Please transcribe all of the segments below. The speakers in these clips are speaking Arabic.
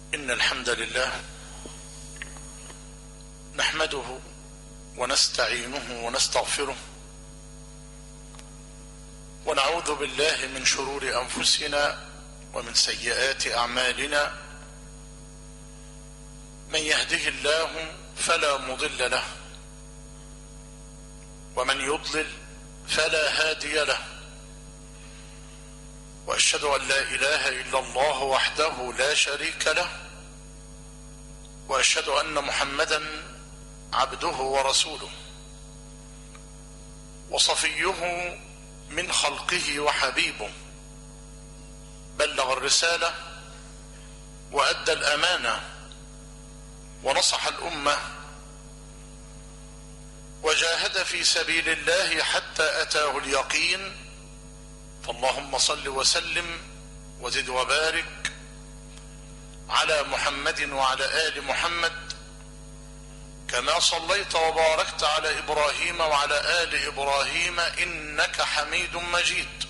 إن الحمد لله نحمده ونستعينه ونستغفره ونعوذ بالله من شرور أنفسنا ومن سيئات أعمالنا. من يهده الله فلا مضل له ومن يضلل فلا هادي له، وأشهد أن لا إله إلا الله وحده لا شريك له، وأشهد أن محمدا عبده ورسوله وصفيه من خلقه وحبيبه، بلغ الرسالة وأدى الأمانة ونصح الأمة وجاهد في سبيل الله حتى أتاه اليقين. فاللهم صل وسلم وزد وبارك على محمد وعلى آل محمد كما صليت وباركت على إبراهيم وعلى آل إبراهيم إنك حميد مجيد.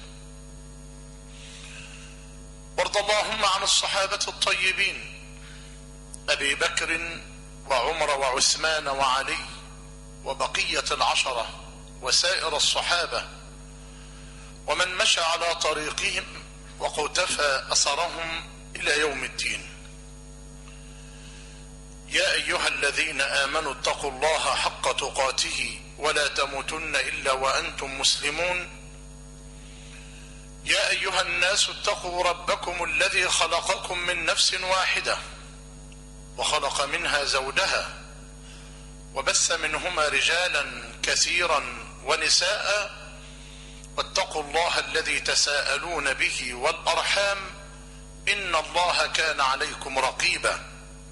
وارض اللهم عن الصحابة الطيبين أبي بكر وعمر وعثمان وعلي وبقية العشرة وسائر الصحابة ومن مشى على طريقهم وقتفى أثرهم إلى يوم الدين. يا أيها الذين آمنوا اتقوا الله حق تقاته ولا تموتن إلا وأنتم مسلمون. يا أيها الناس اتقوا ربكم الذي خلقكم من نفس واحدة وخلق منها زوجها وبث منهما رجالا كثيرا ونساء، واتقوا الله الذي تساءلون به والأرحام إن الله كان عليكم رقيبا.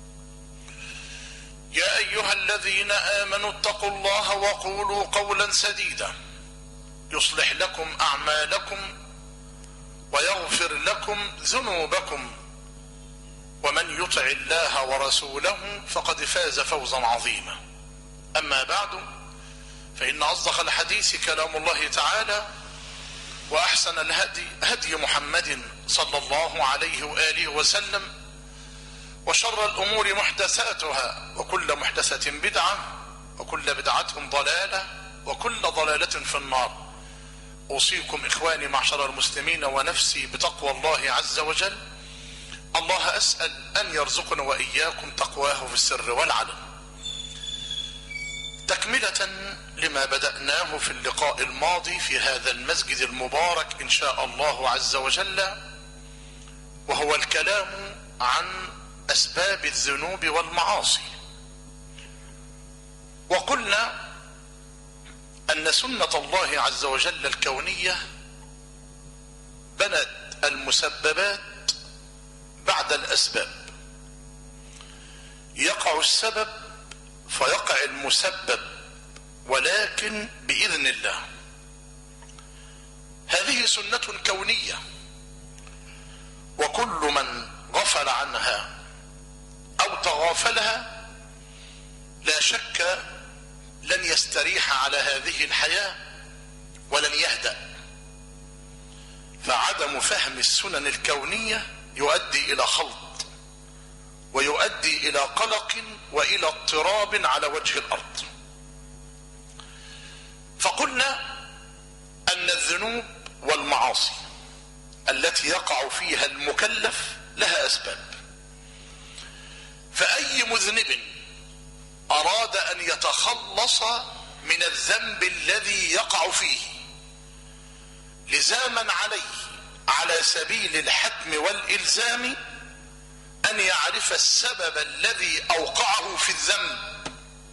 يا أيها الذين آمنوا اتقوا الله وقولوا قولا سديدا يصلح لكم أعمالكم ويغفر لكم ذنوبكم، ومن يطع الله ورسوله فقد فاز فوزا عظيما. أما بعد، فإن أصدق الحديث كلام الله تعالى، وأحسن الهدي هدي محمد صلى الله عليه وآله وسلم، وشر الأمور محدثاتها وكل محدثة بدعة وكل بدعة ضلالة وكل ضلالة في النار. أوصيكم إخواني معشر المسلمين ونفسي بتقوى الله عز وجل. الله أسأل أن يرزقنا وإياكم تقواه في السر والعلن، تكملة لما بدأناه في اللقاء الماضي في هذا المسجد المبارك إن شاء الله عز وجل، وهو الكلام عن أسباب الذنوب والمعاصي. وقلنا أن سنة الله عز وجل الكونية بنت المسببات بعد الأسباب. يقع السبب فيقع المسبب، ولكن بإذن الله. هذه سنة كونية، وكل من غفل عنها أو تغافلها لا شك لن يستريح على هذه الحياة ولن يهدأ. فعدم فهم السنن الكونية يؤدي إلى خلط ويؤدي إلى قلق وإلى اضطراب على وجه الأرض. فقلنا أن الذنوب والمعاصي التي يقع فيها المكلف لها أسباب. فأي مذنب أراد أن يتخلص من الذنب الذي يقع فيه لزاما عليه على سبيل الحتم والإلزام أن يعرف السبب الذي أوقعه في الذنب.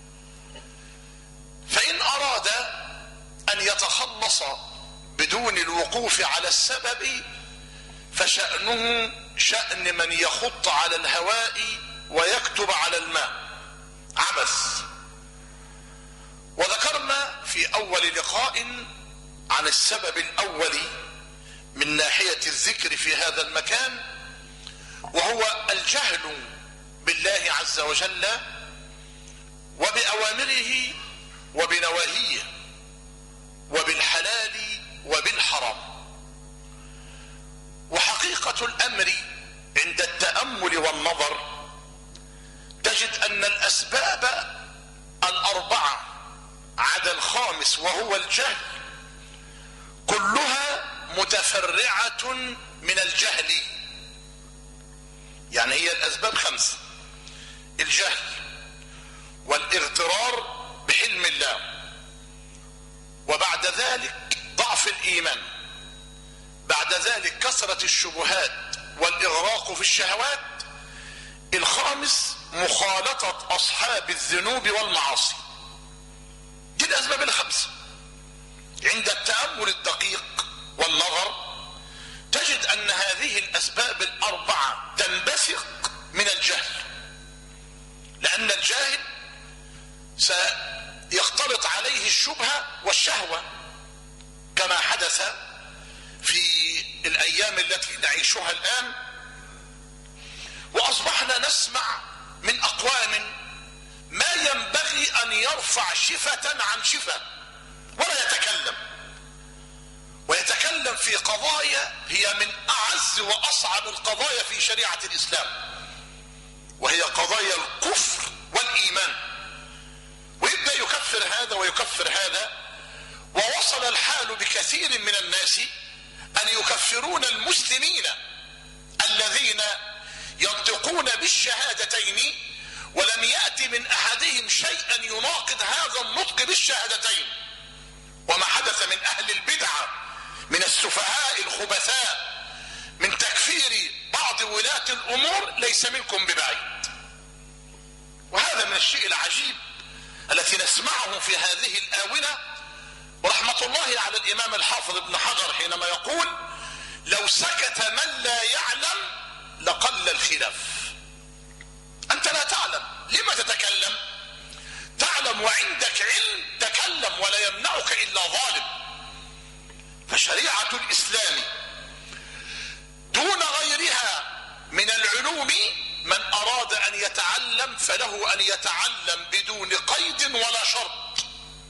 فإن أراد أن يتخلص بدون الوقوف على السبب فشأنه شأن من يخط على الهواء ويكتب على الماء، عبث. وذكرنا في أول لقاء عن السبب الأول من ناحية الذكر في هذا المكان، وهو الجهل بالله عز وجل وبأوامره وبنواهيه وبالحلال وبالحرام. وحقيقة الأمر عند التأمل والنظر ان الاسباب الاربعة عدا الخامس وهو الجهل كلها متفرعة من الجهل. يعني هي الاسباب 5: الجهل والاغترار بحلم الله، وبعد ذلك ضعف الايمان، بعد ذلك كثرة الشبهات والاغراق في الشهوات، الخامس مخالطة اصحاب الذنوب والمعاصي. دي الاسباب 5. عند التأمل الدقيق والنظر تجد ان هذه الاسباب 4 تنبثق من الجهل، لان الجاهل سيختلط عليه الشبهة والشهوة كما حدث في الايام التي نعيشها الان. واصبحنا نسمع من اقوام ما ينبغي ان يرفع شفة عن شفة ولا يتكلم، ويتكلم في قضايا هي من اعز واصعب القضايا في شريعة الاسلام، وهي قضايا الكفر والايمان، ويبدأ يكفر هذا ويكفر هذا. ووصل الحال بكثير من الناس ان يكفرون المسلمين الذين ينطقون بالشهادتين ولم يأتي من احدهم شيئا يناقض هذا النطق بالشهادتين. وما حدث من اهل البدعة من السفهاء الخبثاء من تكفير بعض ولاة الامور ليس منكم ببعيد. وهذا من الشيء العجيب التي نسمعه في هذه الآونة. ورحمة الله على الامام الحافظ ابن حجر حينما يقول: لو سكت من لا يعلم لقل الخلاف. انت لا تعلم، لما تتكلم؟ تعلم وعندك علم، تكلم، ولا يمنعك الا ظالم. فشريعة الاسلام دون غيرها من العلوم، من اراد ان يتعلم فله ان يتعلم بدون قيد ولا شرط،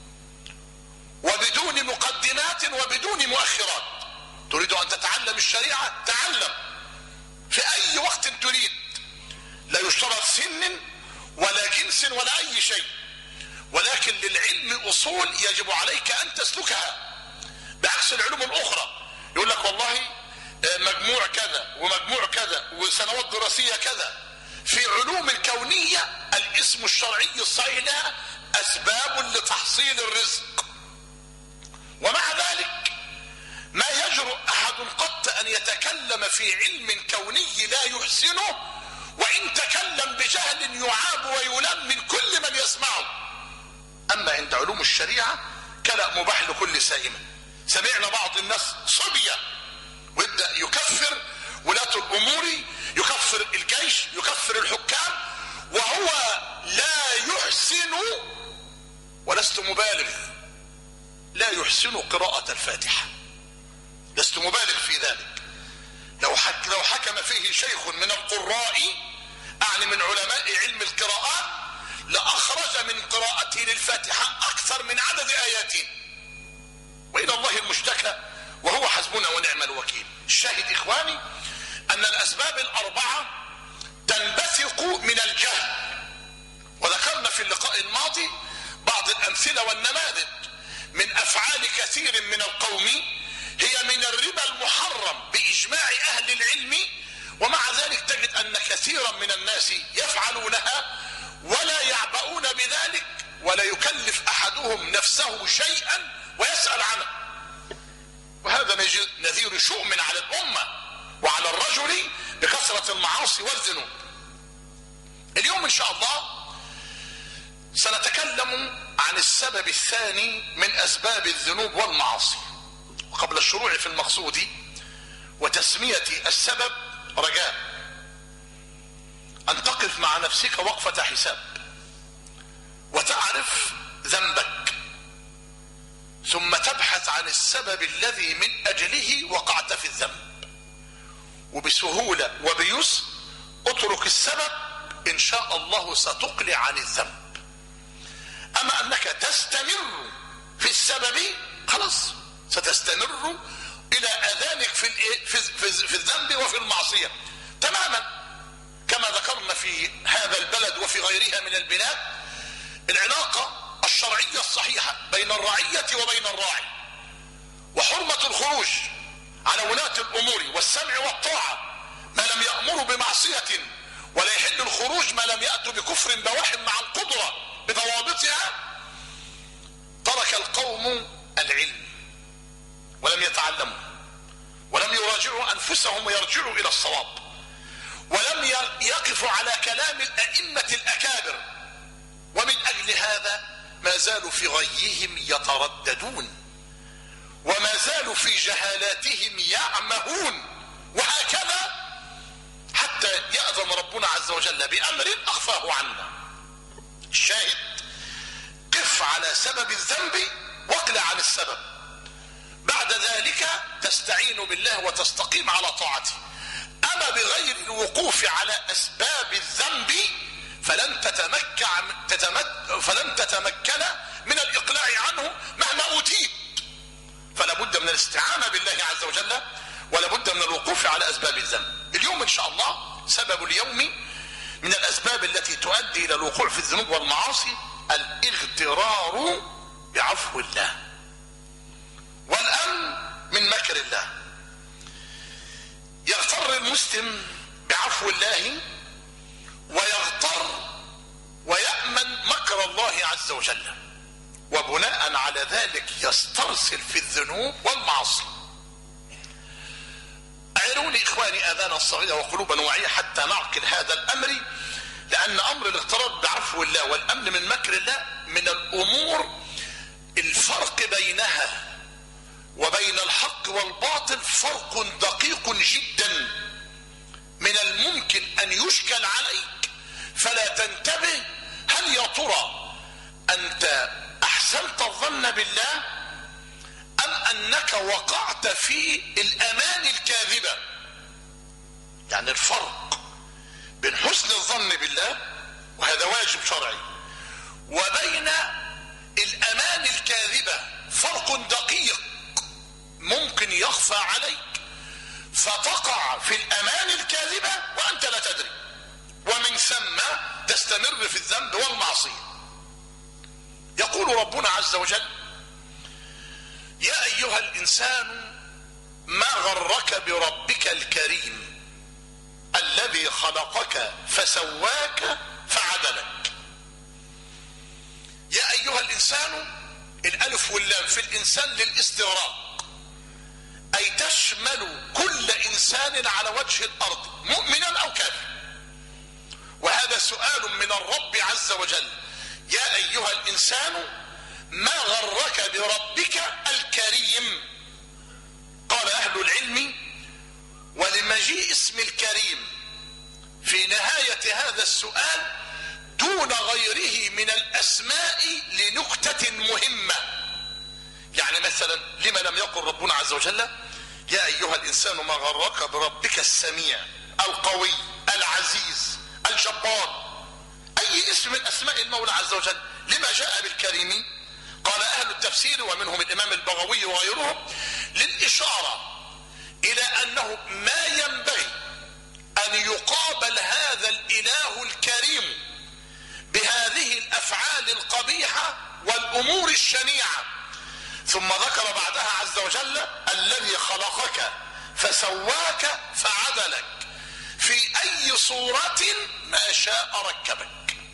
وبدون مقدمات وبدون مؤخرات. تريد ان تتعلم الشريعة تعلم في اي وقت تريد، لا يشترط سن ولا جنس ولا اي شيء، ولكن للعلم اصول يجب عليك ان تسلكها، بعكس العلوم الاخرى. يقول لك والله مجموع كذا ومجموع كذا وسنوات دراسية كذا. في علوم الكونية الاسم الشرعي الصحيح لها اسباب لتحصيل الرزق، ومع ذلك ما يجرؤ احد قط ان يتكلم في علم كوني لا يحسنه، وان تكلم بجهل يعاب ويلام من كل من يسمعه. اما عند علوم الشريعة كلا مباح لكل سائمة. سمعنا بعض الناس صبية ويبدأ يكفر ولاة الامور، يكفر الجيش، يكفر الحكام، وهو لا يحسن، ولست مبالغ، لا يحسن قراءة الفاتحة، لست مبالغ في ذلك. لو حكم فيه شيخ من القراء، أعني من علماء علم القراءات، لأخرج من قراءته للفاتحة أكثر من عدد آياته، وإلى الله المشتكى وهو حسبنا ونعم الوكيل. الشاهد إخواني أن الأسباب 4 تنبثق من الجهل. وذكرنا في اللقاء الماضي بعض الأمثلة والنماذج من أفعال كثير من القوم هي من الربا المحرم بإجماع أهل العلم، ومع ذلك تجد أن كثيرا من الناس يفعلونها ولا يعبؤون بذلك، ولا يكلف أحدهم نفسه شيئا ويسأل عنه. وهذا نذير شؤم على الأمة وعلى الرجل بكثرة المعاصي والذنوب. اليوم إن شاء الله سنتكلم عن السبب الثاني من أسباب الذنوب والمعاصي. وقبل الشروع في المقصود وتسمية السبب رجاء أن تقف مع نفسك وقفة حساب وتعرف ذنبك، ثم تبحث عن السبب الذي من أجله وقعت في الذنب، وبسهولة وبيسر اترك السبب إن شاء الله ستقلع عن الذنب. أما أنك تستمر في السبب خلاص ستستمر إلى أذانك في الذنب وفي المعصية تماما. كما ذكرنا في هذا البلد وفي غيرها من البلاد العلاقة الشرعية الصحيحة بين الرعية وبين الراعي، وحرمة الخروج على ولاة الأمور والسمع والطاعة ما لم يأمروا بمعصية، ولا يحل الخروج ما لم يأتوا بكفر بواح مع القدرة بضوابطها. ترك القوم العلم ولم يتعلموا، ولم يراجعوا أنفسهم ويرجعوا إلى الصواب، ولم يقفوا على كلام الأئمة الأكابر، ومن أجل هذا ما زالوا في غيهم يترددون، وما زالوا في جهالاتهم يعمهون، وهكذا حتى يأذن ربنا عز وجل بأمر أخفاه عنا. الشاهد: قف على سبب الذنب واقلع عن السبب، بعد ذلك تستعين بالله وتستقيم على طاعته. أما بغير الوقوف على أسباب الذنب فلن تتمكن من الإقلاع عنه مهما أوتيت. فلا بد من الاستعانة بالله عز وجل، ولا بد من الوقوف على أسباب الذنب. اليوم إن شاء الله سبب اليوم من الأسباب التي تؤدي إلى الوقوع في الذنوب والمعاصي الاغترار بعفو الله والأمن من مكر الله. يغتر المسلم بعفو الله ويغتر ويأمن مكر الله عز وجل، وبناء على ذلك يسترسل في الذنوب والمعاصي. أعيروني إخواني آذانا الصغيرة وقلوبا واعية حتى نعقل هذا الأمر، لأن أمر الاغترار بعفو الله والأمن من مكر الله من الأمور الفرق بينها وبين الحق والباطل فرق دقيق جدا، من الممكن أن يشكل عليك فلا تنتبه. هل يا ترى أنت أحسنت الظن بالله أم أنك وقعت في الأمان الكاذبة؟ يعني الفرق بين حسن الظن بالله، وهذا واجب شرعي، وبين الأمان الكاذبة فرق دقيق ممكن يخفى عليك فتقع في الأمان الكاذبة وأنت لا تدري، ومن ثم تستمر في الذنب والمعصية. يقول ربنا عز وجل: يا أيها الإنسان ما غرك بربك الكريم الذي خلقك فسواك فعدلك. يا أيها الإنسان، الألف واللام في الإنسان للاستغراق، أي تشمل كل إنسان على وجه الأرض مؤمنا أو كافر، وهذا سؤال من الرب عز وجل: يا أيها الإنسان ما غرك بربك الكريم. قال أهل العلم: ولمجيء اسم الكريم في نهاية هذا السؤال دون غيره من الأسماء لنكتة مهمة. يعني مثلا لما لم يقل ربنا عز وجل: يا أيها الإنسان ما غرك بربك السميع القوي العزيز الجبار؟ أي اسم من أسماء المولى عز وجل لما جاء بالكريم؟ قال أهل التفسير ومنهم الإمام البغوي وغيرهم للإشارة إلى أنه ما ينبغي أن يقابل هذا الإله الكريم بهذه الأفعال القبيحة والأمور الشنيعة، ثم ذكر بعدها عز وجل: الذي خلقك فسواك فعدلك في أي صورة ما شاء ركبك.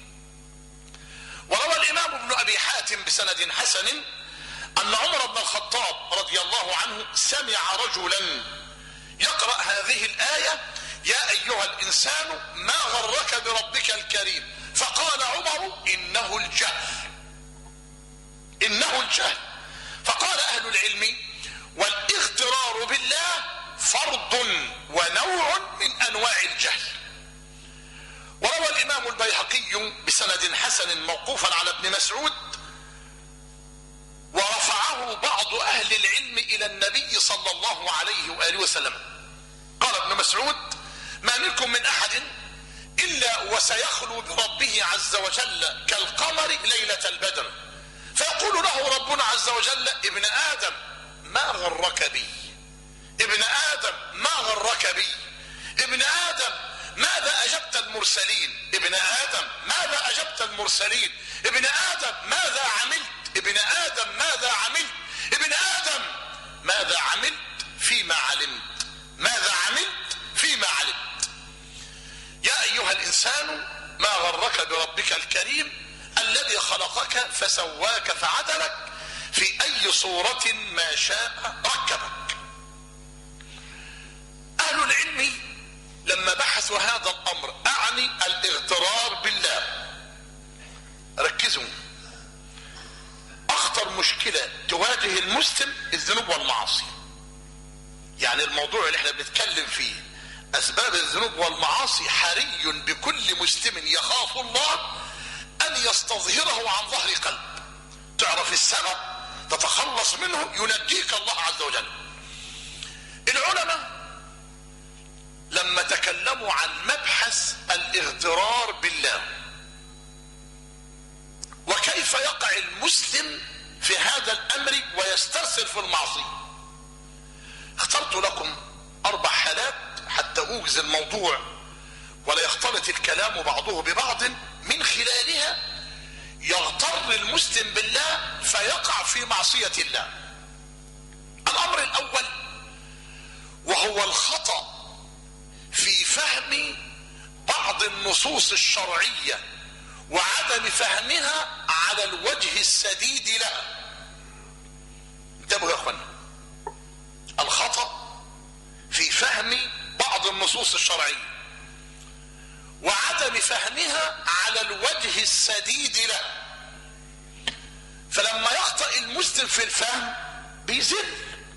وروى الإمام ابن أبي حاتم بسند حسن أن عمر بن الخطاب رضي الله عنه سمع رجلا يقرأ هذه الآية: يا أيها الإنسان ما غرك بربك الكريم، فقال عمر: إنه الجهل، إنه الجهل. فقال أهل العلم: والاغترار بالله فرض ونوع من أنواع الجهل. وروى الإمام البيهقي بسند حسن موقوفا على ابن مسعود، ورفعه بعض أهل العلم إلى النبي صلى الله عليه وآله وسلم. قال ابن مسعود: ما منكم من أحد إلا وسيخلو بربه عز وجل كالقمر ليلة البدر، فيقول له ربنا عز وجل: ابن آدم ما غرك بي، ابن آدم ما غرك بي، ابن آدم ماذا أجبت المرسلين؟ ابن آدم ماذا أجبت المرسلين؟ ابن آدم ماذا عملت؟ ابن آدم ماذا عملت؟ ابن آدم ماذا عملت فيما علمت؟ ماذا عملت فيما علمت؟ يا أيها الإنسان ما غرك بربك الكريم الذي خلقك فسواك فعدلك في أي صورة ما شاء ركبك. أهل العلم لما بحثوا هذا الأمر، أعني الاغترار بالله، ركزوا، أخطر مشكلة تواجه المسلم الذنوب والمعاصي. يعني الموضوع اللي احنا بنتكلم فيه أسباب الذنوب والمعاصي، حري بكل مسلم يخاف الله أن يستظهره عن ظهر قلب. تعرف السبب تتخلص منه ينجيك الله عز وجل. العلماء لما تكلموا عن مبحث الاغترار بالله وكيف يقع المسلم في هذا الأمر ويسترسل في المعصية، اخترت لكم 4 حالات حتى أوجز الموضوع ولا يختلط الكلام بعضه ببعض، من خلالها يغتر المسلم بالله فيقع في معصية الله. الأمر الأول وهو الخطأ في فهم بعض النصوص الشرعية وعدم فهمها على الوجه السديد لها. انتبهوا يا اخوانا، الخطأ في فهم بعض النصوص الشرعية وعدم فهمها على الوجه السديد لها. فلما يخطئ المسلم في الفهم يزل.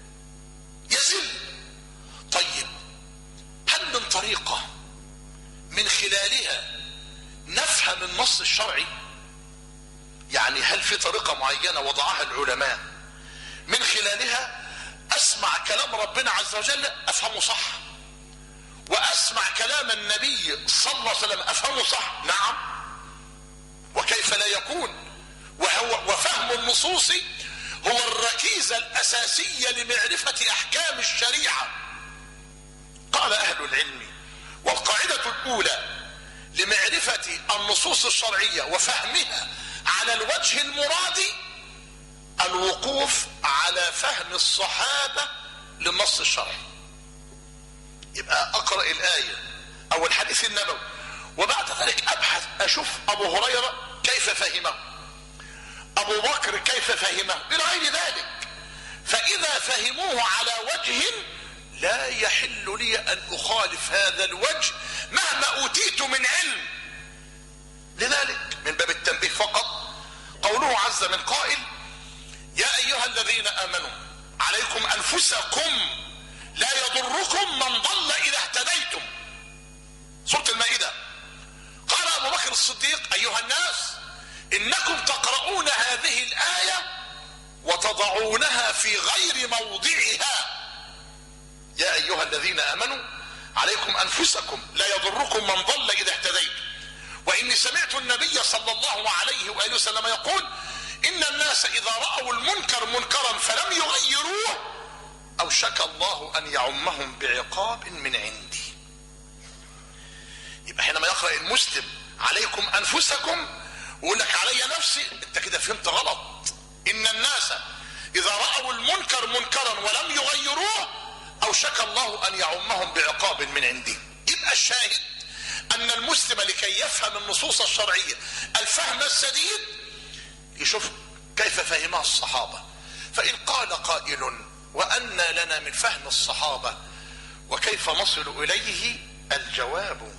طيب هل من طريقة من خلالها نفهم النص الشرعي؟ يعني هل في طريقة معينة وضعها العلماء من خلالها اسمع كلام ربنا عز وجل افهمه صح، واسمع كلام النبي صلى الله عليه وسلم افهمه صح؟ نعم، وكيف لا يكون؟ وفهم النصوص هو الركيزة الأساسية لمعرفة أحكام الشريعة. قال أهل العلم: والقاعدة الأولى لمعرفة النصوص الشرعية وفهمها على الوجه المراد الوقوف على فهم الصحابة للنص الشرعي. يبقى أقرأ الآية أو الحديث النبوي وبعد ذلك أبحث أشوف أبو هريرة كيف فهمه، أبو بكر كيف فهمه، إلى غير ذلك. فإذا فهموه على وجه لا يحل لي أن أخالف هذا الوجه مهما أوتيت من علم. لذلك من باب التنبيه فقط قوله عز من قائل: يا أيها الذين آمنوا عليكم أنفسكم لا يضركم من ضل إذا اهتديتم. سورة المائدة. قال أبو بكر الصديق: أيها الناس إنكم تقرؤون هذه الآية وتضعونها في غير موضعها. يا أيها الذين آمنوا عليكم أنفسكم لا يضركم من ضل إذا اهتديتم. وإني سمعت النبي صلى الله عليه وآله وسلم يقول: إن الناس إذا رأوا المنكر منكرا فلم يغيروه أوشك الله أن يعمهم بعقاب من عندي. يبقى حينما يقرأ المسلم عليكم أنفسكم ويقول لك علي نفسي، انت كده فهمت غلط. إن الناس إذا رأوا المنكر منكرا ولم يغيروه أوشك الله أن يعمهم بعقاب من عندي. يبقى الشاهد أن المسلم لكي يفهم النصوص الشرعية الفهم السديد يشوف كيف فهمها الصحابة. فإن قال قائل: وأن لنا من فهم الصحابة وكيف نصل إليه؟ الجواب: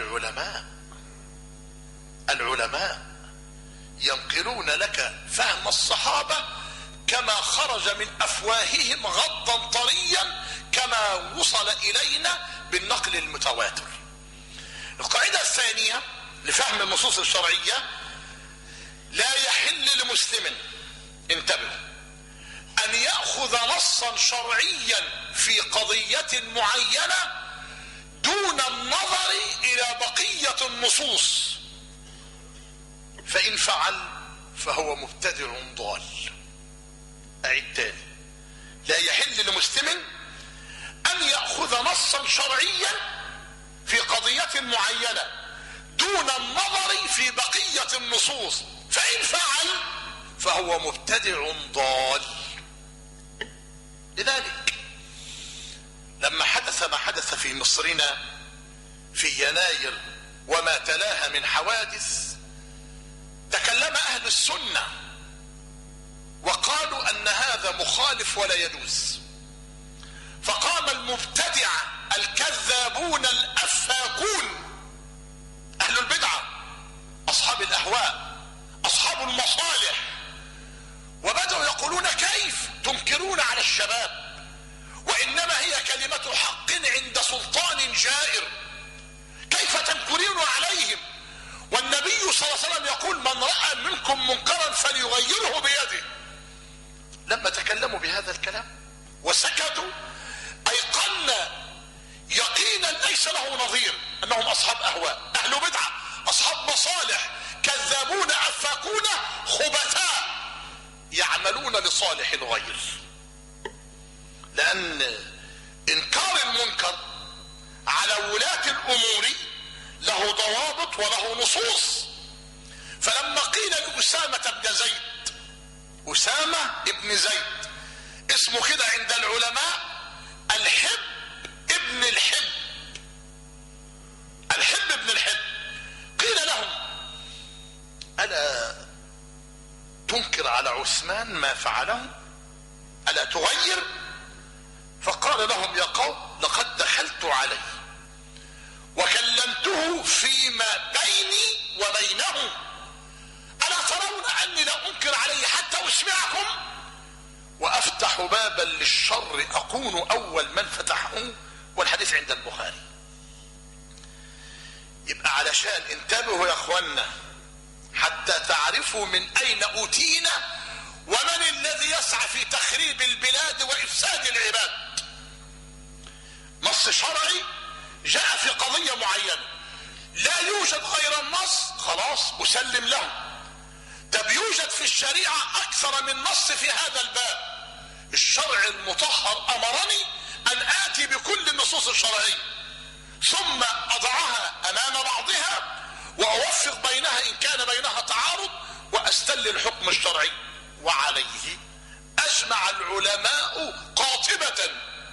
العلماء ينقلون لك فهم الصحابة كما خرج من أفواههم غضا طريا كما وصل إلينا بالنقل المتواتر. القاعدة الثانية لفهم النصوص الشرعية: لا يحل لمسلم، انتبه، أن يأخذ نصا شرعيا في قضية معينة دون النظر إلى بقية النصوص، فإن فعل فهو مبتدع ضال. أعيد تاني: لا يحل لمسلم أن يأخذ نصا شرعيا في قضية معينة دون النظر في بقية النصوص، فإن فعل فهو مبتدع ضال. لذلك لما حدث ما حدث في مصرنا في يناير وما تلاها من حوادث، تكلم أهل السنة وقالوا أن هذا مخالف ولا يجوز. فقام المبتدعة الكذابون الأفاكون، أهل البدعة، أصحاب الأهواء، أصحاب المصالح، وبدأوا يقولون كيف تنكرون على الشباب وإنما هي كلمة حق عند سلطان جائر، كيف تنكرون عليهم والنبي صلى الله عليه وسلم يقول من رأى منكم منكرا فليغيره بيده. لما تكلموا بهذا الكلام وسكتوا أيقنا يقينا ليس له نظير أنهم أصحاب أهواء، أهل بدعة، أصحاب مصالح، كذابون أفاكون خبثاء يعملون لصالح الغير. لأن إنكار المنكر على ولاة الأمور له ضوابط وله نصوص. فلما قيل لأسامة بن زيد، أسامة ابن زيد اسمه كده عند العلماء الحب ابن الحب، الحب ابن الحب، قيل لهم ألا تنكر على عثمان ما فعله؟ ألا تغير؟ فقال لهم يا قوم لقد دخلت عليه وكلمته فيما بيني وبينه، ألا ترون أني لا أنكر عليه حتى أسمعكم وأفتح بابا للشر أكون أول من فتحه، والحديث عند البخاري. يبقى علشان انتبهوا يا أخوانا حتى تعرفوا من أين أوتينا ومن الذي يسعى في تخريب البلاد وإفساد العباد. نص شرعي جاء في قضية معينة لا يوجد غير النص، خلاص أسلم له. طب يوجد في الشريعة أكثر من نص في هذا الباب، الشرع المطهر أمرني أن آتي بكل النصوص الشرعية ثم أضعها أمام بعضها وأوفق بينها إن كان بينها تعارض وأستل الحكم الشرعي. وعليه أجمع العلماء قاطبة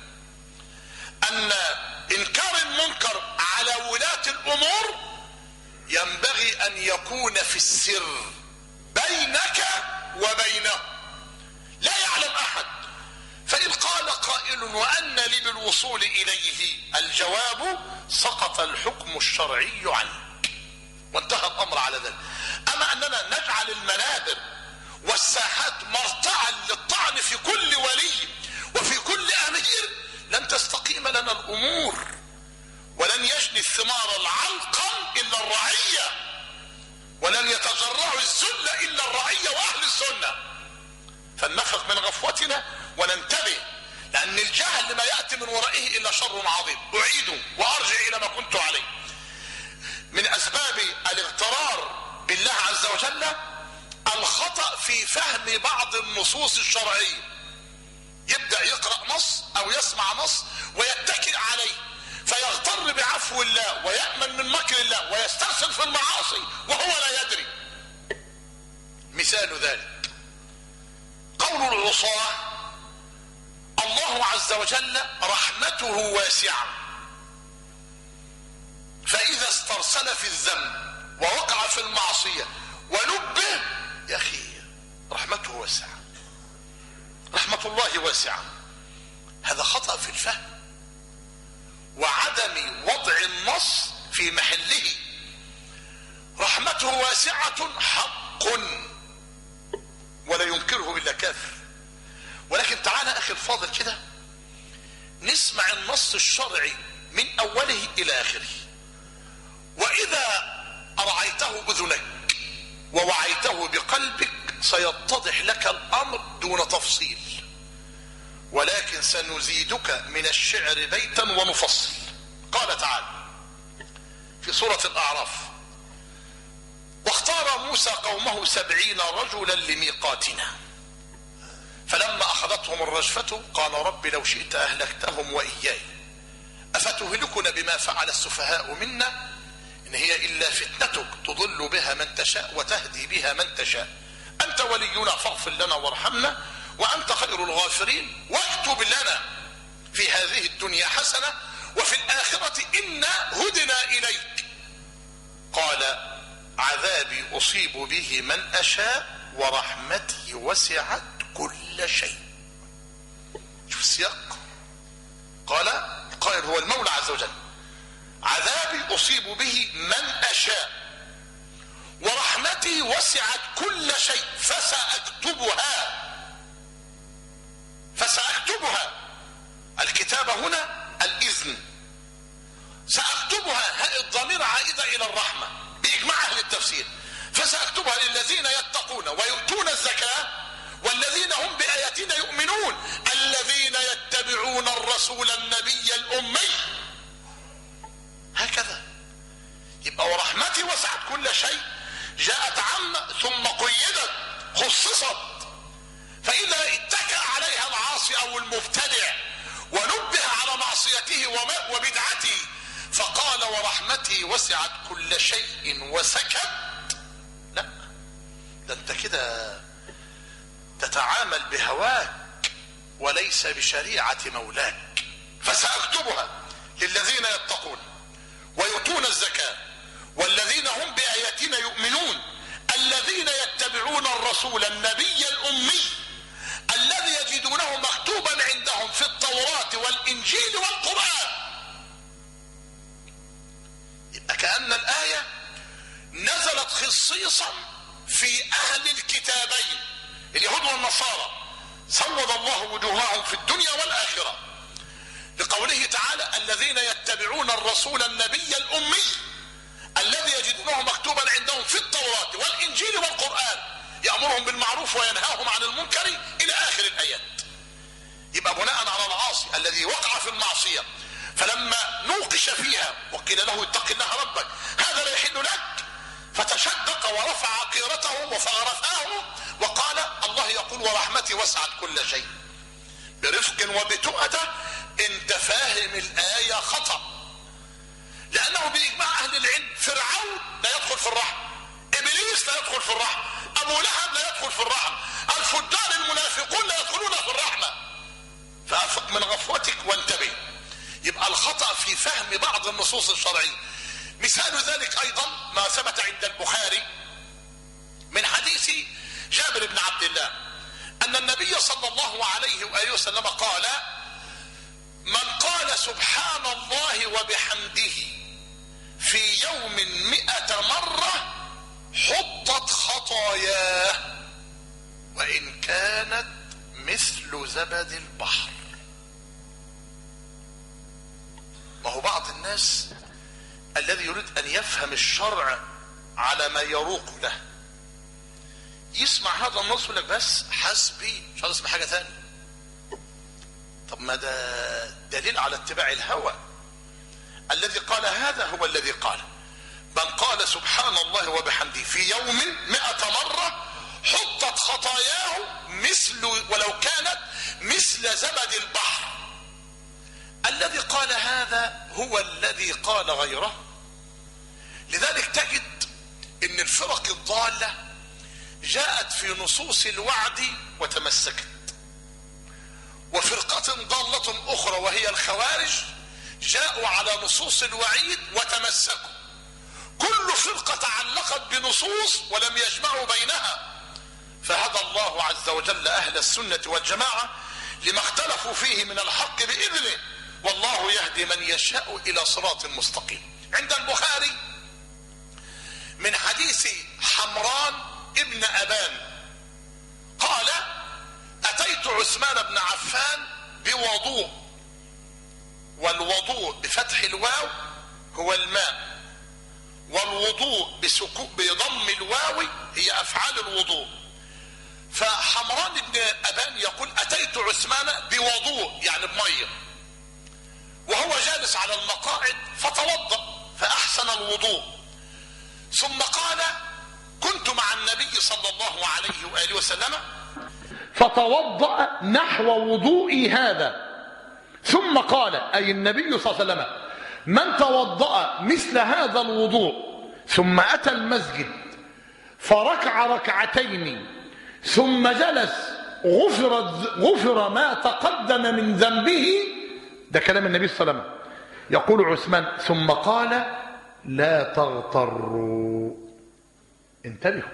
أن إنكار المنكر على ولاة الأمور ينبغي أن يكون في السر بينك وبينه، لا يعلم أحد. فإن قال قائل وأن لي بالوصول إليه، الجواب سقط الحكم الشرعي عنه وانتهى الأمر على ذلك. أما أننا نجعل المنابر والساحات مرتعا للطعن في كل ولي وفي كل أمير، لن تستقيم لنا الأمور ولن يجني الثمار العلقم إلا الرعية، ولن يتجرع الذل إلا الرعية وأهل السنة. فلنفق من غفوتنا وننتبه، لأن الجهل ما يأتي من ورائه إلا شر عظيم. أعيد وأرجع إلى ما كنت عليه. من أسباب الاغترار بالله عز وجل الخطأ في فهم بعض النصوص الشرعية. يبدأ يقرأ نص أو يسمع نص ويتكئ عليه فيغتر بعفو الله ويأمن من مكر الله ويسترسل في المعاصي وهو لا يدري. مثال ذلك قول العصاة الله عز وجل رحمته واسعة، فإذا استرسل في الذنب ووقع في المعصية ونبه، يا أخي رحمته واسعة، رحمة الله واسعة. هذا خطأ في الفهم وعدم وضع النص في محله. رحمته واسعة حق ولا ينكره إلا كافر. ولكن تعالى أخي الفاضل كده نسمع النص الشرعي من أوله إلى آخره، وإذا أرعيته أذنك ووعيته بقلبك سيتضح لك الأمر دون تفصيل. ولكن سنزيدك من الشعر بيتا ونفصل. قال تعالى في سورة الأعراف واختار موسى قومه 70 رجلا لميقاتنا فلما أخذتهم الرجفة قال رب لو شئت أهلكتهم وإياي أفتهلكنا بما فعل السفهاء منا إن هي إلا فتنتك تضل بها من تشاء وتهدي بها من تشاء أنت ولينا فاغفر لنا وارحمنا وأنت خير الغافرين واكتب لنا في هذه الدنيا حسنة وفي الآخرة إنا هدنا إليك. قال عذابي أصيب به من أشاء ورحمتي وسعت كل شيء. شوف السياق، قال القائل هو المولى عز وجل عذابي أصيب به من أشاء ورحمتي وسعت كل شيء فسأكتبها. الكتابة هنا الإذن، سأكتبها هاء الضمير عائدة إلى الرحمة بإجماع أهل التفسير. فسأكتبها للذين يتقون ويؤتون الزكاة والذين هم بآياتنا يؤمنون الذين يتبعون الرسول النبي الأمي. هكذا يبقى ورحمتي وسعت كل شيء جاءت عامة ثم قيدت خصصت، فإذا اتكأ عليها العاصي أو المبتدع ونبه على معصيته وبدعته فقال ورحمتي وسعت كل شيء وسكت، لا، ده انت كده تتعامل بهواك وليس بشريعة مولاك. فسأكتبها للذين يتقون ويؤتون الزكاة والذين هم بآياتنا يؤمنون الذين يتبعون الرسول النبي الأمي الذي يجدونه مكتوبا عندهم في التوراة والإنجيل والقرآن. يبقى كأن الآية نزلت خصيصا في أهل الكتابين اليهود والنصارى سود الله وجوههم في الدنيا والآخرة، لقوله تعالى الذين يتبعون الرسول النبي الأمي الذي يجدونه مكتوبا عندهم في التوراة والإنجيل والقرآن يأمرهم بالمعروف وينهاهم عن المنكر إلى آخر الآيات. يبقى بناء على العاصي الذي وقع في المعصية فلما نوقش فيها وقيل له اتق الله ربك هذا لا يحل لك فتشدق ورفع عقيرته وفغرفاه وقال الله يقول ورحمتي وسعت كل شيء برفق وبتؤدة. انت فاهم الآية خطأ، لأنه بإجماع أهل العلم فرعون لا يدخل في الرحم، إبليس لا يدخل في الرحم، أبو لهب لا يدخل في الرحم، الفجار المنافقون لا يدخلون في الرحمة. فأفق من غفوتك وانتبه. يبقى الخطأ في فهم بعض النصوص الشرعية. مثال ذلك أيضا ما ثبت عند البخاري من حديث جابر بن عبد الله أن النبي صلى الله عليه وآله وسلم قال من قال سبحان الله وبحمده في يوم 100 مرة حطت خطاياه وإن كانت مثل زبد البحر. ما هو بعض الناس الذي يريد أن يفهم الشرع على ما يروق له يسمع هذا النص يقول لك بس حسبي مش عايز اسمع حاجة ثانية. طب ما ده دليل على اتباع الهوى. الذي قال هذا هو الذي قال من قال سبحان الله وبحمده في يوم 100 مرة حطت خطاياه مثل ولو كانت مثل زبد البحر. الذي قال هذا هو الذي قال غيره. لذلك تجد ان الفرق الضالة جاءت في نصوص الوعد وتمسكت، وفرقة ضالة اخرى وهي الخوارج جاءوا على نصوص الوعيد وتمسكوا. كل فرقة تعلقت بنصوص ولم يجمعوا بينها. فهدى الله عز وجل اهل السنة والجماعة لما اختلفوا فيه من الحق بإذنه والله يهدي من يشاء الى صراط مستقيم. عند البخاري من حديث حمران ابن أبان قال أتيت عثمان بن عفان بوضوء، والوضوء بفتح الواو هو الماء، والوضوء بضم الواو هي أفعال الوضوء. فحمران بن أبان يقول أتيت عثمان بوضوء يعني بمية، وهو جالس على المقاعد فتوضأ فأحسن الوضوء، ثم قال كنت مع النبي صلى الله عليه وآله وسلم فتوضأ نحو وضوئي هذا، ثم قال أي النبي صلى الله عليه وسلم من توضأ مثل هذا الوضوء ثم أتى المسجد فركع ركعتين ثم جلس غفر ما تقدم من ذنبه. ده كلام النبي صلى الله عليه وسلم. يقول عثمان ثم قال لا تغتروا. انتبهوا،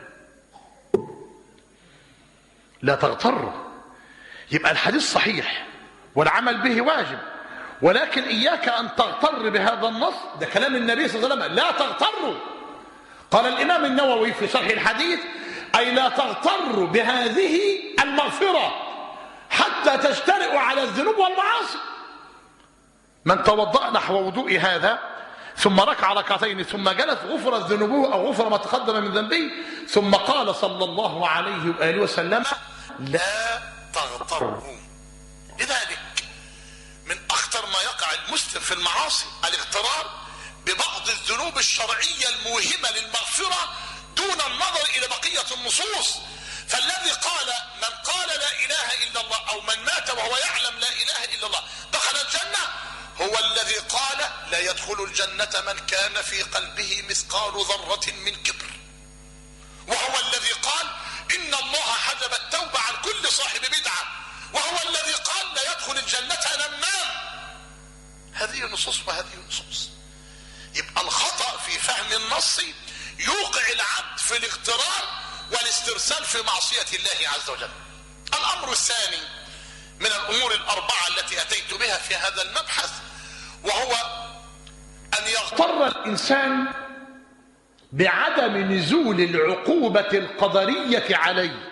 لا تغتروا. يبقى الحديث صحيح والعمل به واجب، ولكن إياك أن تغتر بهذا النص. ده كلام النبي صلى الله عليه وسلم، لا تغتروا. قال الإمام النووي في شرح الحديث أي لا تغتروا بهذه المغفرة حتى تجترئوا على الذنوب والمعاصي. من توضأ نحو وضوء هذا ثم ركع ركعتين ثم جلس غفرت ذنوبه أو غفر ما تقدم من ذنبه، ثم قال صلى الله عليه وآله وسلم لا تغتروا. لذلك من أخطر ما يقع المسلم في المعاصي الاغترار ببعض الذنوب الشرعية الموهمة للمغفرة دون النظر إلى بقية النصوص. فالذي قال من قال لا إله إلا الله أو من مات وهو يعلم لا إله إلا الله دخل الجنة هو الذي قال لا يدخل الجنة من كان في قلبه مثقال ذرة من كبر، وهو الذي قال إن الله حجب التوبة عن كل صاحب بدعة، وهو الذي قال لا يدخل الجنة نمام. هذه نصوص وهذه نصوص. يبقى الخطأ في فهم النص يوقع العبد في الاغترار والاسترسال في معصية الله عز وجل. الأمر الثاني من الأمور الأربعة التي أتيت بها في هذا المبحث وهو أن يغتر الإنسان بعدم نزول العقوبة القدرية عليه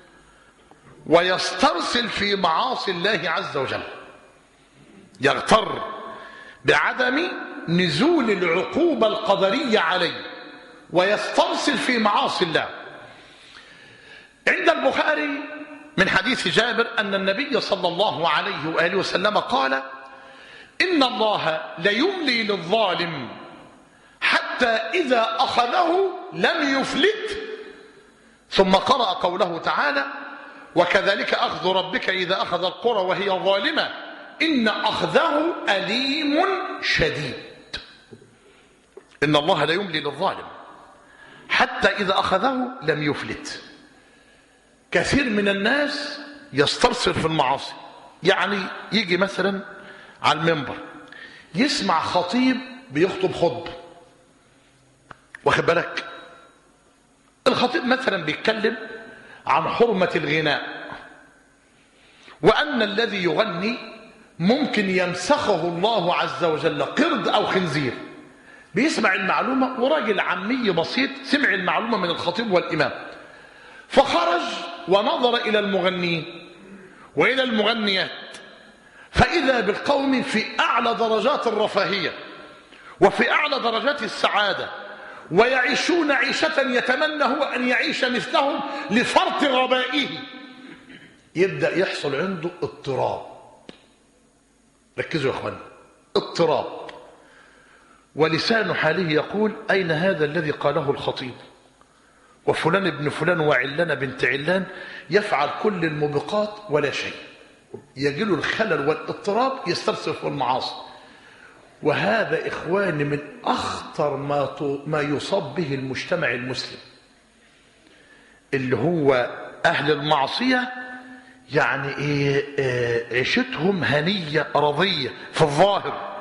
ويسترسل في معاصي الله عز وجل. يغتر بعدم نزول العقوبة القدرية عليه ويسترسل في معاصي الله. عند البخاري من حديث جابر أن النبي صلى الله عليه وآله وسلم قال إن الله ليملي للظالم حتى إذا أخذه لم يفلت، ثم قرأ قوله تعالى وكذلك أخذ ربك إذا أخذ القرى وهي ظالمة إن أخذه أليم شديد. إن الله ليملي للظالم حتى إذا أخذه لم يفلت. كثير من الناس يسترسل في المعاصي، يعني يجي مثلا على المنبر يسمع خطيب بيخطب خطبة، واخد بالك؟ الخطيب مثلا بيتكلم عن حرمة الغناء وأن الذي يغني ممكن يمسخه الله عز وجل قرد أو خنزير. بيسمع المعلومة وراجل عامي بسيط سمع المعلومة من الخطيب والإمام، فخرج ونظر إلى المغنيين وإلى المغنيات فإذا بالقوم في أعلى درجات الرفاهية وفي أعلى درجات السعادة ويعيشون عيشة يتمنى هو أن يعيش مثلهم لفرط غبائه. يبدأ يحصل عنده اضطراب. ركزوا يا أخوان، اضطراب. ولسان حاله يقول أين هذا الذي قاله الخطيب؟ وفلان ابن فلان وعلان بنت علان يفعل كل الموبقات ولا شيء. يجيله الخلل والاضطراب يسترسل في المعاصي. وهذا إخواني من أخطر ما يصاب به المجتمع المسلم، اللي هو أهل المعصية. يعني عيشتهم هنية رضية في الظاهر،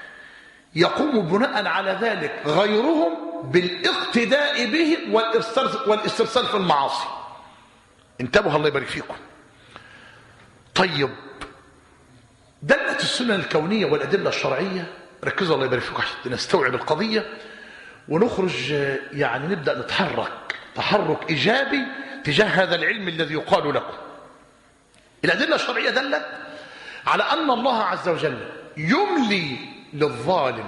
يقوم بناء على ذلك غيرهم بالاقتداء به والاسترسال في المعاصي. انتبهوا الله يبارك فيكم. طيب دلت السنن الكونية والأدلة الشرعية، ركزوا الله يبارك فيكم عشان نستوعب القضية ونخرج، يعني نبدأ نتحرك تحرك إيجابي تجاه هذا العلم الذي يقال لكم. الأدلة الشرعية دلت على أن الله عز وجل يملي للظالم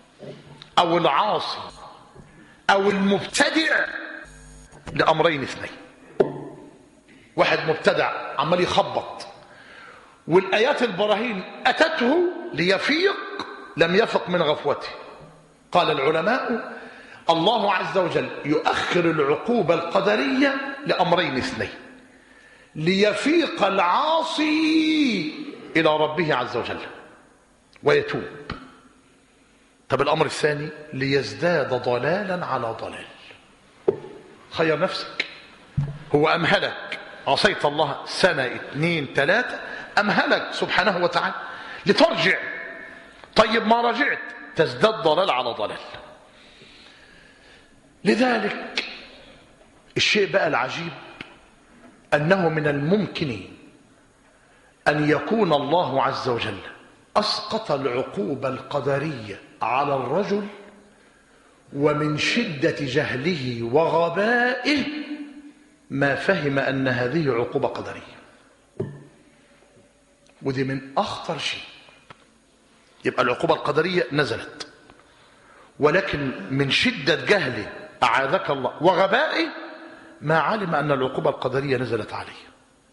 أو العاصي أو المبتدع لأمرين اثنين. واحد مبتدع عمال يخبط والآيات البراهين أتته ليفيق لم يفق من غفوته. قال العلماء الله عز وجل يؤخر العقوبة القدرية لأمرين اثنين: ليفيق العاصي إلى ربه عز وجل، ويتوب. طب الأمر الثاني ليزداد ضلالا على ضلال. خير نفسك. هو أمهلك، عصيت الله سنة 2 3، أمهلك سبحانه وتعالى لترجع. طيب ما رجعت تزداد ضلال على ضلال. لذلك الشيء بقى العجيب أنه من الممكن أن يكون الله عز وجل أسقط العقوبة القدرية على الرجل ومن شدة جهله وغبائه ما فهم أن هذه عقوبة قدرية. ودي من أخطر شيء. يبقى العقوبة القدرية نزلت، ولكن من شدة جهله أعاذك الله وغبائه ما علم أن العقوبة القدرية نزلت عليه.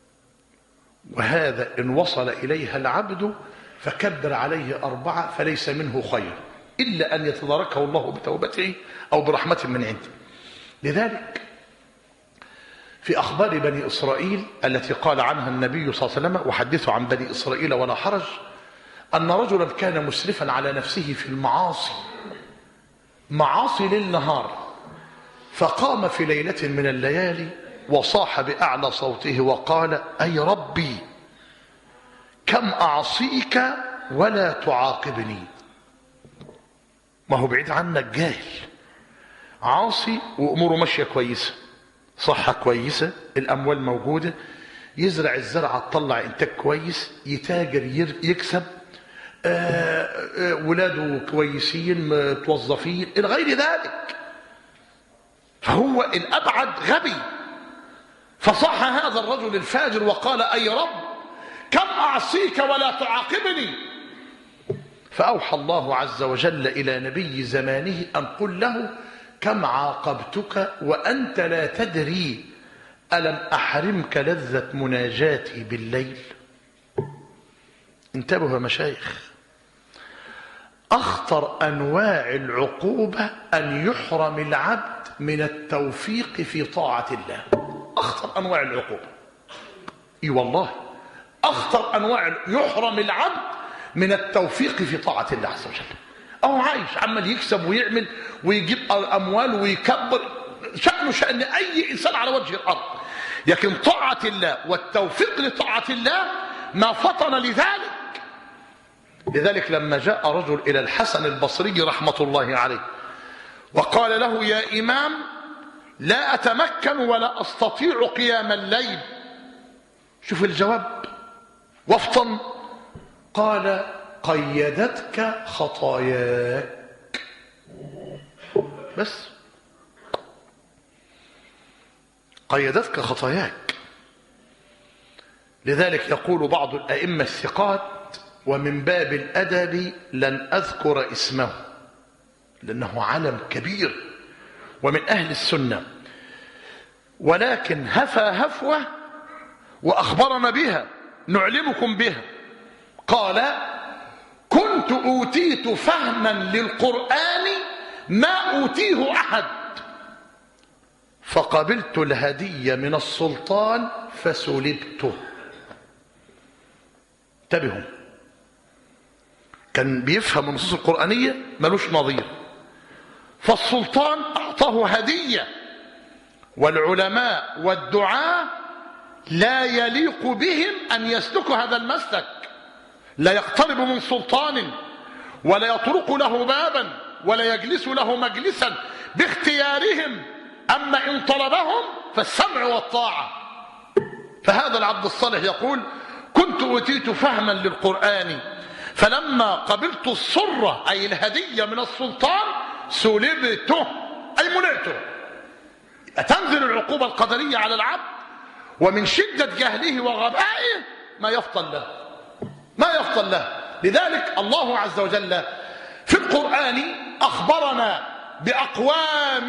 وهذا إن وصل إليها العبد فكبر عليه 4 فليس منه خير إلا أن يتداركه الله بتوبته أو برحمة من عنده. لذلك في أخبار بني إسرائيل التي قال عنها النبي صلى الله عليه وسلم وحدثوا عن بني إسرائيل ولا حرج، أن رجلا كان مسرفا على نفسه في المعاصي، معاصي ليل نهار، فقام في ليلة من الليالي وصاح بأعلى صوته وقال: أي ربي كم أعصيك ولا تعاقبني. ما هو بعيد عنك جاهل، عاصي وأموره ماشية كويسة، صحة كويسة، الأموال موجودة، يزرع الزرعة تطلع إنتاج كويس، يتاجر يكسب، ولاده كويسين متوظفين إلى غير ذلك. فهو الأبعد غبي. فصح هذا الرجل الفاجر وقال: أي رب كم أعصيك ولا تعاقبني. فأوحى الله عز وجل إلى نبي زمانه أن قل له: كم عاقبتك وأنت لا تدري، ألم أحرمك لذة مناجاتي بالليل. انتبهوا يا مشايخ، أخطر أنواع العقوبة أن يحرم العبد من التوفيق في طاعة الله. أخطر أنواع العقوبة، إي والله أخطر أنواع، يحرم العبد من التوفيق في طاعة الله عز وجل. أو عايش عمال يكسب ويعمل ويجيب أموال ويكبر، شأنه شأن أي إنسان على وجه الأرض، لكن طاعة الله والتوفيق لطاعة الله ما فطن لذلك. لذلك لما جاء رجل إلى الحسن البصري رحمة الله عليه وقال له: يا إمام، لا أتمكن ولا أستطيع قيام الليل. شوف الجواب وافطن. قال: قيدتك خطاياك. بس قيدتك خطاياك. لذلك يقول بعض الأئمة الثقات: ومن باب الأدب لن أذكر اسمه لأنه علم كبير ومن أهل السنة، ولكن هفى هفوة وأخبرنا بها نعلمكم بها. قال: كنت أوتيت فهما للقرآن ما أوتيه أحد، فقبلت الهدية من السلطان فسلبته. انتبهوا، كان بيفهم النصوص القرآنية ملوش نظير، فالسلطان أعطاه هدية، والعلماء والدعاة لا يليق بهم أن يسلكوا هذا المسلك، لا يقترب من سلطان ولا يطرق له بابا ولا يجلس له مجلسا باختيارهم، أما إن طلبهم فالسمع والطاعة. فهذا العبد الصالح يقول: كنت أوتيت فهما للقرآن فلما قبلت السرة أي الهدية من السلطان سلبته أي منعته. تنزل العقوبة القدرية على العبد ومن شدة جهله وغبائه ما يفطن له، ما يفطن له. لذلك الله عز وجل في القرآن أخبرنا بأقوام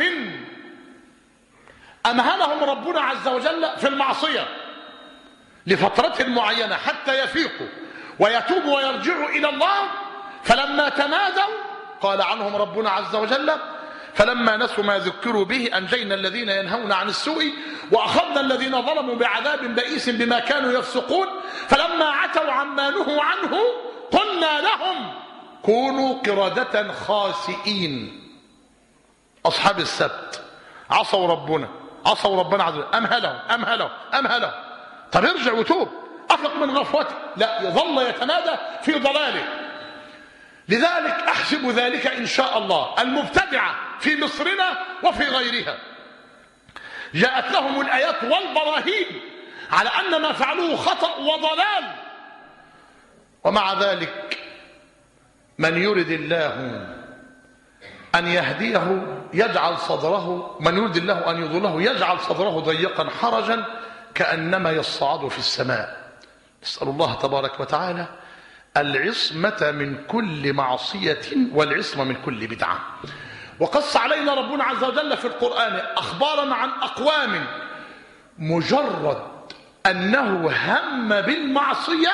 أمهلهم ربنا عز وجل في المعصية لفترة معينة حتى يفيقوا ويتوبوا ويرجعوا إلى الله، فلما تنادوا قال عنهم ربنا عز وجل: فلما نسوا ما ذكروا به أنجينا الذين ينهون عن السوء وأخذنا الذين ظلموا بعذاب بئيس بما كانوا يفسقون، فلما عتوا عما نهوا عنه قلنا لهم كونوا قردة خاسئين. أصحاب السبت عصوا ربنا عز وجل، أمهلهم. طب ارجع وتوب، أفق من غفوته، لا، يظل يتمادى في ضلاله. لذلك أحسب ذلك إن شاء الله. المبتدعة في مصرنا وفي غيرها جاءت لهم الآيات والبراهين على أن ما فعلوه خطأ وضلال، ومع ذلك من يرد الله أن يهديه يجعل صدره، من يرد الله أن يضله يجعل صدره ضيقا حرجا كأنما يصعد في السماء. نسأل الله تبارك وتعالى العصمة من كل معصية والعصمة من كل بدعة. وقص علينا ربنا عز وجل في القرآن أخبارا عن أقوام مجرد أنه هم بالمعصية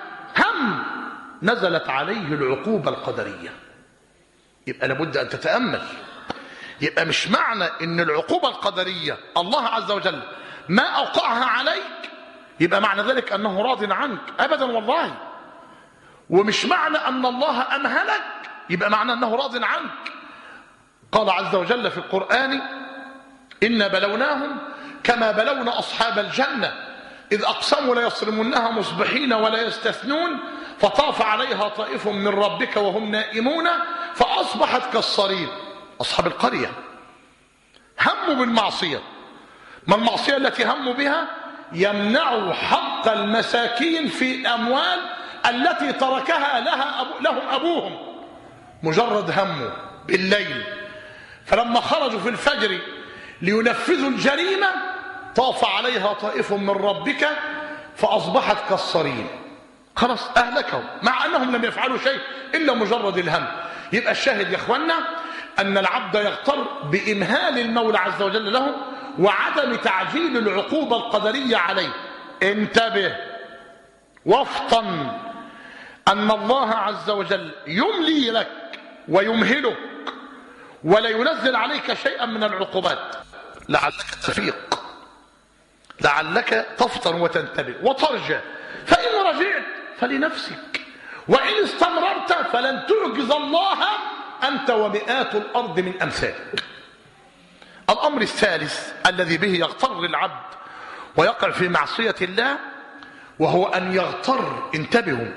نزلت عليه العقوبة القدرية. يبقى لابد أن تتأمل. يبقى مش معنى أن العقوبة القدرية الله عز وجل ما أوقعها عليك يبقى معنى ذلك أنه راض عنك، أبدا والله. ومش معنى أن الله أمهلك يبقى معنى أنه راض عنك. قال عز وجل في القرآن إنا بلوناهم كما بلونا أصحاب الجنة إذ أقسموا ليصرمنها مصبحين ولا يستثنون فطاف عليها طائف من ربك وهم نائمون فأصبحت كالصريم. أصحاب القرية هموا بالمعصية. ما المعصية التي هموا بها؟ يمنعوا حق المساكين في أموال التي تركها لهم أبوهم. مجرد هموا بالليل، فلما خرجوا في الفجر لينفذوا الجريمة طاف عليها طائف من ربك فأصبحت كالصريم. خلاص أهلكهم مع أنهم لم يفعلوا شيء إلا مجرد الهم. يبقى الشاهد يا أخوانا أن العبد يغتر بإمهال المولى عز وجل له وعدم تعجيل العقوبة القدرية عليه. انتبه وافطن أن الله عز وجل يملي لك ويمهلك ولا ينزل عليك شيئا من العقوبات لعلك تفيق، لعلك تفطن وتنتبه وترجع. فإن رجعت فلنفسك، وإن استمررت فلن تعجز الله أنت ومئات الأرض من أمثالك. الأمر الثالث الذي به يغتر العبد ويقع في معصية الله وهو أن يغتر، انتبهوا،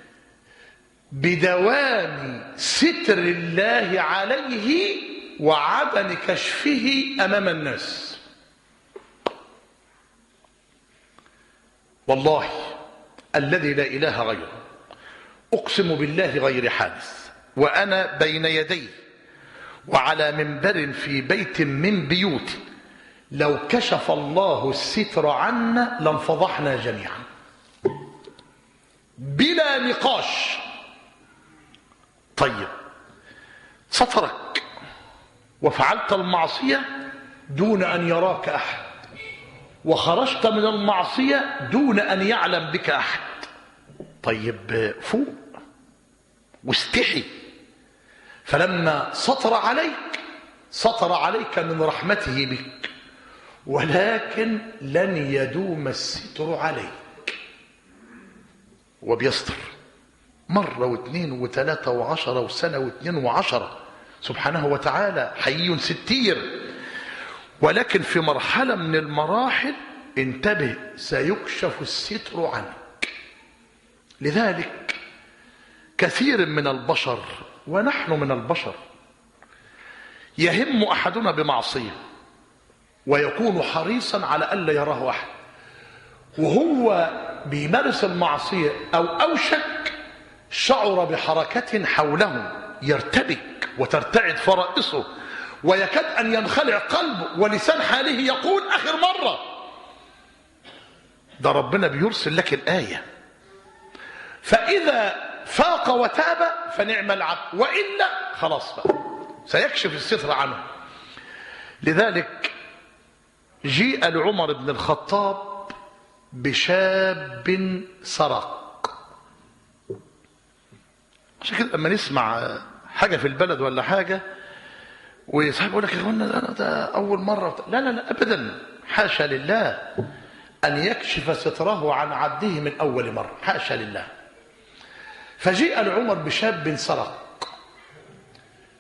بدوام ستر الله عليه وعدم كشفه أمام الناس. والله الذي لا إله غيره أقسم بالله غير حادث وأنا بين يديه وعلى منبر في بيت من بيوتي لو كشف الله الستر عنا لانفضحنا جميعا بلا نقاش. طيب سترك وفعلت المعصية دون أن يراك أحد، وخرجت من المعصية دون أن يعلم بك أحد. طيب فوق واستحي. فلما سطر عليك من رحمته بك، ولكن لن يدوم الستر عليك. وبيستر مرة واثنين وثلاثة وعشرة وسنة واثنين وعشرة، سبحانه وتعالى حي ستير. ولكن في مرحلة من المراحل انتبه سيكشف الستر عنك. لذلك كثير من البشر ونحن من البشر يهم أحدنا بمعصية ويكون حريصا على ألا يراه أحد، وهو بيمارس المعصية أو أوشك شعر بحركة حوله يرتبك وترتعد فرائصه ويكاد أن ينخلع قلبه ولسان حاله يقول آخر مرة. ده ربنا بيرسل لك الآية، فإذا فاق وتاب فنعم العبد، وإلا خلاص بقى سيكشف الستر عنه. لذلك جيء لعمر بن الخطاب بشاب سرق. عشان كده لما نسمع حاجة في البلد ولا حاجة ويصحب يقول لك يا اخوانا ده أول مرة، لا لا لا أبدا، حاشا لله أن يكشف ستره عن عبده من أول مرة، حاشا لله. فجيء لعمر بشاب سرق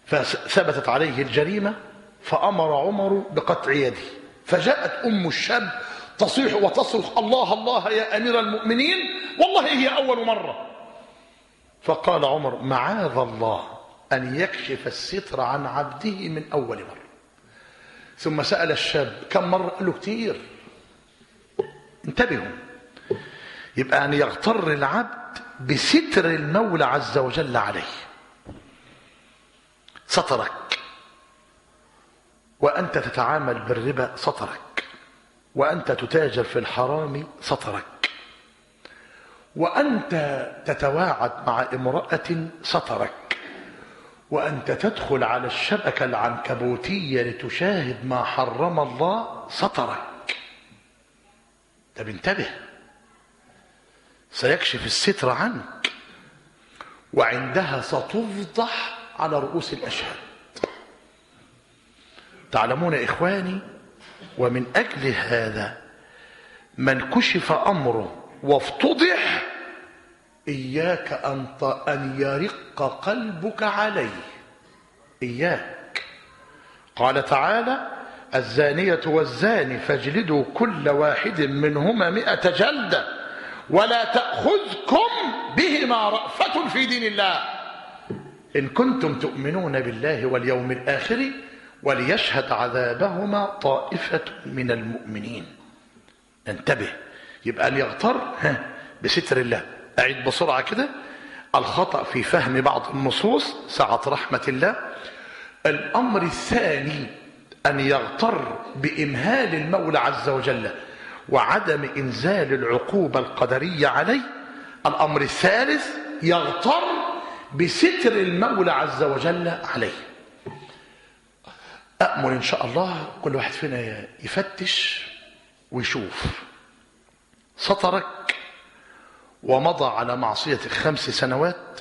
فثبتت عليه الجريمة فأمر عمر بقطع يده. فجاءت أم الشاب تصيح وتصرخ: الله الله يا أمير المؤمنين، والله هي أول مرة. فقال عمر: معاذ الله أن يكشف الستر عن عبده من أول مرة. ثم سأل الشاب: كم مرة؟ قال له: كتير. انتبهوا، يبقى أن يغتر العبد بستر المولى عز وجل عليه. سترك، وأنت تتعامل بالربا سترك، وأنت تتاجر في الحرام سترك، وأنت تتواعد مع امرأة سترك، وأنت تدخل على الشبكة العنكبوتية لتشاهد ما حرم الله سترك. طب انتبه، سيكشف الستر عنك، وعندها ستفضح على رؤوس الأشهاد. تعلمون إخواني، ومن أجل هذا من كشف أمره وافتضح إياك أن يرق قلبك عليه، إياك. قال تعالى: الزانية والزاني فاجلدوا كل واحد منهما 100 جلدة ولا تأخذكم بهما رأفة في دين الله إن كنتم تؤمنون بالله واليوم الآخر وليشهد عذابهما طائفة من المؤمنين. انتبه، يبقى اللي يغتر بستر الله. أعيد بسرعة كده: الخطأ في فهم بعض النصوص سعة رحمة الله. الأمر الثاني أن يغتر بإمهال المولى عز وجل وعدم إنزال العقوبة القدرية عليه. الأمر الثالث يغتر بستر المولى عز وجل عليه. أأمل إن شاء الله كل واحد فينا يفتش ويشوف. سترك ومضى على معصية 5 سنوات،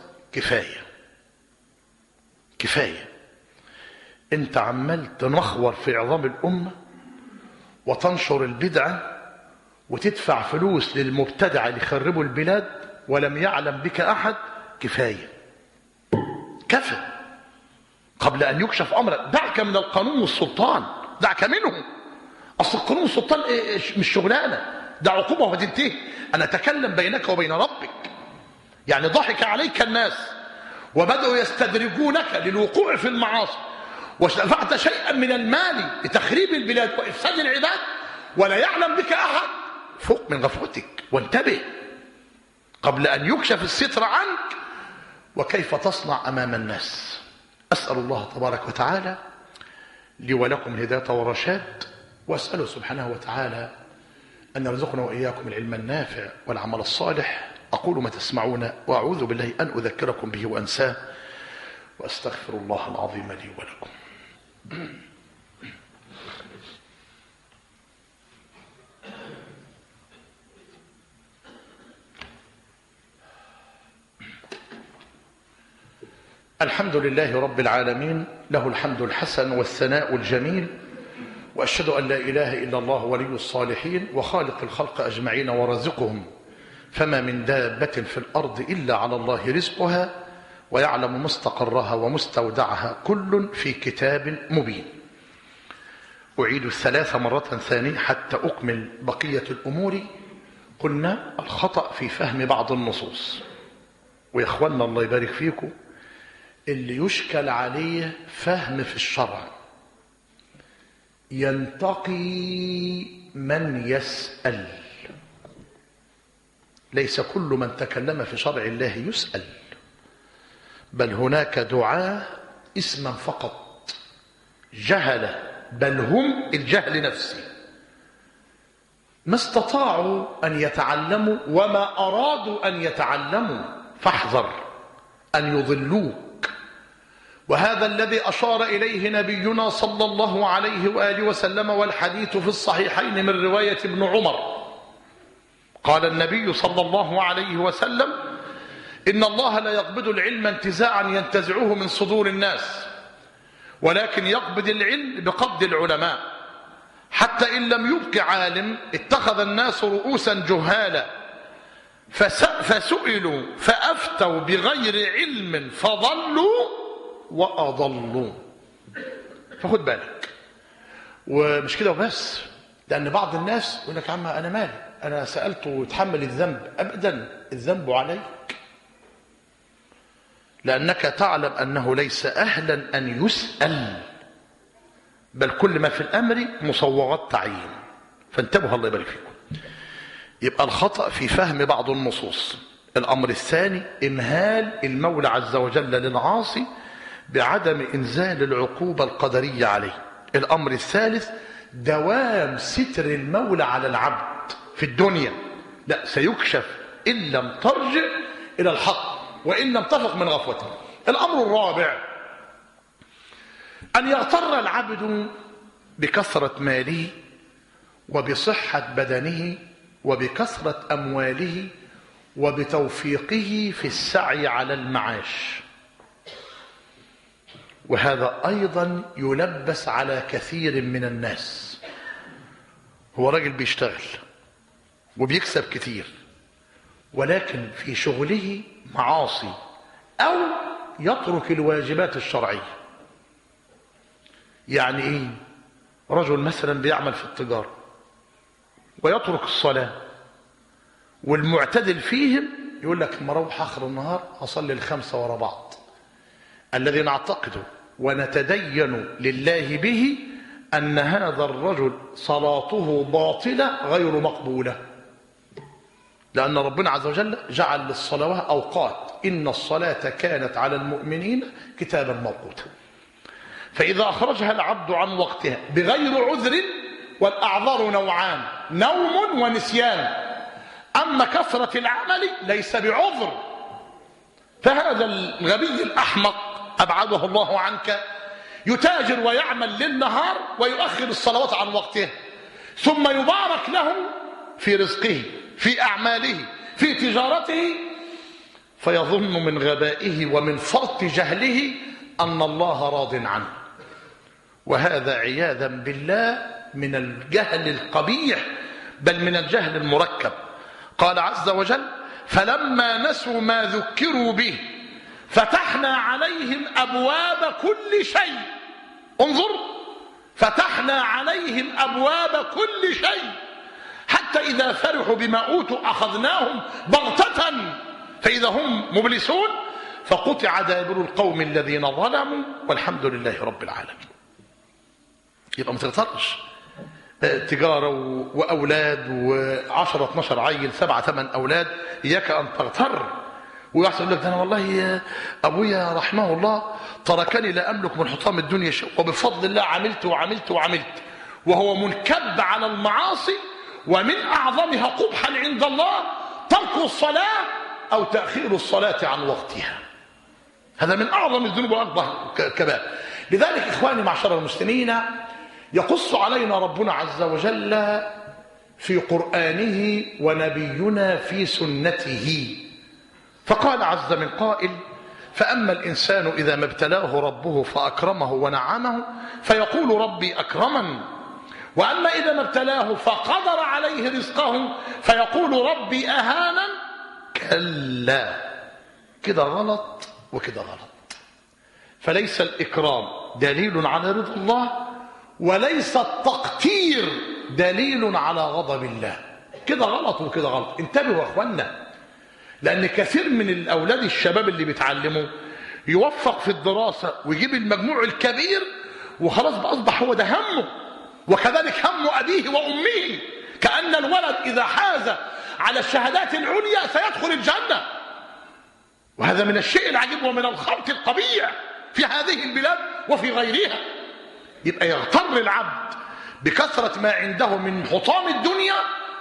كفاية. انت عمال تنخور في عظام الأمة وتنشر البدعة وتدفع فلوس للمبتدع اللي يخربوا البلاد ولم يعلم بك أحد. كفاية، كفى قبل أن يكشف أمرك. دعك من القانون والسلطان، دعك منه. أصل القانون والسلطان مش شغلانة، ده عقوبة وهتنتهي. أنا أتكلم بينك وبين ربك. يعني ضحك عليك الناس وبدأوا يستدرجونك للوقوع في المعاصي، ودفعت شيئا من المال لتخريب البلاد وإفساد العباد ولا يعلم بك أحد. فوق من غفوتك وانتبه قبل أن يكشف الستر عنك وكيف تصنع أمام الناس. أسأل الله تبارك وتعالى لي ولكم الهداية والرشاد، وأسأله سبحانه وتعالى أن يرزقنا وإياكم العلم النافع والعمل الصالح. أقول ما تسمعون وأعوذ بالله أن أذكركم به وأنساه، وأستغفر الله العظيم لي ولكم. الحمد لله رب العالمين، له الحمد الحسن والثناء الجميل، وأشهد أن لا إله إلا الله ولي الصالحين وخالق الخلق أجمعين ورازقهم، فما من دابة في الأرض إلا على الله رزقها ويعلم مستقرها ومستودعها كل في كتاب مبين. أعيد 3 مرات ثانية حتى أكمل بقية الأمور. قلنا الخطأ في فهم بعض النصوص، ويا إخواننا الله يبارك فيكم اللي يشكل عليه فهم في الشرع ينتقي من يسأل. ليس كل من تكلم في شرع الله يسأل، بل هناك دعاة اسما فقط، جهلة، بل هم الجهل نفسه، ما استطاعوا أن يتعلموا وما أرادوا أن يتعلموا، فاحذر أن يضلوك. وهذا الذي أشار إليه نبينا صلى الله عليه وآله وسلم، والحديث في الصحيحين من رواية ابن عمر. قال النبي صلى الله عليه وسلم: إن الله لا يقبض العلم انتزاعا ينتزعه من صدور الناس، ولكن يقبض العلم بقبض العلماء، حتى إن لم يبق عالم اتخذ الناس رؤوسا جهالا فسئلوا فأفتوا بغير علم فضلوا وأضل. فخد بالك. ومش كده وبس، لأن بعض الناس يقول لك: عم أنا مالي، أنا سألته ويتحمل الذنب. أبدا، الذنب عليك، لأنك تعلم أنه ليس أهلا أن يسأل، بل كل ما في الأمر مصوغات تعيين. فانتبهوا، الله يبارك فيكم. يبقى الخطأ في فهم بعض النصوص. الأمر الثاني: إمهال المولى عز وجل للعاصي بعدم إنزال العقوبة القدرية عليه. الأمر الثالث: دوام ستر المولى على العبد في الدنيا، لا سيكشف إن لم ترجع إلى الحق وإن لم تفق من غفوته. الأمر الرابع: أن يغتر العبد بكثرة ماله وبصحة بدنه وبكثرة أمواله وبتوفيقه في السعي على المعاش. وهذا أيضا يلبس على كثير من الناس. هو راجل بيشتغل وبيكسب كتير، ولكن في شغله معاصي أو يترك الواجبات الشرعية. يعني إيه؟ رجل مثلا بيعمل في التجارة ويترك الصلاة، والمعتدل فيهم يقول لك: مروح آخر النهار أصلي ال5 ورا بعض. الذي نعتقده ونتدين لله به أن هذا الرجل صلاته باطلة غير مقبولة، لأن ربنا عز وجل جعل للصلوات أوقات: إن الصلاة كانت على المؤمنين كتابا موقوتا. فإذا أخرجها العبد عن وقتها بغير عذر، والأعذار نوعان: نوم ونسيان. أما كثرة العمل ليس بعذر. فهذا الغبي الأحمق أبعده الله عنك يتاجر ويعمل للنهار ويؤخر الصلوات عن وقتها، ثم يبارك له في رزقه، في أعماله، في تجارته، فيظن من غبائه ومن فرط جهله أن الله راض عنه. وهذا عياذا بالله من الجهل القبيح، بل من الجهل المركب. قال عز وجل: فلما نسوا ما ذكروا به فتحنا عليهم أبواب كل شيء. انظر، فتحنا عليهم أبواب كل شيء حتى إذا فرحوا بما أوتوا أخذناهم بغتة فإذا هم مبلسون فقطع دابر القوم الذين ظلموا والحمد لله رب العالمين. يبقى ما تغترش تجارة وأولاد و10 12 عيل 7 8 أولاد، إياك أن تغتر. ويحصل لك: ده أنا والله أبويا رحمه الله تركني لا أملك من حطام الدنيا شيء، وبفضل الله عملت وعملت وعملت، وهو منكب على المعاصي. ومن أعظمها قبحا عند الله ترك الصلاة أو تأخير الصلاة عن وقتها. هذا من أعظم الذنوب وأكبر كبائر. لذلك إخواني معشر المسلمين، يقص علينا ربنا عز وجل في قرآنه ونبينا في سنته. فقال عز من قائل: فأما الإنسان إذا ما ابتلاه ربه فأكرمه ونعمه فيقول ربي أكرمن، وأما إذا ما ابتلاه فقدر عليه رزقه فيقول ربي أهانن. كلا، كده غلط وكده غلط. فليس الإكرام دليل على رضا الله، وليس التقتير دليل على غضب الله. كده غلط وكده غلط. انتبهوا يا اخوانا، لأن كثير من الأولاد الشباب اللي بيتعلموا يوفق في الدراسة ويجيب المجموع الكبير وخلاص بقى أصبح هو ده همه، وكذلك هم أبيه وأمه، كأن الولد إذا حاز على الشهادات العليا سيدخل الجنة. وهذا من الشيء العجيب ومن الخلط القبيح في هذه البلاد وفي غيرها. يبقى يغتر العبد بكثرة ما عنده من حطام الدنيا،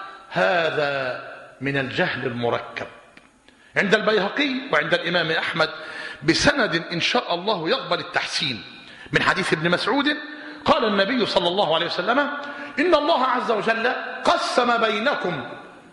هذا من الجهل المركب. عند البيهقي وعند الإمام أحمد بسند إن شاء الله يقبل التحسين من حديث ابن مسعود قال النبي صلى الله عليه وسلم: إن الله عز وجل قسم بينكم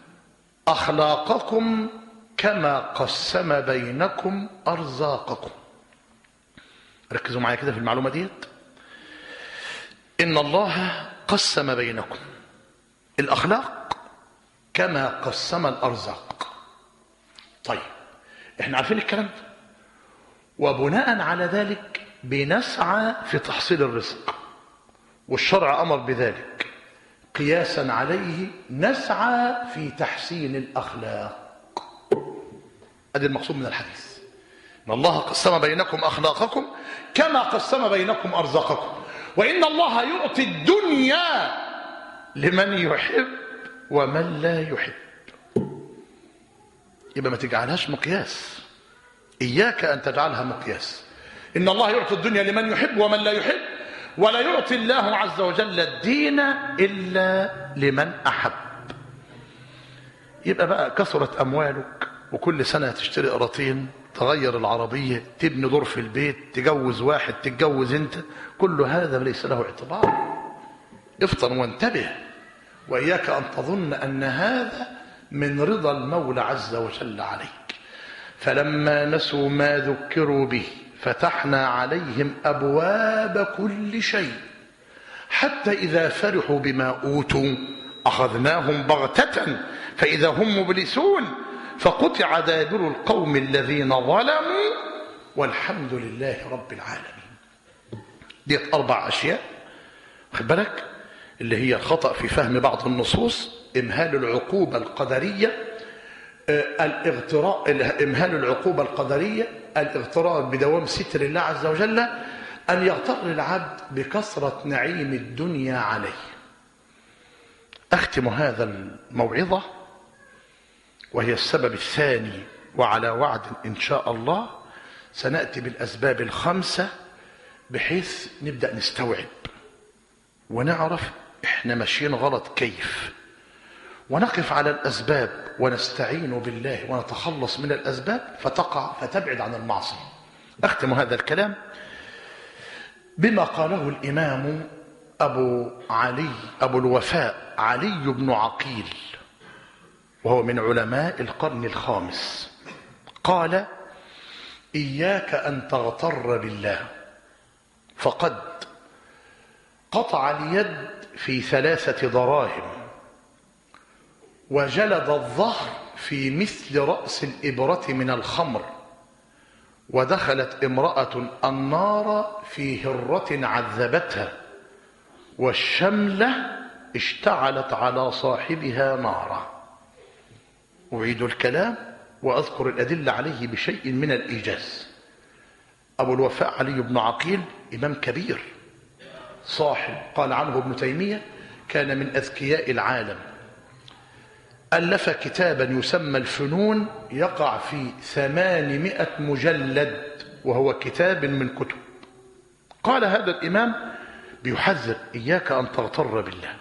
أخلاقكم كما قسم بينكم أرزاقكم. ركزوا معايا كده في المعلومة ديت. إن الله قسم بينكم الأخلاق كما قسم الأرزاق. طيب، احنا عارفين الكلام ده، وبناء على ذلك بنسعى في تحصيل الرزق، والشرع أمر بذلك، قياسا عليه نسعى في تحسين الأخلاق. هذا المقصود من الحديث، إن الله قسم بينكم أخلاقكم كما قسم بينكم أرزاقكم، وإن الله يعطي الدنيا لمن يحب ومن لا يحب. يبقى ما تجعلهاش مقياس، إياك أن تجعلها مقياس. إن الله يعطي الدنيا لمن يحب ومن لا يحب، ولا يعطي الله عز وجل الدين إلا لمن أحب. يبقى بقى كثرت أموالك وكل سنة تشتري قراطين، تغير العربية، تبني دور في البيت، تجوز واحد، تتجوز انت، كل هذا ليس له اعتبار. افطن وانتبه، وإياك أن تظن أن هذا من رضا المولى عز وجل عليك. فلما نسوا ما ذكروا به فتحنا عليهم أبواب كل شيء حتى إذا فرحوا بما أوتوا أخذناهم بغتة فإذا هم مبلسون فقطع دابر القوم الذين ظلموا والحمد لله رب العالمين. دي 4 أشياء خد بالك، اللي هي الخطأ في فهم بعض النصوص، إمهال العقوبة القدرية، إمهال العقوبة القدرية، الاغترار بدوام ستر الله عز وجل، أن يغتر العبد بكثرة نعيم الدنيا عليه. أختم هذا الموعظة وهي السبب الثاني، وعلى وعد إن شاء الله سنأتي بالأسباب ال5 بحيث نبدأ نستوعب ونعرف إحنا ماشيين غلط كيف، ونقف على الأسباب ونستعين بالله ونتخلص من الأسباب فتبعد عن المعصية. أختم هذا الكلام بما قاله الإمام أبو الوفاء علي بن عقيل، وهو من علماء القرن ال5. قال: إياك أن تغتر بالله، فقد قطع اليد في 3 دراهم، وجلد الظهر في مثل رأس الإبرة من الخمر، ودخلت امرأة النار في هرة عذبتها، والشملة اشتعلت على صاحبها نارا. أعيد الكلام وأذكر الأدلة عليه بشيء من الإيجاز. أبو الوفاء علي بن عقيل إمام كبير صاحب، قال عنه ابن تيمية كان من أذكياء العالم، ألف كتابا يسمى الفنون، يقع في 800 مجلد، وهو كتاب من كتب. قال هذا الإمام بيحذر: إياك أن تغتر بالله،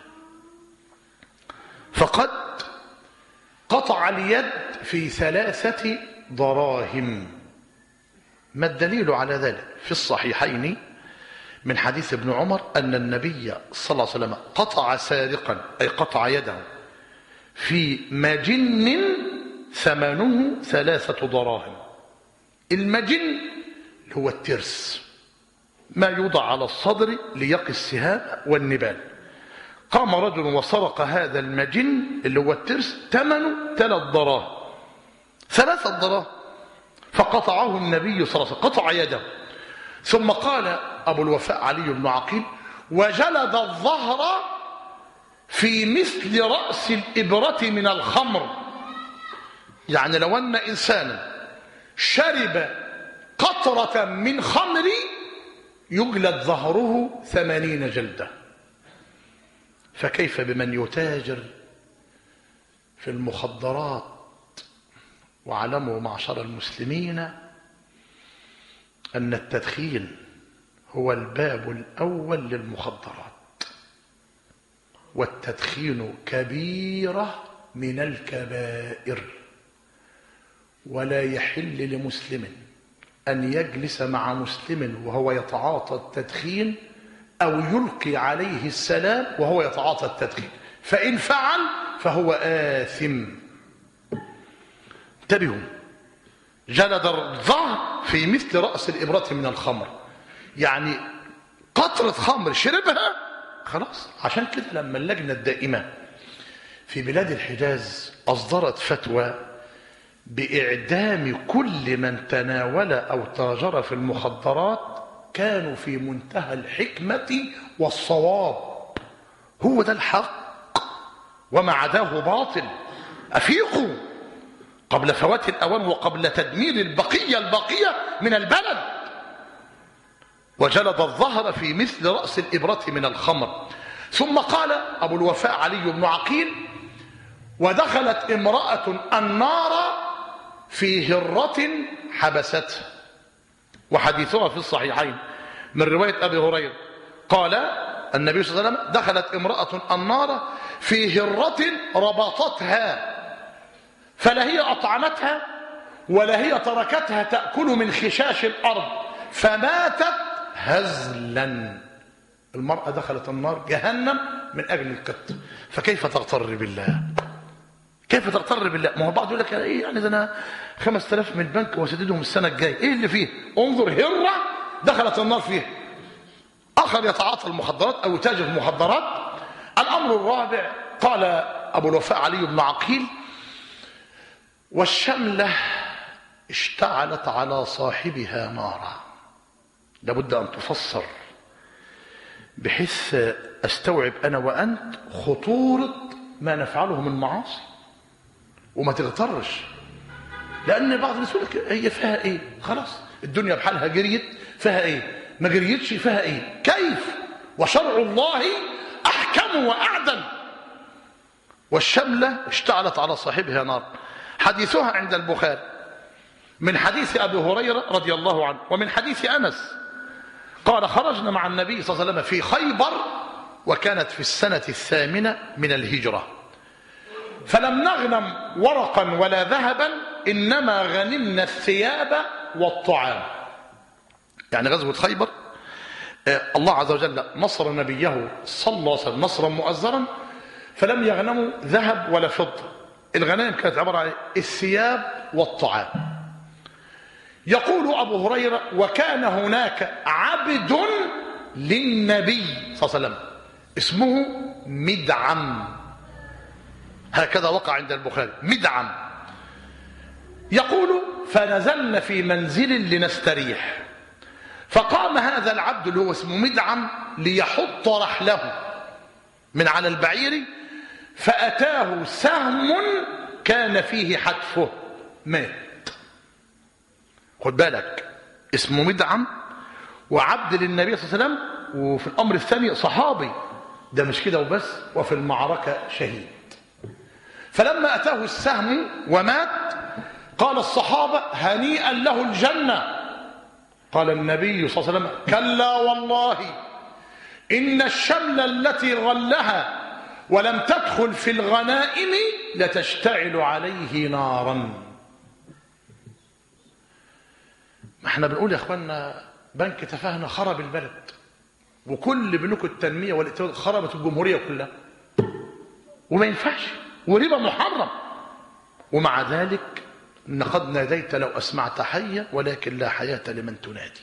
فقد قطع اليد في 3 دراهم. ما الدليل على ذلك؟ في الصحيحين من حديث ابن عمر أن النبي صلى الله عليه وسلم قطع سارقا، أي قطع يده، في مجن ثمنه 3 دراهم. المجن هو الترس، ما يوضع على الصدر ليقي السهام والنبال. قام رجل وسرق هذا المجن اللي هو الترس، ثمنه 3 دراهم، 3 دراهم، فقطعه النبي صلى الله عليه وسلم، قطع يده. ثم قال أبو الوفاء علي بن عقيل: وجلد الظهر في مثل رأس الإبرة من الخمر. يعني لو أن إنسانا شرب قطرة من خمر يجلد ظهره 80 جلدة. فكيف بمن يتاجر في المخدرات؟ واعلموا معشر المسلمين أن التدخين هو الباب الأول للمخدرات، والتدخين كبيرة من الكبائر، ولا يحل لمسلم أن يجلس مع مسلم وهو يتعاطى التدخين أو يلقي عليه السلام وهو يتعاطى التدخين، فإن فعل فهو آثم. انتبهوا، جلد الظهر في مثل رأس الإبرة من الخمر، يعني قطرة خمر شربها خلاص. عشان كده لما اللجنة الدائمة في بلاد الحجاز أصدرت فتوى بإعدام كل من تناول أو تاجر في المخدرات كانوا في منتهى الحكمة والصواب. هو ده الحق وما عداه باطل. أفيقوا قبل فوات الأوان وقبل تدمير البقية من البلد. وجلد الظهر في مثل رأس الإبرة من الخمر. ثم قال أبو الوفاء علي بن عقيل: ودخلت امرأة النار في هرة حبستها. وحديثها في الصحيحين من رواية أبي هريرة قال النبي صلى الله عليه وسلم: دخلت امرأة النار في هرة ربطتها، فلا هي أطعمتها ولا هي تركتها تأكل من خشاش الأرض، فماتت هزلا. المرأة دخلت النار جهنم من أجل القط. فكيف تغتر بالله؟ كيف تغتر بالله؟ ما هو بعض يقول لك ايه يعني ده انا 5000 من البنك واسددهم السنه الجايه، ايه اللي فيه؟ انظر هره دخلت النار فيها. اخر يتعاطى المخدرات او يتاجر في المخدرات. الامر الرابع قال ابو الوفاء علي بن عقيل: والشمله اشتعلت على صاحبها نارا. لابد ان تفسر بحيث استوعب انا وانت خطوره ما نفعله من معاصي وما تغترش. لان بعض الناس يقول لك هي فيها ايه؟ خلاص الدنيا بحالها جريت، فيها ايه؟ ما جريتش، فيها ايه؟ كيف؟ وشرع الله احكم واعدل. والشمله اشتعلت على صاحبها نار. حديثها عند البخاري من حديث ابي هريره رضي الله عنه ومن حديث انس قال: خرجنا مع النبي صلى الله عليه وسلم في خيبر وكانت في السنه 8 من الهجره، فلم نغنم ورقا ولا ذهبا، إنما غنمنا الثياب والطعام. يعني غزوة خيبر الله عز وجل نصر نبيه صلى الله عليه وسلم نصرا مؤزرا، فلم يغنموا ذهب ولا فضة. الغنائم كانت عبارة عن الثياب والطعام. يقول أبو هريرة: وكان هناك عبد للنبي صلى الله عليه وسلم اسمه مدعم. هكذا وقع عند البخاري مدعم. يقول: فنزلنا في منزل لنستريح، فقام هذا العبد اللي هو اسمه مدعم ليحط رحله من على البعير، فأتاه سهم كان فيه حتفه، مات. خد بالك، اسمه مدعم وعبد للنبي صلى الله عليه وسلم، وفي الأمر الثاني صحابي، ده مش كده وبس، وفي المعركة شهيد. فلما أتاه السهم ومات قال الصحابة: هنيئا له الجنة. قال النبي صلى الله عليه وسلم: كلا والله إن الشمل التي غلها ولم تدخل في الغنائم لتشتعل عليه نارا. ما احنا بنقول يا اخوانا بنك تفاهنا خرب البلد، وكل بنوك التنمية والائتمان خربت الجمهورية كلها، وما ينفعش، وربا محرم. ومع ذلك قد ناديت لو أسمعت حيا ولكن لا حياة لمن تنادي.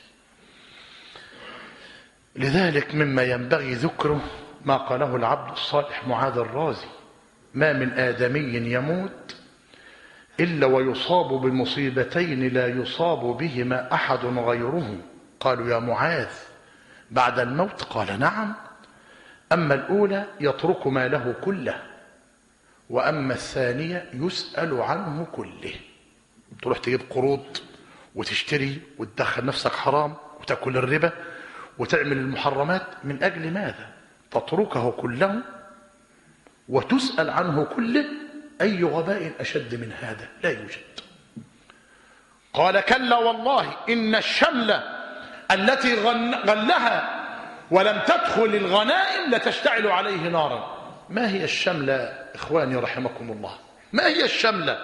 لذلك مما ينبغي ذكره ما قاله العبد الصالح معاذ الرازي: ما من آدمي يموت إلا ويصاب بمصيبتين لا يصاب بهما أحد غيره. قالوا: يا معاذ بعد الموت؟ قال: نعم. أما الأولى يترك ماله كله، وأما الثانية يسأل عنه كله. تروح تجيب قروض وتشتري وتدخل نفسك حرام وتأكل الربا وتعمل المحرمات، من أجل ماذا؟ تتركه كله وتسأل عنه كله. أي غباء أشد من هذا؟ لا يوجد. قال: كلا والله إن الشملة التي غلها ولم تدخل الغنائم لتشتعل عليه نارا. ما هي الشملة إخواني رحمكم الله؟ ما هي الشملة؟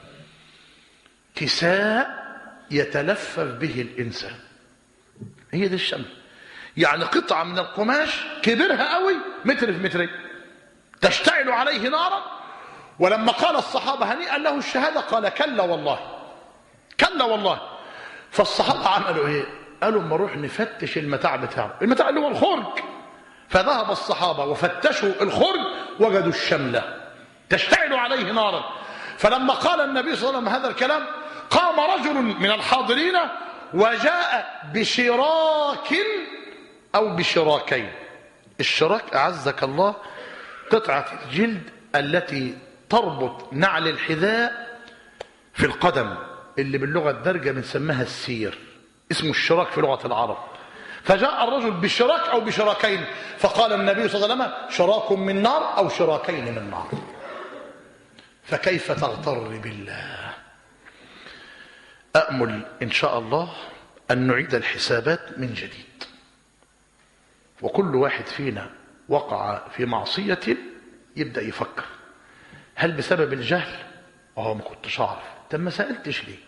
كساء يتلفف به الإنسان، هي دي الشملة. يعني قطعة من القماش كبرها قوي متر في مترين تشتعل عليه نارا. ولما قال الصحابة هنيئا له الشهادة قال: كلا والله، كلا والله. فالصحابة عملوا ايه؟ قالوا: اما نروح نفتش المتاع بتاعه، المتاع اللي هو الخرج. فذهب الصحابة وفتشوا الخرج وجدوا الشملة تشتعل عليه نارا. فلما قال النبي صلى الله عليه وسلم هذا الكلام قام رجل من الحاضرين وجاء بشراك أو بشراكين. الشراك أعزك الله قطعة الجلد التي تربط نعل الحذاء في القدم، اللي باللغة الدارجة بنسميها السير، اسمه الشراك في لغة العرب. فجاء الرجل بشراك أو بشراكين، فقال النبي صلى الله عليه وسلم شراك من نار أو شراكين من نار. فكيف تغتر بالله؟ أأمل إن شاء الله أن نعيد الحسابات من جديد، وكل واحد فينا وقع في معصية يبدأ يفكر هل بسبب الجهل؟ ما كنتش أعرف. طب ما سألتش ليه؟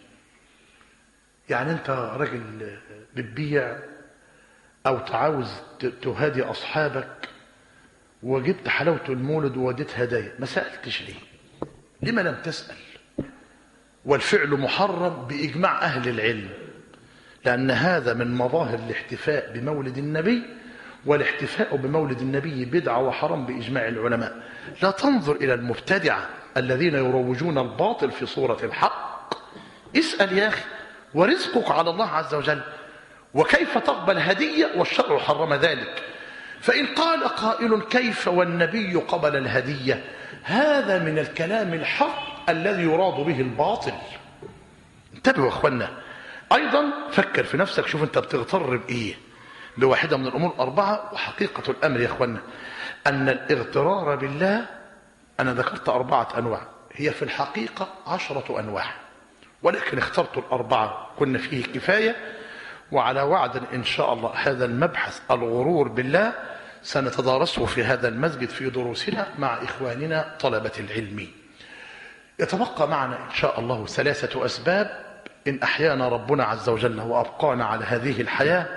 يعني أنت راجل بتبيع أو تعاوز تهادي أصحابك وجبت حلاوة المولد ووديت هدايا، ما سألتش ليه؟ لما لم تسأل؟ والفعل محرم بإجماع أهل العلم، لأن هذا من مظاهر الاحتفاء بمولد النبي، والاحتفاء بمولد النبي بدعة وحرام بإجماع العلماء. لا تنظر إلى المبتدعة الذين يروجون الباطل في صورة الحق. اسأل يا أخي، ورزقك على الله عز وجل، وكيف تقبل هدية والشرع حرم ذلك؟ فإن قال قائل كيف والنبي قبل الهدية؟ هذا من الكلام الحق الذي يراد به الباطل. انتبهوا يا أخوانا. أيضا فكر في نفسك، شوف أنت بتغتر بإيه؟ بواحدة من الأمور الأربعة. وحقيقة الأمر يا أخوانا أن الاغترار بالله، أنا ذكرت 4 أنواع، هي في الحقيقة 10 أنواع، ولكن اخترت الأربعة، كنا فيه كفاية. وعلى وعد إن شاء الله هذا المبحث الغرور بالله سنتدارسه في هذا المسجد في دروسنا مع إخواننا طلبة العلم. يتبقى معنا إن شاء الله 3 أسباب إن أحيانا ربنا عز وجل وأبقانا على هذه الحياة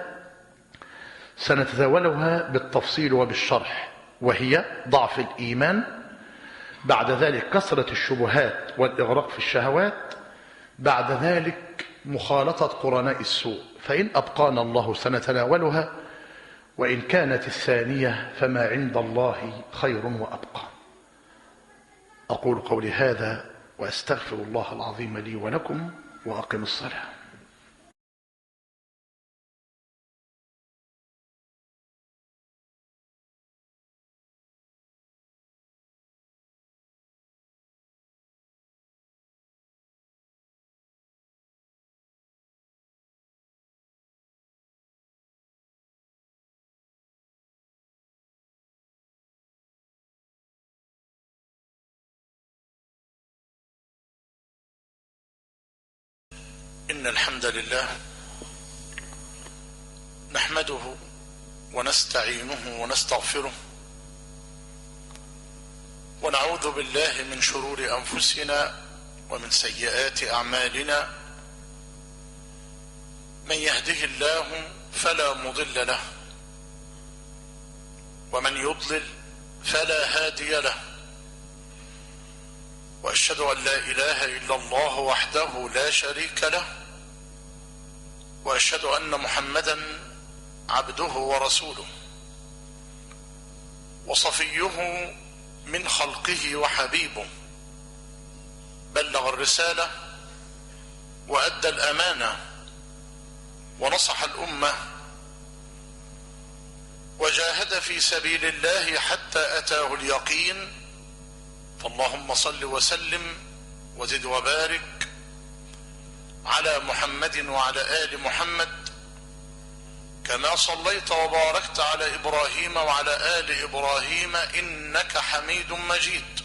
سنتداولها بالتفصيل وبالشرح، وهي ضعف الإيمان، بعد ذلك كثرة الشبهات والإغراق في الشهوات، بعد ذلك مخالطة قرناء السوء. فإن أبقانا الله سنتناولها، وإن كانت الثانية فما عند الله خير وأبقى. أقول قولي هذا وأستغفر الله العظيم لي ولكم، وأقم الصلاة. إن الحمد لله نحمده ونستعينه ونستغفره، ونعوذ بالله من شرور أنفسنا ومن سيئات أعمالنا. من يهده الله فلا مضل له، ومن يضلل فلا هادي له. وأشهد أن لا إله إلا الله وحده لا شريك له، وأشهد أن محمدا عبده ورسوله وصفيه من خلقه وحبيبه، بلغ الرسالة وأدى الأمانة ونصح الأمة وجاهد في سبيل الله حتى أتاه اليقين. فاللهم صل وسلم وزد وبارك على محمد وعلى آل محمد، كما صليت وباركت على إبراهيم وعلى آل إبراهيم إنك حميد مجيد.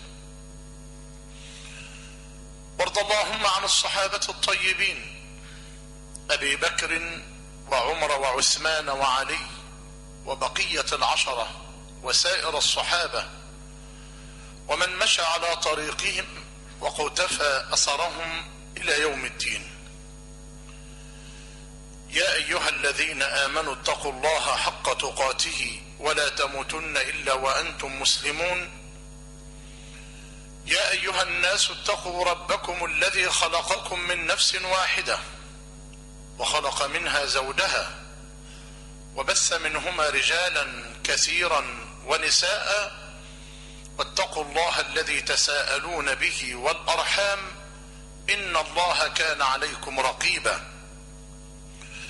وارض اللهم عن الصحابة الطيبين أبي بكر وعمر وعثمان وعلي وبقية العشرة وسائر الصحابة ومن مشى على طريقهم وقتفى أثرهم إلى يوم الدين. يا أيها الذين آمنوا اتقوا الله حق تقاته ولا تموتن إلا وأنتم مسلمون. يا أيها الناس اتقوا ربكم الذي خلقكم من نفس واحدة وخلق منها زوجها وبث منهما رجالا كثيرا ونساء، واتقوا الله الذي تساءلون به والأرحام إن الله كان عليكم رقيبا.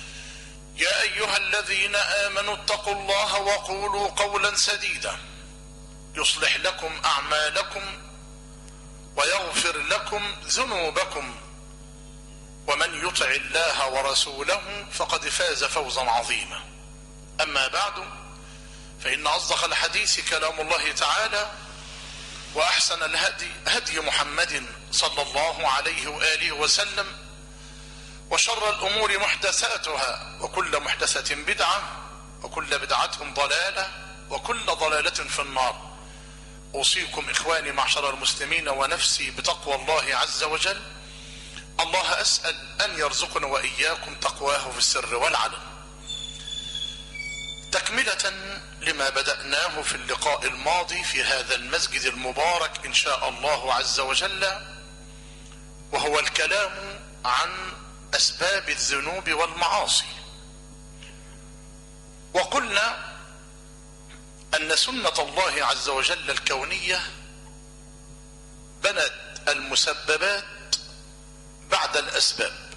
يا أيها الذين آمنوا اتقوا الله وقولوا قولا سديدا يصلح لكم أعمالكم ويغفر لكم ذنوبكم ومن يطع الله ورسوله فقد فاز فوزا عظيما. أما بعد، فإن أصدق الحديث كلام الله تعالى، وأحسن الهدي هدي محمد صلى الله عليه وآله وسلم، وشر الأمور محدثاتها، وكل محدثة بدعة، وكل بدعة ضلالة، وكل ضلالة في النار. أوصيكم إخواني معشر المسلمين ونفسي بتقوى الله عز وجل. الله أسأل أن يرزقنا وإياكم تقواه في السر والعلن. تكملة لما بدأناه في اللقاء الماضي في هذا المسجد المبارك إن شاء الله عز وجل، وهو الكلام عن أسباب الذنوب والمعاصي. وقلنا أن سنة الله عز وجل الكونية بنت المسببات بعد الأسباب.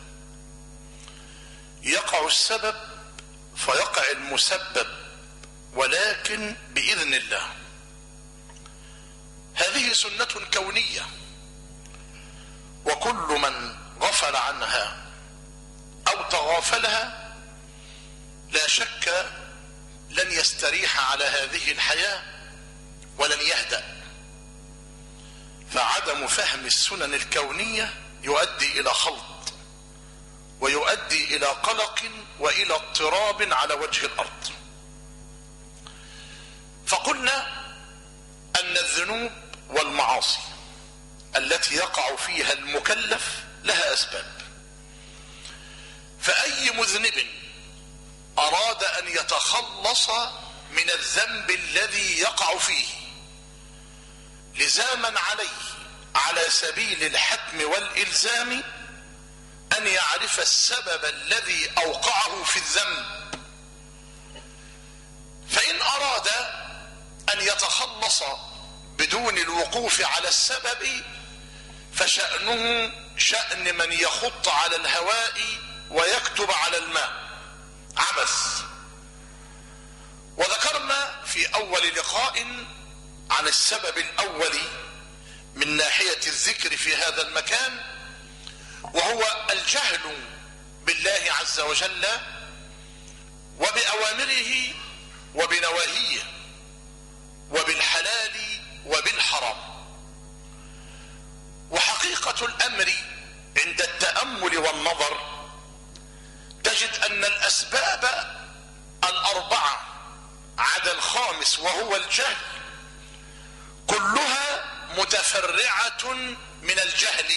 يقع السبب فيقع المسبب، ولكن بإذن الله. هذه سنة كونية، وكل من غفل عنها أو تغافلها لا شك لن يستريح على هذه الحياة ولن يهدأ. فعدم فهم السنن الكونية يؤدي إلى خلط، ويؤدي إلى قلق وإلى اضطراب على وجه الأرض. فقلنا أن الذنوب والمعاصي التي يقع فيها المكلف لها أسباب. فأي مذنب أراد أن يتخلص من الذنب الذي يقع فيه لزاما عليه على سبيل الحتم والإلزام أن يعرف السبب الذي أوقعه في الذنب. فإن أراد أن يتخلص بدون الوقوف على السبب فشأنه شأن من يخط على الهواء ويكتب على الماء، عبث. وذكرنا في أول لقاء عن السبب الأول من ناحية الذكر في هذا المكان، وهو الجهل بالله عز وجل وبأوامره وبنواهيه وبالحلال وبالحرام. وحقيقة الأمر عند التأمل والنظر تجد أن الأسباب الأربعة عدا الخامس وهو الجهل كلها متفرعة من الجهل.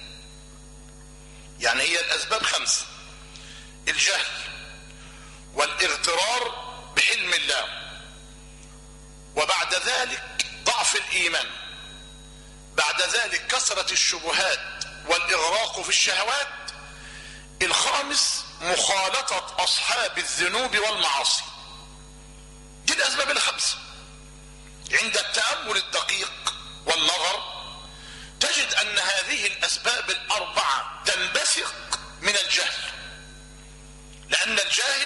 يعني هي الأسباب 5: الجهل والاغترار بحلم الله، وبعد ذلك ضعف الإيمان، بعد ذلك كثرة الشبهات والإغراق في الشهوات، الخامس مخالطة أصحاب الذنوب والمعاصي. دي الأسباب 5. عند التأمل الدقيق والنظر تجد أن هذه الأسباب الأربعة تنبثق من الجهل، لأن الجاهل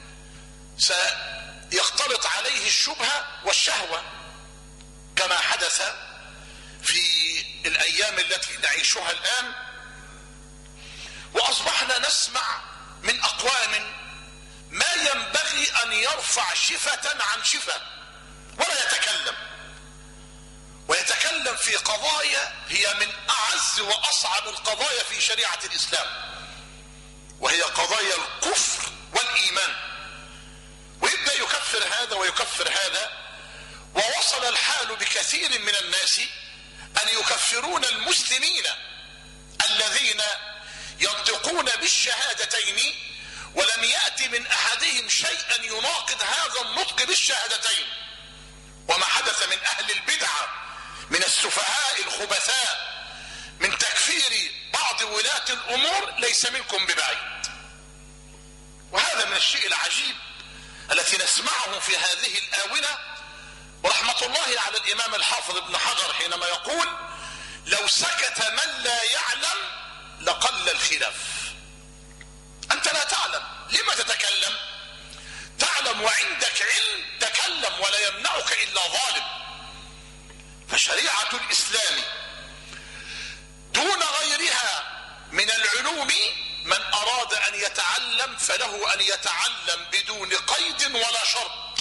سيختلط عليه الشبهة والشهوة كما حدث في الأيام التي نعيشها الآن. وأصبحنا نسمع من أقوام ما ينبغي أن يرفع شفة عن شفة ولا يتكلم، ويتكلم في قضايا هي من أعز وأصعب القضايا في شريعة الإسلام، وهي قضايا الكفر والإيمان، ويبدأ يكفر هذا ويكفر هذا. ووصل الحال بكثير من الناس أن يكفرون المسلمين الذين ينطقون بالشهادتين ولم يأتي من أحدهم شيئا يناقض هذا النطق بالشهادتين. وما حدث من أهل البدعة من السفهاء الخبثاء من تكفير بعض ولاة الأمور ليس منكم ببعيد. وهذا من الشيء العجيب التي نسمعه في هذه الآونة. ورحمة الله على الإمام الحافظ ابن حجر حينما يقول: لو سكت من لا يعلم لقل الخلاف. أنت لا تعلم، لما تتكلم؟ تعلم وعندك علم تكلم، ولا يمنعك إلا ظالم. فشريعة الإسلام دون غيرها من العلوم، من أراد أن يتعلم فله أن يتعلم بدون قيد ولا شرط،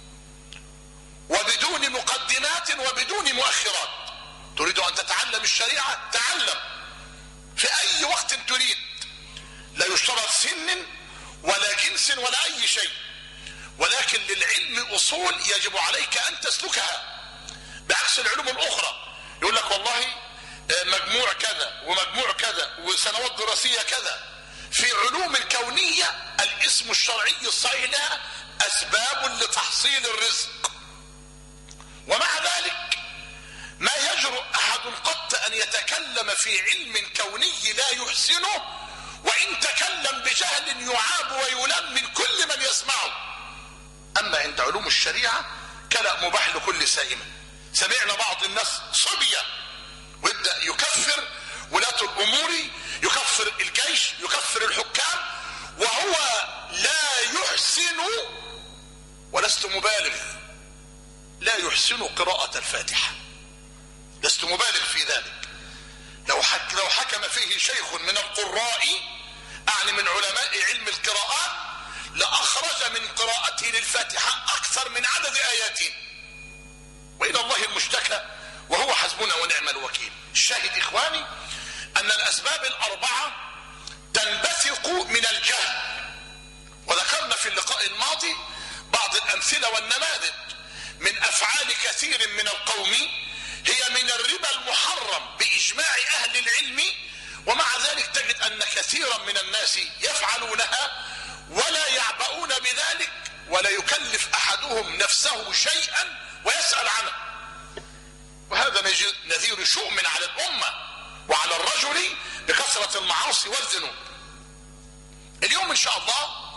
وبدون مقدمات وبدون مؤخرات. تريد أن تتعلم الشريعة تعلم في أي وقت تريد، لا يشترط سن ولا جنس ولا أي شيء، ولكن للعلم أصول يجب عليك أن تسلكها، بعكس العلوم الأخرى. يقول لك والله مجموع كذا ومجموع كذا وسنوات دراسية كذا. في علوم الكونية الاسم الشرعي الصحيح لها أسباب لتحصيل الرزق، ومع ذلك ما يجرؤ أحد قط أن يتكلم في علم كوني لا يحسنه، وإن تكلم بجهل يعاب ويلام من كل من يسمعه. أما عند علوم الشريعة كلام مباح لكل سائمة. سمعنا بعض الناس صبية ويبدأ يكفر ولاة الأمور، يكفر الجيش، يكفر الحكام، وهو لا يحسن، ولست مبالغ، لا يحسن قراءة الفاتحة، لست مبالغ في ذلك. لو حكم فيه شيخ من القراء، أعني من علماء علم القراءات، لأخرج من قراءته للفاتحة أكثر من عدد آياته، وإلى الله المشتكى، وهو حسبنا ونعم الوكيل. الشاهد إخواني أن الأسباب الأربعة تنبثق من الجهل، وذكرنا في اللقاء الماضي بعض الأمثلة والنماذج من أفعال كثير من القوم هي من الربا المحرم بإجماع أهل العلم، ومع ذلك تجد أن كثيرا من الناس يفعلونها ولا يعبؤون بذلك، ولا يكلف أحدهم نفسه شيئا ويسأل عنه. وهذا نذير شؤم على الأمة وعلى الرجل بكثرة المعاصي والذنوب. اليوم إن شاء الله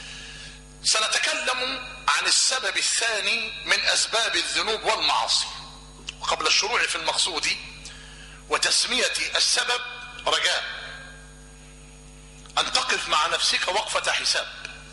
سنتكلم عن السبب الثاني من أسباب الذنوب والمعاصي. وقبل الشروع في المقصود وتسمية السبب رجاء أن تقف مع نفسك وقفة حساب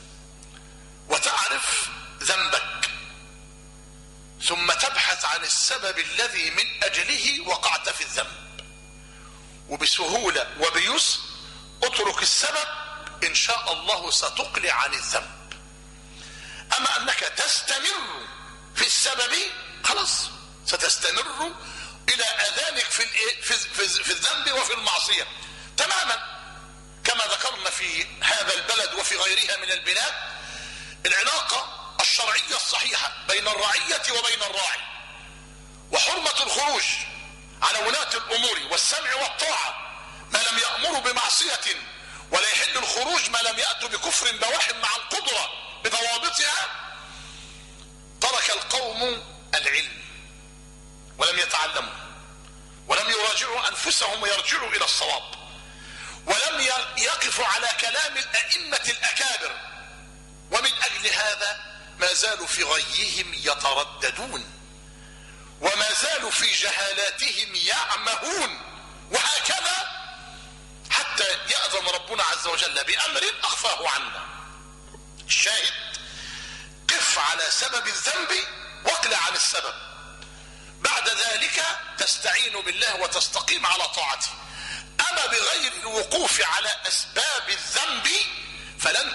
وتعرف ذنبك، ثم تبحث عن السبب الذي من أجله وقعت في الذنب، وبسهولة وبيسر اترك السبب إن شاء الله ستقلع عن الذنب. أما أنك تستمر في السبب خلاص ستستمر إلى أذانك في الذنب وفي المعصية تماما. كما ذكرنا في هذا البلد وفي غيرها من البلاد العلاقة الشرعية الصحيحة بين الرعية وبين الراعي، وحرمة الخروج على ولاة الأمور والسمع والطاعة ما لم يأمروا بمعصية، ولا يحل الخروج ما لم يأتوا بكفر بواح مع القدرة بضوابطها. ترك القوم العلم ولم يتعلموا، ولم يراجعوا أنفسهم ويرجعوا إلى الصواب، ولم يقفوا على كلام الأئمة الأكابر، ومن أجل هذا ما زالوا في غيهم يترددون، وما زالوا في جهالاتهم يعمهون، وهكذا حتى يأذن ربنا عز وجل بأمر أخفاه عنا. الشاهد قف على سبب الذنب واقلع عن السبب، بعد ذلك تستعين بالله وتستقيم على طاعته. أما بغير الوقوف على أسباب الذنب فلن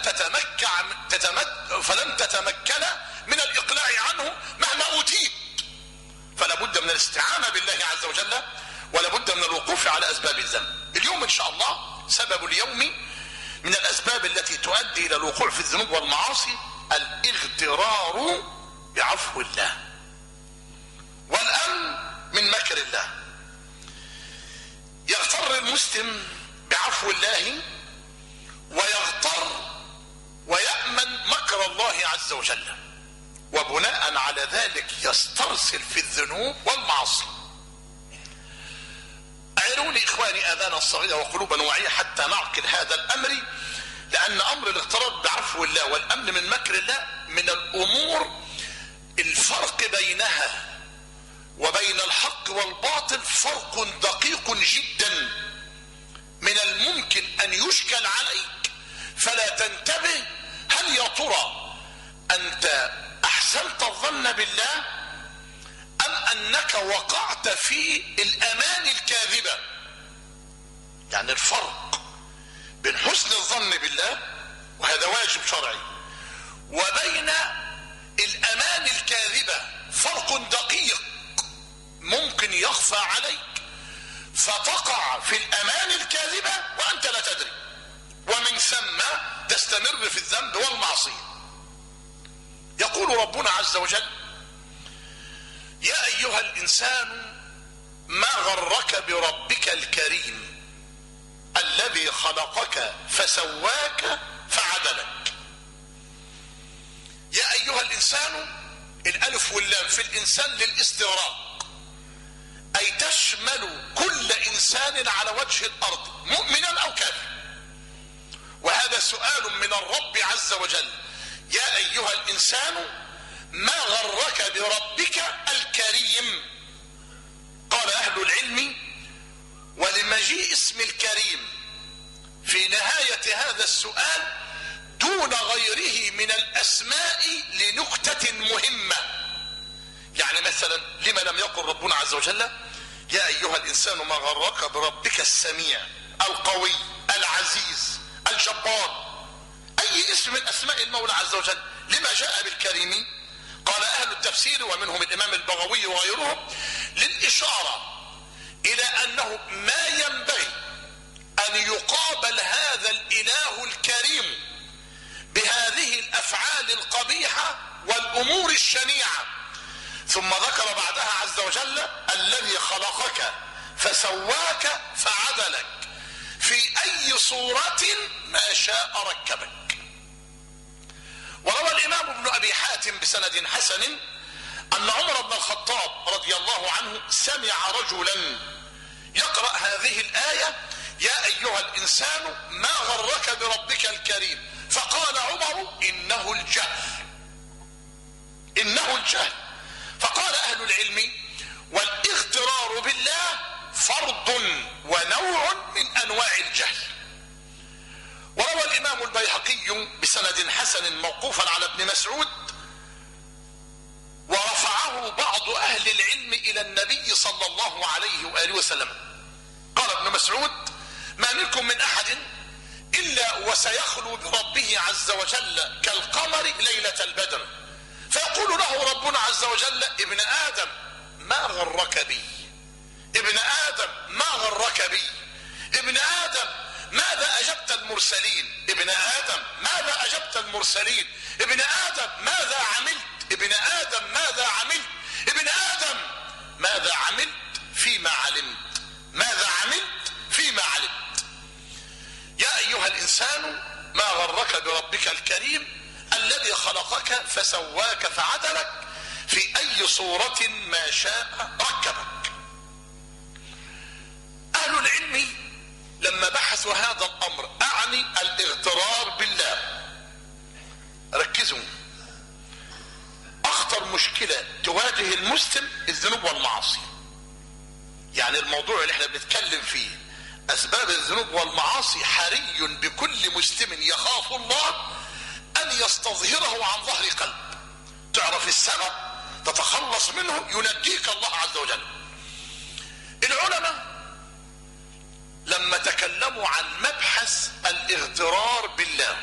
تتمكن من الإقلاع عنه مهما أوتيت. فلا بد من الاستعانة بالله عز وجل، ولا بد من الوقوف على أسباب الذنب. اليوم إن شاء الله سبب اليوم من الأسباب التي تؤدي إلى الوقوع في الذنوب والمعاصي الاغترار بعفو الله والأمن من مكر الله. يغتر المسلم بعفو الله ويغتر ويأمن مكر الله عز وجل، وبناء على ذلك يسترسل في الذنوب والمعاصي. أعيروني إخواني آذانا الصغيرة وقلوبا واعية حتى نعقل هذا الأمر، لأن أمر الاغترار بعفو الله والأمن من مكر الله من الأمور الفرق بينها وبين الحق والباطل فرق دقيق جدا، من الممكن أن يشكل عليك فلا تنتبه ترى أنت أحسنت الظن بالله أم أنك وقعت في الأمان الكاذبة؟ يعني الفرق بين حسن الظن بالله، وهذا واجب شرعي، وبين الأمان الكاذبة فرق دقيق ممكن يخفى عليك فتقع في الأمان الكاذبة وأنت لا تدري، ومن ثم تستمر في الذنب والمعصية. يقول ربنا عز وجل: يا أيها الإنسان ما غرك بربك الكريم الذي خلقك فسواك فعدلك. يا أيها الإنسان، الألف واللام في الإنسان للاستغراق، أي تشمل كل إنسان على وجه الأرض مؤمنا أو كافر. وهذا سؤال من الرب عز وجل: يا أيها الإنسان ما غرك بربك الكريم. قال أهل العلم: ولمجيء اسم الكريم في نهاية هذا السؤال دون غيره من الأسماء لنكتة مهمة. يعني مثلا لما لم يقل ربنا عز وجل: يا أيها الإنسان ما غرك بربك السميع القوي العزيز الجبار؟ أي اسم من أسماء المولى عز وجل لما جاء بالكريم؟ قال أهل التفسير ومنهم الإمام البغوي وغيرهم: للإشارة إلى أنه ما ينبغي أن يقابل هذا الإله الكريم بهذه الأفعال القبيحة والأمور الشنيعة. ثم ذكر بعدها عز وجل: الذي خلقك فسواك فعدلك في أي صورة ما شاء ركبك. وروى الإمام ابن أبي حاتم بسند حسن أن عمر بن الخطاب رضي الله عنه سمع رجلا يقرأ هذه الآية: يا أيها الإنسان ما غرك بربك الكريم، فقال عمر: إنه الجهل، إنه الجهل. فقال أهل العلم: والاغترار بالله فرض ونوع من أنواع الجهل. وروى الإمام البيهقي بسند حسن موقوفا على ابن مسعود، ورفعه بعض أهل العلم إلى النبي صلى الله عليه وآله وسلم. قال ابن مسعود: ما منكم من أحد إلا وسيخلو بربه عز وجل كالقمر ليلة البدر، فيقول له ربنا عز وجل: ابن آدم ما غرك بي، ابن آدم ما غرك بي، ابن آدم ماذا أجبت المرسلين، ابن آدم ماذا أجبت المرسلين، ابن آدم ماذا عملت، ابن آدم ماذا عملت، ابن آدم ماذا عملت فيما علمت، ماذا عملت فيما علمت. يا أيها الإنسان ما غرك بربك الكريم الذي خلقك فسواك فعدلك في أي صورة ما شاء ركبك. أهل العلم لما بحثوا هذا الأمر، أعني الاغترار بالله، ركزوا، أخطر مشكلة تواجه المسلم الذنوب والمعاصي. يعني الموضوع اللي احنا بنتكلم فيه أسباب الذنوب والمعاصي، حري بكل مسلم يخاف الله أن يستظهره عن ظهر قلب. تعرف السبب تتخلص منه ينجيك الله عز وجل. العلماء لما تكلموا عن مبحث الاغترار بالله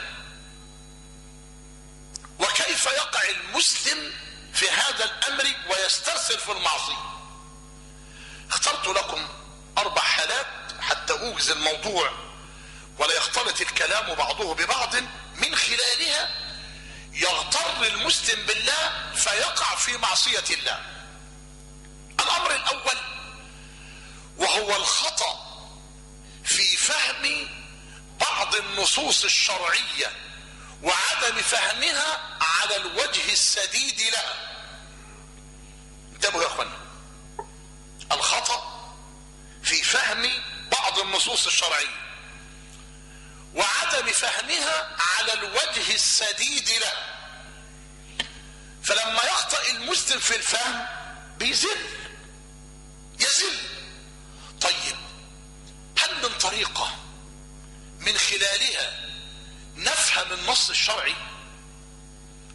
وكيف يقع المسلم في هذا الأمر ويسترسل في المعصية، اخترت لكم 4 حالات حتى أوجز الموضوع ولا يختلط الكلام بعضه ببعض، من خلالها يغتر المسلم بالله فيقع في معصية الله. الأمر الأول وهو الخطأ في فهم بعض النصوص الشرعية وعدم فهمها على الوجه السديد لها. انتبهوا يا اخوانا، الخطأ في فهم بعض النصوص الشرعية وعدم فهمها على الوجه السديد لها. فلما يخطئ المسلم في الفهم بيزل، يزل. طيب هل من طريقة من خلالها نفهم النص الشرعي؟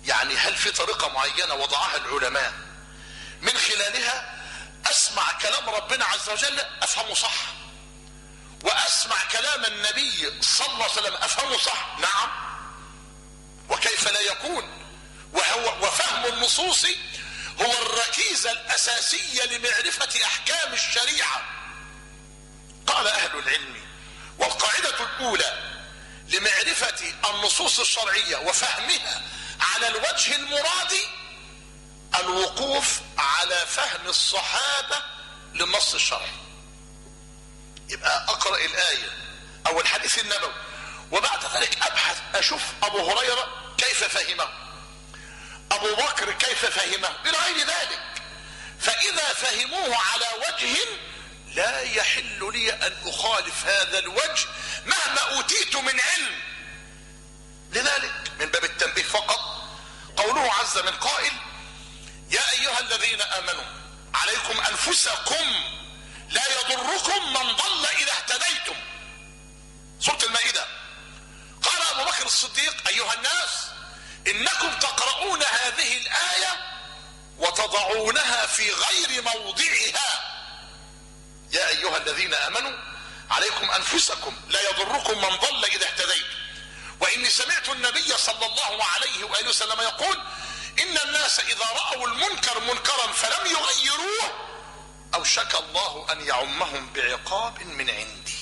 يعني هل في طريقة معينة وضعها العلماء من خلالها اسمع كلام ربنا عز وجل افهمه صح، واسمع كلام النبي صلى الله عليه وسلم افهمه صح؟ نعم، وكيف لا يكون؟ وفهم النصوص هو الركيزة الاساسية لمعرفة احكام الشريعة. قال اهل العلم: والقاعدة الاولى لمعرفة النصوص الشرعية وفهمها على الوجه المراد الوقوف على فهم الصحابة للنص الشرعي. يبقى اقرأ الآية او الحديث النبوي وبعد ذلك ابحث اشوف ابو هريرة كيف فهمه، ابو بكر كيف فهمه، بغير ذلك. فاذا فهموه على وجه لا يحل لي ان اخالف هذا الوجه مهما اوتيت من علم. لذلك من باب التنبيه فقط قوله عز من قائل: يا ايها الذين امنوا عليكم انفسكم لا يضركم من ضل اذا اهتديتم. سورة المائدة. قال ابو بكر الصديق: ايها الناس انكم تقرؤون هذه الآية وتضعونها في غير موضعها. يا ايها الذين امنوا عليكم انفسكم لا يضركم من ضل اذا اهتديتم. واني سمعت النبي صلى الله عليه وآله وسلم يقول: ان الناس اذا رأوا المنكر منكرا فلم يغيروه اوشك الله ان يعمهم بعقاب من عندي.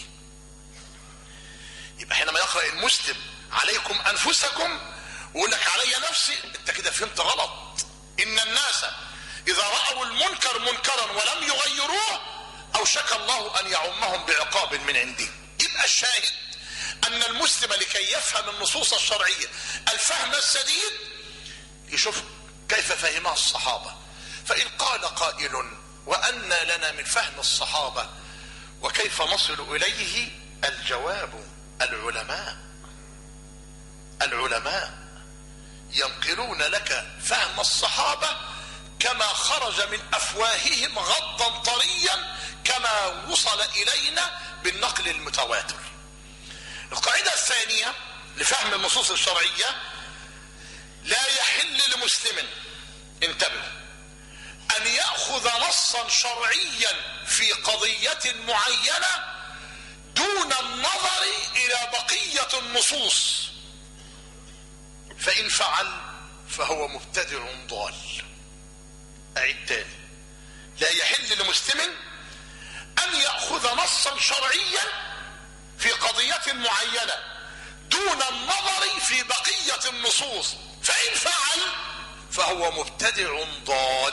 يبقى حينما يقرأ المسلم عليكم انفسكم ويقول لك علي نفسي، انت كده فهمت غلط. ان الناس اذا رأوا المنكر منكرا ولم يغيروه اوشك الله ان يعمهم بعقاب من عندي. يبقى الشاهد ان المسلم لكي يفهم النصوص الشرعية الفهم السديد يشوف كيف فهمها الصحابة. فإن قال قائل: وأن لنا من فهم الصحابة وكيف نصل إليه؟ الجواب: العلماء ينقلون لك فهم الصحابة كما خرج من أفواههم غضا طريا كما وصل إلينا بالنقل المتواتر. القاعدة الثانية لفهم النصوص الشرعية: لا يحل لمسلم، انتبه، ان يأخذ نصا شرعيا في قضية معينة دون النظر الى بقية النصوص، فان فعل فهو مبتدع ضال. اعيد تاني: لا يحل لمسلم ان يأخذ نصا شرعيا في قضية معينة دون النظر في بقية النصوص، فإن فعل فهو مبتدع ضال.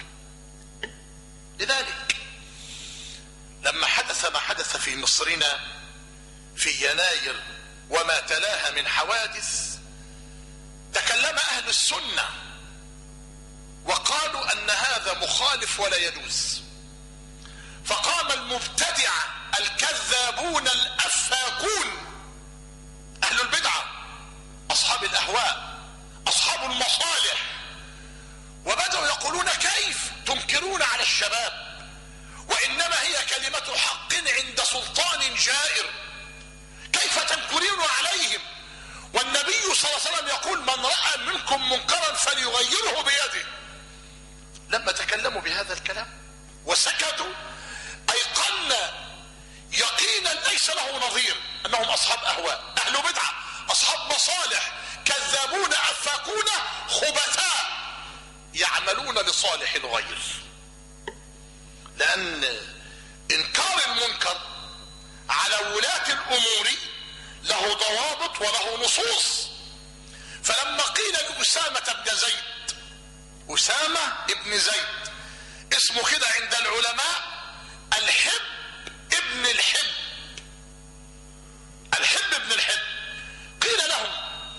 لذلك لما حدث ما حدث في مصرنا في يناير وما تلاها من حوادث، تكلم أهل السنة وقالوا أن هذا مخالف ولا يجوز. فقام المبتدعة الكذابون الأفاكون أهل البدعة أصحاب الأهواء أصحاب المصالح، وبدأوا يقولون: كيف تنكرون على الشباب وإنما هي كلمة حق عند سلطان جائر؟ كيف تنكرون عليهم والنبي صلى الله عليه وسلم يقول: من رأى منكم منكرا فليغيره بيده؟ لما تكلموا بهذا الكلام وسكتوا أيقنا يقينا ليس له نظير أنهم أصحاب أهواء أهل بدعة أصحاب مصالح كذابون أفاكون خبثاء يعملون لصالح الغير. لأن إنكار المنكر على ولاة الأمور له ضوابط وله نصوص. فلما قيل لأسامة بن زيد، أسامة ابن زيد اسمه كده عند العلماء الحب ابن الحب، الحب ابن الحب، قيل لهم: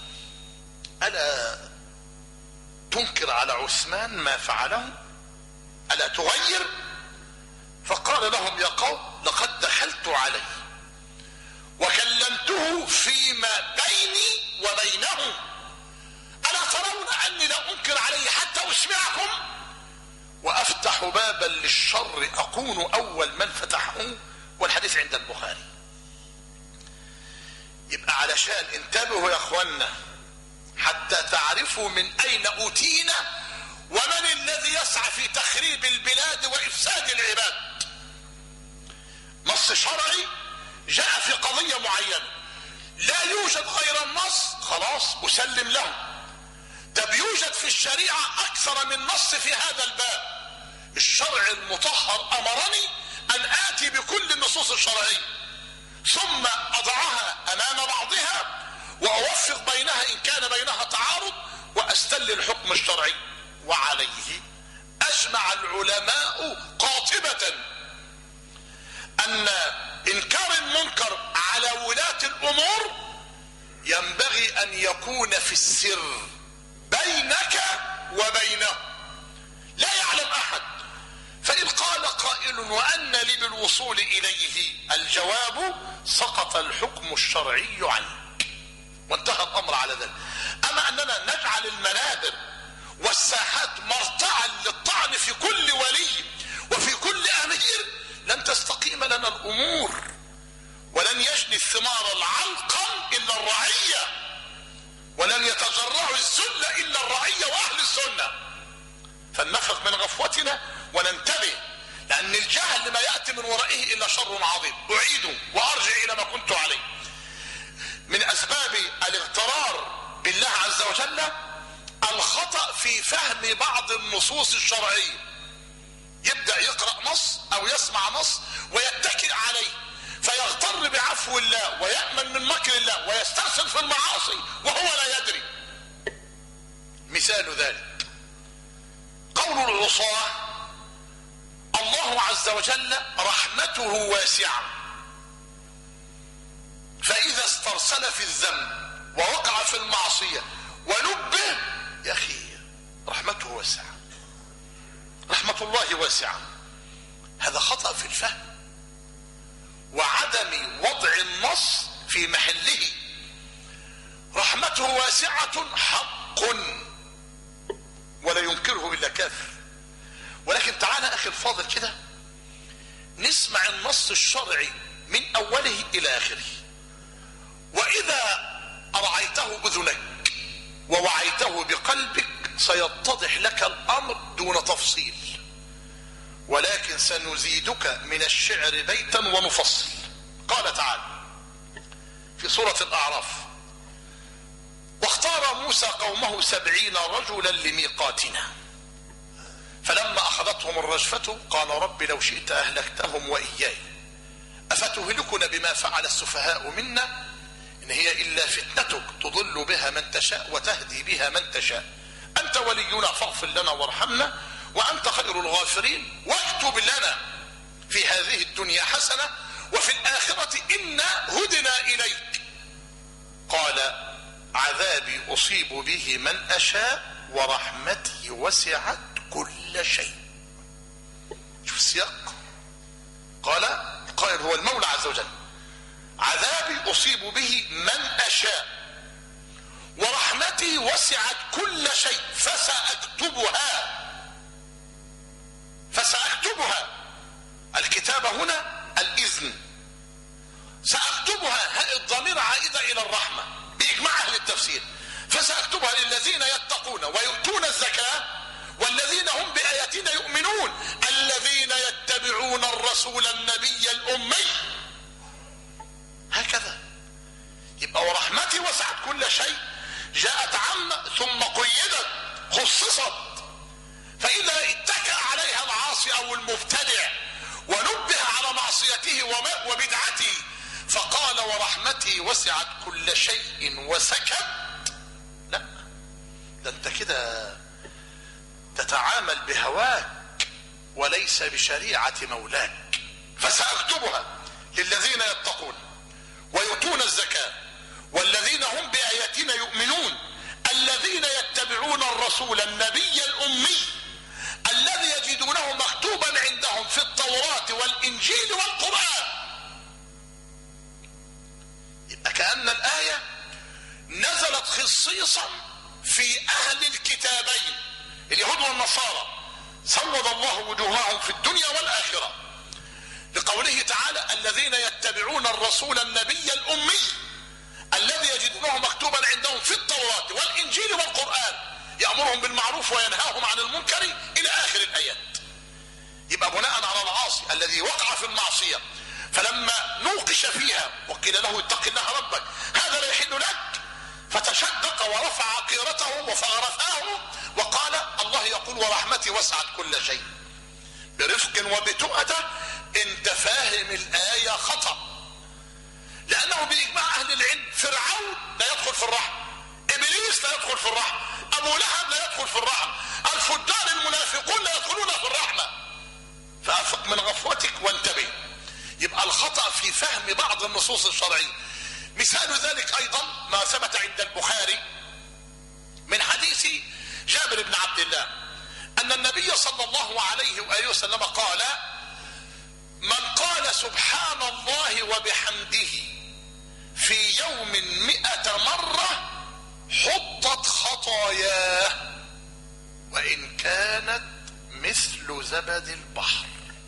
ألا تنكر على عثمان ما فعله؟ ألا تغير؟ فقال لهم: يا قوم لقد دخلت عليه وكلمته فيما بيني وبينه، ألا ترون أني لا أنكر عليه حتى أسمعكم وأفتح بابا للشر أكون أول من فتحه؟ والحديث عند البخاري. يبقى علشان انتبهوا يا اخوانا حتى تعرفوا من أين أوتينا ومن الذي يسعى في تخريب البلاد وإفساد العباد. نص شرعي جاء في قضية معينة لا يوجد غير النص، خلاص أسلم له. طب يوجد في الشريعة أكثر من نص في هذا الباب، الشرع المطهر أمرني أن آتي بكل النصوص الشرعية ثم أضعها أمام بعضها وأوفق بينها إن كان بينها تعارض وأستل الحكم الشرعي. وعليه أجمع العلماء قاطبة أن إنكار المنكر على ولاة الأمور ينبغي أن يكون في السر بينك وبينه، لا يعلم أحد. فإن قال قائل وأن لي بالوصول إليه، الجواب سقط الحكم الشرعي عنه وانتهى الأمر على ذلك. أما أننا نجعل المنابر والساحات مرتعا للطعن في كل ولي وفي كل أمير، لن تستقيم لنا الأمور ولن يجني الثمار العلقم إلا الرعية، ولن يتجرع الذل إلا الرعية وأهل السنة. فلنفق من غفوتنا وننتبه، لأن الجهل ما يأتي من ورائه إلا شر عظيم. أعيد وأرجع إلى ما كنت عليه. من أسباب الاغترار بالله عز وجل الخطأ في فهم بعض النصوص الشرعية. يبدأ يقرأ نص أو يسمع نص ويتكئ عليه فيغتر بعفو الله ويأمن من مكر الله ويسترسل في المعاصي وهو لا يدري. مثال ذلك قول العصاة: الله عز وجل رحمته واسعة، فإذا استرسل في الذنب ووقع في المعصية ونبه، يا أخي رحمته واسعة، رحمة الله واسعة. هذا خطأ في الفهم وعدم وضع النص في محله. رحمته واسعة حق ولا ينكره إلا كافر. ولكن تعالى أخي الفاضل كده نسمع النص الشرعي من أوله إلى آخره، وإذا أرعيته أذنك ووعيته بقلبك سيتضح لك الأمر دون تفصيل. ولكن سنزيدك من الشعر بيتا ونفصل. قال تعالى في سورة الأعراف: واختار موسى قومه 70 رجلا لميقاتنا فلما أخذتهم الرجفة قال رب لو شئت أهلكتهم وإياي أفتهلكنا بما فعل السفهاء منا إن هي إلا فتنتك تضل بها من تشاء وتهدي بها من تشاء أنت ولينا فاغفر لنا وارحمنا وأنت خير الغافرين واكتب لنا في هذه الدنيا حسنة وفي الآخرة إنا هدنا إليك. قال عذابي أصيب به من أشاء ورحمتي وسعت كل شيء. شوف السياق. قال القائل هو المولى عز وجل: عذابي أصيب به من أشاء ورحمتي وسعت كل شيء فسأكتبها. الكتابة هنا الإذن. سأكتبها، هاء الضمير عائدة إلى الرحمة بإجماع أهل التفسير. فسأكتبها للذين يتقون ويؤتون الزكاة والذين هم بآياتنا يؤمنون الذين يتبعون الرسول النبي الأمي. هكذا يبقى ورحمتي وسعت كل شيء جاءت عامة ثم قيدت خصصت. فإذا اتكأ عليها العاصي أو المبتدع ونبه على معصيته وبدعته فقال ورحمتي وسعت كل شيء وسكت، لا، ده انت كده تتعامل بهواك وليس بشريعة مولاك. فسأكتبها للذين يتقون ويؤتون الزكاة والذين هم بآياتنا يؤمنون الذين يتبعون الرسول النبي الأمي الذي يجدونه مكتوبا عندهم في التوراة والإنجيل والقرآن. يبقى كأن الآية نزلت خصيصا في أهل الكتابين اليهود والنصارى سود الله وجوههم في الدنيا والآخرة، لقوله تعالى الذين يتبعون الرسول النبي الأمي الذي يجدونه يجدونه مكتوبا عندهم في التوراة والإنجيل والقرآن يأمرهم بالمعروف وينهاهم عن المنكر إلى آخر الآيات. يبقى بناء على العاصي الذي وقع في المعصية فلما نوقش فيها وقيل له اتق الله ربك هذا لا يحل لك، فتشدق ورفع عقيرته وفغرفاه وقال الله يقول ورحمتي وسعت كل شيء. برفق وبتؤدة انت فاهم الآية خطأ، لأنه بإجماع أهل العلم فرعون لا يدخل في الرحم، إبليس لا يدخل في الرحم، أبو لهب لا يدخل في الرحم، الفجار المنافقون لا يدخلون في الرحمة. فأفق من غفوتك وانتبه. يبقى الخطأ في فهم بعض النصوص الشرعية. مثال ذلك أيضا ما ثبت عند البخاري من حديث جابر بن عبد الله أن النبي صلى الله عليه وآله وسلم قال من قال سبحان الله وبحمده في يوم 100 مرة حطت خطاياه وإن كانت مثل زبد البحر.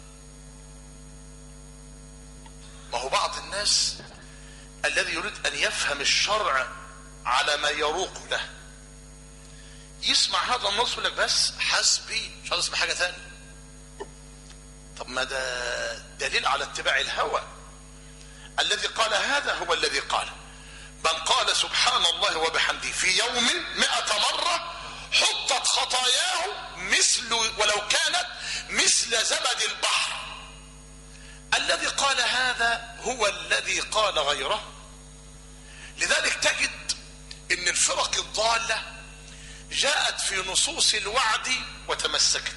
ما هو بعض الناس الذي يريد أن يفهم الشرع على ما يروق له يسمع هذا النص يقول لك بس حسبي مش عايز اسمع حاجة ثانية. طب ما ده دليل على اتباع الهوى. الذي قال هذا هو الذي قال من قال سبحان الله وبحمده في يوم 100 مرة حطت خطاياه مثل ولو كانت مثل زبد البحر. الذي قال هذا هو الذي قال غيره. لذلك تجد ان الفرق الضالة جاءت في نصوص الوعد وتمسكت،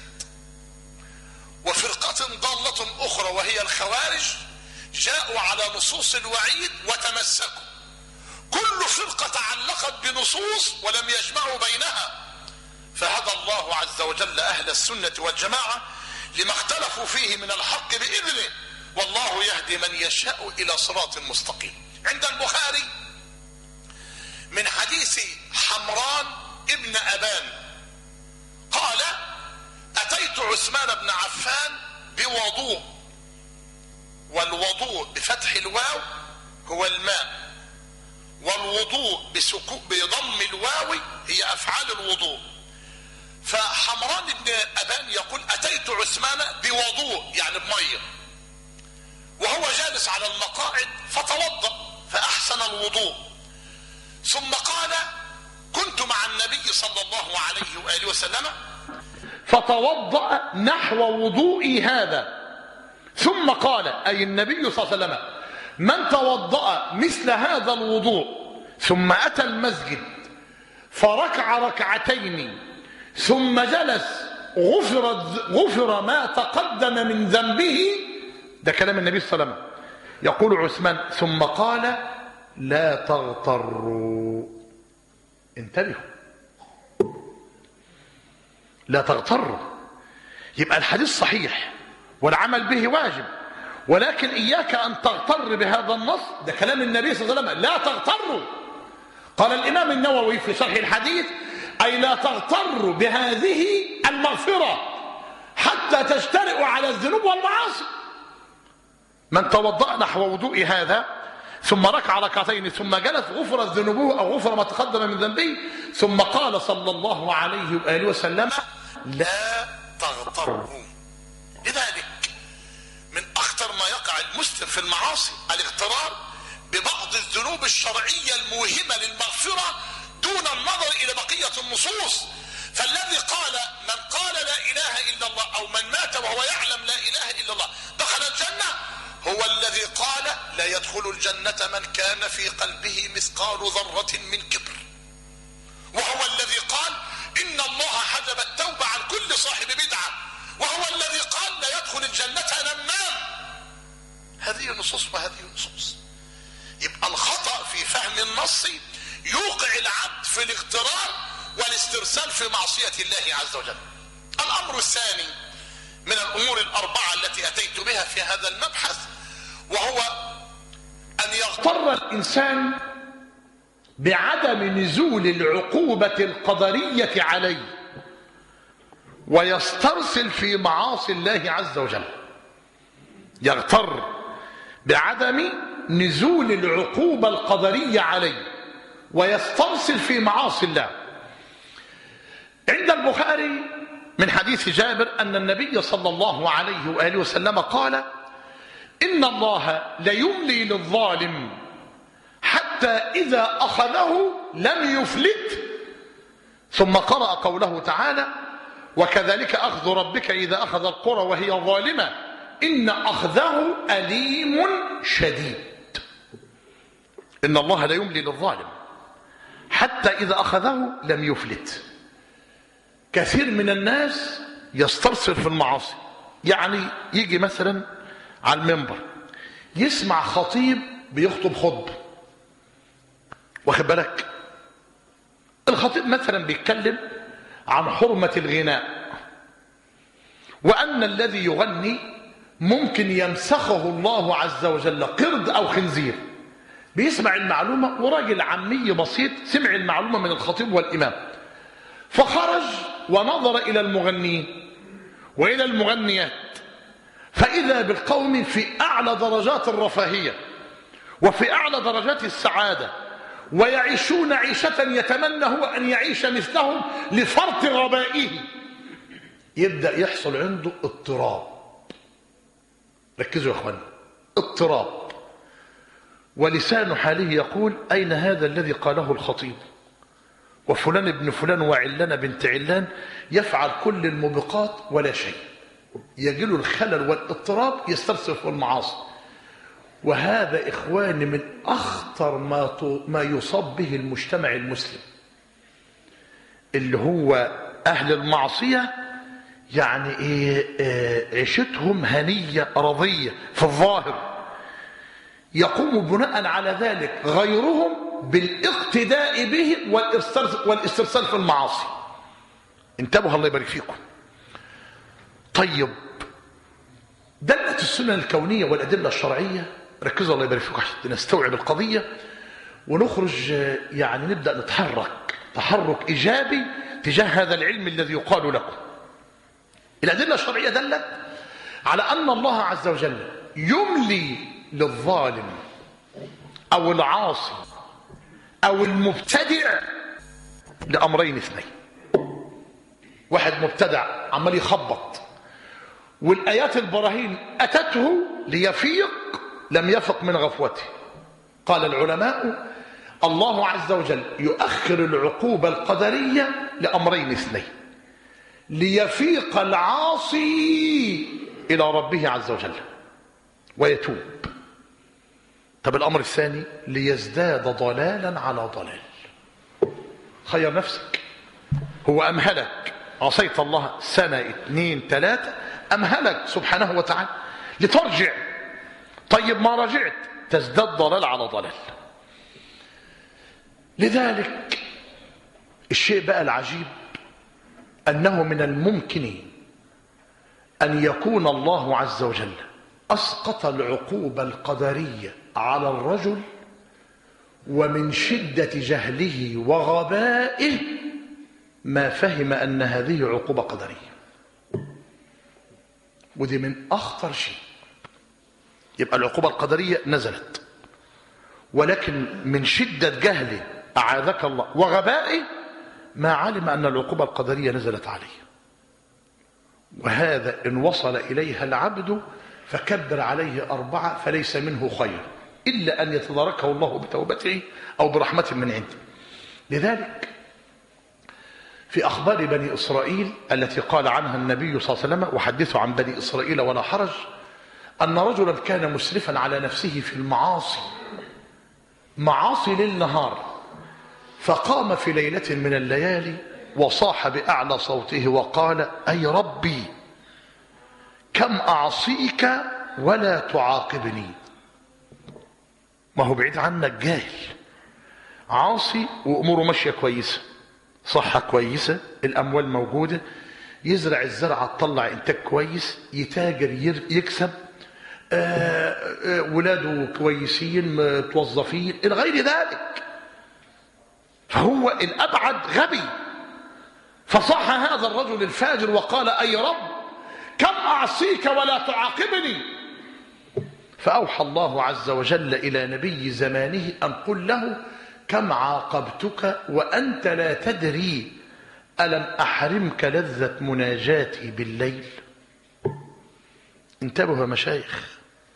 وفرقة ضالة اخرى وهي الخوارج جاءوا على نصوص الوعيد وتمسكوا. كل فرقة تعلقت بنصوص ولم يجمعوا بينها. فهدى الله عز وجل اهل السنة والجماعة لما اختلفوا فيه من الحق بإذنه، والله يهدي من يشاء الى صراط مستقيم. عند البخاري من حديث حمران ابن أبان قال أتيت عثمان بن عفان بوضوء، والوضوء بفتح الواو هو الماء، والوضوء بضم الواو هي أفعال الوضوء. فحمران بن أبان يقول أتيت عثمان بوضوء يعني بمية، وهو جالس على المقاعد فتوضأ فأحسن الوضوء، ثم قال كنت مع النبي صلى الله عليه وآله وسلم فتوضأ نحو وضوئي هذا، ثم قال أي النبي صلى الله عليه وسلم من توضأ مثل هذا الوضوء ثم أتى المسجد فركع ركعتين ثم جلس غفر ما تقدم من ذنبه. ده كلام النبي صلى الله عليه وسلم. يقول عثمان ثم قال لا تغتروا، انتبهوا لا تغتروا. يبقى الحديث صحيح والعمل به واجب، ولكن إياك أن تغتر بهذا النص. ده كلام النبي صلى الله عليه وسلم لا تغتروا. قال الإمام النووي في شرح الحديث أي لا تغتروا بهذه المغفرة حتى تجترئوا على الذنوب والمعاصي. من توضأ نحو وضوء هذا ثم ركع ركعتين ثم جلس غفرت ذنوبه أو غفر ما تقدم من ذنبه، ثم قال صلى الله عليه وآله وسلم لا تغتروا. لذلك من أخطر ما يقع المسلم في المعاصي الاغترار ببعض الذنوب الشرعية الموهمة للمغفرة دون النظر إلى بقية النصوص. فالذي قال من قال لا إله إلا الله أو من مات وهو يعلم لا إله إلا الله دخل الجنة هو الذي قال لا يدخل الجنة من كان في قلبه مثقال ذرة من كبر، وهو الذي قال إن الله حجب التوبة عن كل صاحب بدعة، وهو الذي قال لا يدخل الجنة نمام. هذه النصوص وهذه النصوص. يبقى الخطأ في فهم النص يوقع العبد في الاغترار والاسترسال في معصية الله عز وجل. الأمر الثاني من الأمور الأربعة التي أتيت بها في هذا المبحث وهو أن يغتر الإنسان بعدم نزول العقوبة القدرية عليه ويسترسل في معاصي الله عز وجل. يغتر بعدم نزول العقوبة القدرية عليه ويسترسل في معاصي الله. عند البخاري من حديث جابر أن النبي صلى الله عليه وآله وسلم قال: إن الله ليملي للظالم حتى إذا أخذه لم يفلت. ثم قرأ قوله تعالى: وكذلك أخذ ربك إذا أخذ القرى وهي ظالمة إن أخذه أليم شديد. إن الله ليملي للظالم حتى إذا أخذه لم يفلت. كثير من الناس يسترسل في المعاصي، يعني يجي مثلا على المنبر يسمع خطيب بيخطب خطبة، واخد بالك؟ الخطيب مثلا بيتكلم عن حرمة الغناء، وأن الذي يغني ممكن يمسخه الله عز وجل قرد أو خنزير. بيسمع المعلومة، وراجل عامي بسيط سمع المعلومة من الخطيب والإمام، فخرج ونظر إلى المغنيين وإلى المغنيات، فإذا بالقوم في أعلى درجات الرفاهية وفي أعلى درجات السعادة، ويعيشون عيشة يتمنى هو أن يعيش مثلهم لفرط غبائه. يبدأ يحصل عنده اضطراب. ركزوا يا أخوان، اضطراب. ولسان حاله يقول: أين هذا الذي قاله الخطيب؟ وفلان ابن فلان وعلان بنت علان يفعل كل الموبقات ولا شيء. يجيله الخلل والاضطراب، يسترسل في المعاصي. وهذا إخواني من أخطر ما يصاب به المجتمع المسلم، اللي هو أهل المعصية. يعني عيشتهم هنية رضية في الظاهر، يقوم بناء على ذلك غيرهم بالاقتداء به والاسترسال في المعاصي. انتبهوا الله يبارك فيكم. طيب، دلت السنن الكونية والأدلة الشرعية، ركزوا الله يبارك فيكم عشان نستوعب القضية ونخرج، يعني نبدأ نتحرك تحرك إيجابي تجاه هذا العلم الذي يقال لكم. الأدلة الشرعية دلت على أن الله عز وجل يملي للظالم أو العاصي أو المبتدع لأمرين اثنين. واحد مبتدع عمال يخبط، والآيات البراهين أتته ليفيق، لم يفق من غفوته. قال العلماء: الله عز وجل يؤخر العقوبة القدرية لأمرين اثنين: ليفيق العاصي إلى ربه عز وجل ويتوب. طب الأمر الثاني: ليزداد ضلالا على ضلال. خير نفسك، هو أمهلك، عصيت الله سنة 2 3، أمهلك سبحانه وتعالى لترجع. طيب ما رجعت تزداد ضلال على ضلال. لذلك الشيء بقى العجيب أنه من الممكن أن يكون الله عز وجل أسقط العقوبة القدرية على الرجل، ومن شدة جهله وغبائه ما فهم أن هذه عقوبة قدرية. ودي من أخطر شيء. يبقى العقوبة القدرية نزلت، ولكن من شدة جهله أعاذك الله وغبائه ما علم أن العقوبة القدرية نزلت عليه. وهذا إن وصل إليها العبد فكبر عليه 4 فليس منه خير إلا أن يتداركه الله بتوبته أو برحمة من عنده. لذلك في أخبار بني إسرائيل التي قال عنها النبي صلى الله عليه وسلم: وحدثوا عن بني إسرائيل ولا حرج، أن رجلا كان مسرفا على نفسه في المعاصي، معاصي ليل نهار، فقام في ليلة من الليالي وصاح بأعلى صوته وقال: أي ربي كم أعصيك ولا تعاقبني. ما هو بعيد عنك جاهل، عاصي وأموره ماشية كويسة، صحة كويسة، الأموال موجودة، يزرع الزرعة تطلع إنتاج كويس، يتاجر يكسب، ولاده كويسين متوظفين إلى غير ذلك. فهو الأبعد غبي. فصح هذا الرجل الفاجر وقال: أي رب كم أعصيك ولا تعاقبني. فأوحى الله عز وجل إلى نبي زمانه أن قل له كم عاقبتك وأنت لا تدري ألم أحرمك لذة مناجاتي بالليل؟ انتبهوا يا مشايخ،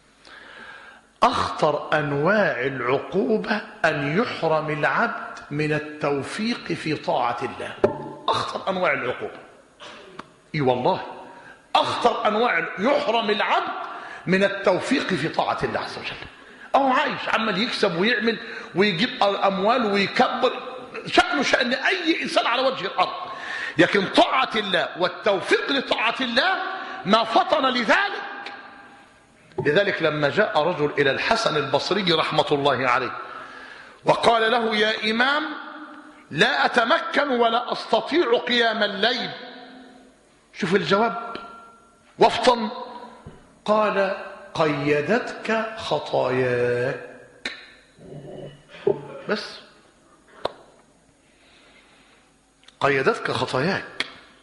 أخطر أنواع العقوبة أن يحرم العبد من التوفيق في طاعة الله. أخطر أنواع العقوبة، اي والله أخطر أنواع، يحرم العبد من التوفيق في طاعة الله عز وجل. أو عايش عمال يكسب ويعمل ويجيب أموال ويكبر، شأنه شأن أي إنسان على وجه الأرض، لكن طاعة الله والتوفيق لطاعة الله ما فطن لذلك. لذلك لما جاء رجل إلى الحسن البصري رحمة الله عليه وقال له: يا إمام، لا أتمكن ولا أستطيع قيام الليل. شوف الجواب وافطن. قال: قيدتك خطاياك. بس قيدتك خطاياك.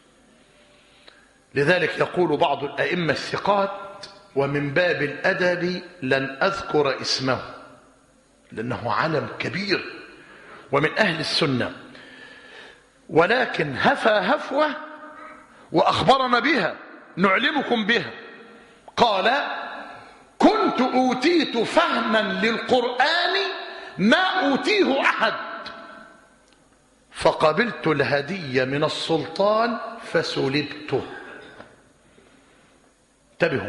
لذلك يقول بعض الأئمة الثقات، ومن باب الأدب لن أذكر اسمه لأنه علم كبير ومن أهل السنة، ولكن هفى هفوة وأخبرنا بها نعلمكم بها. قال: كنت أوتيت فهما للقرآن ما أوتيه أحد، فقبلت الهدية من السلطان فسلبته. انتبهوا،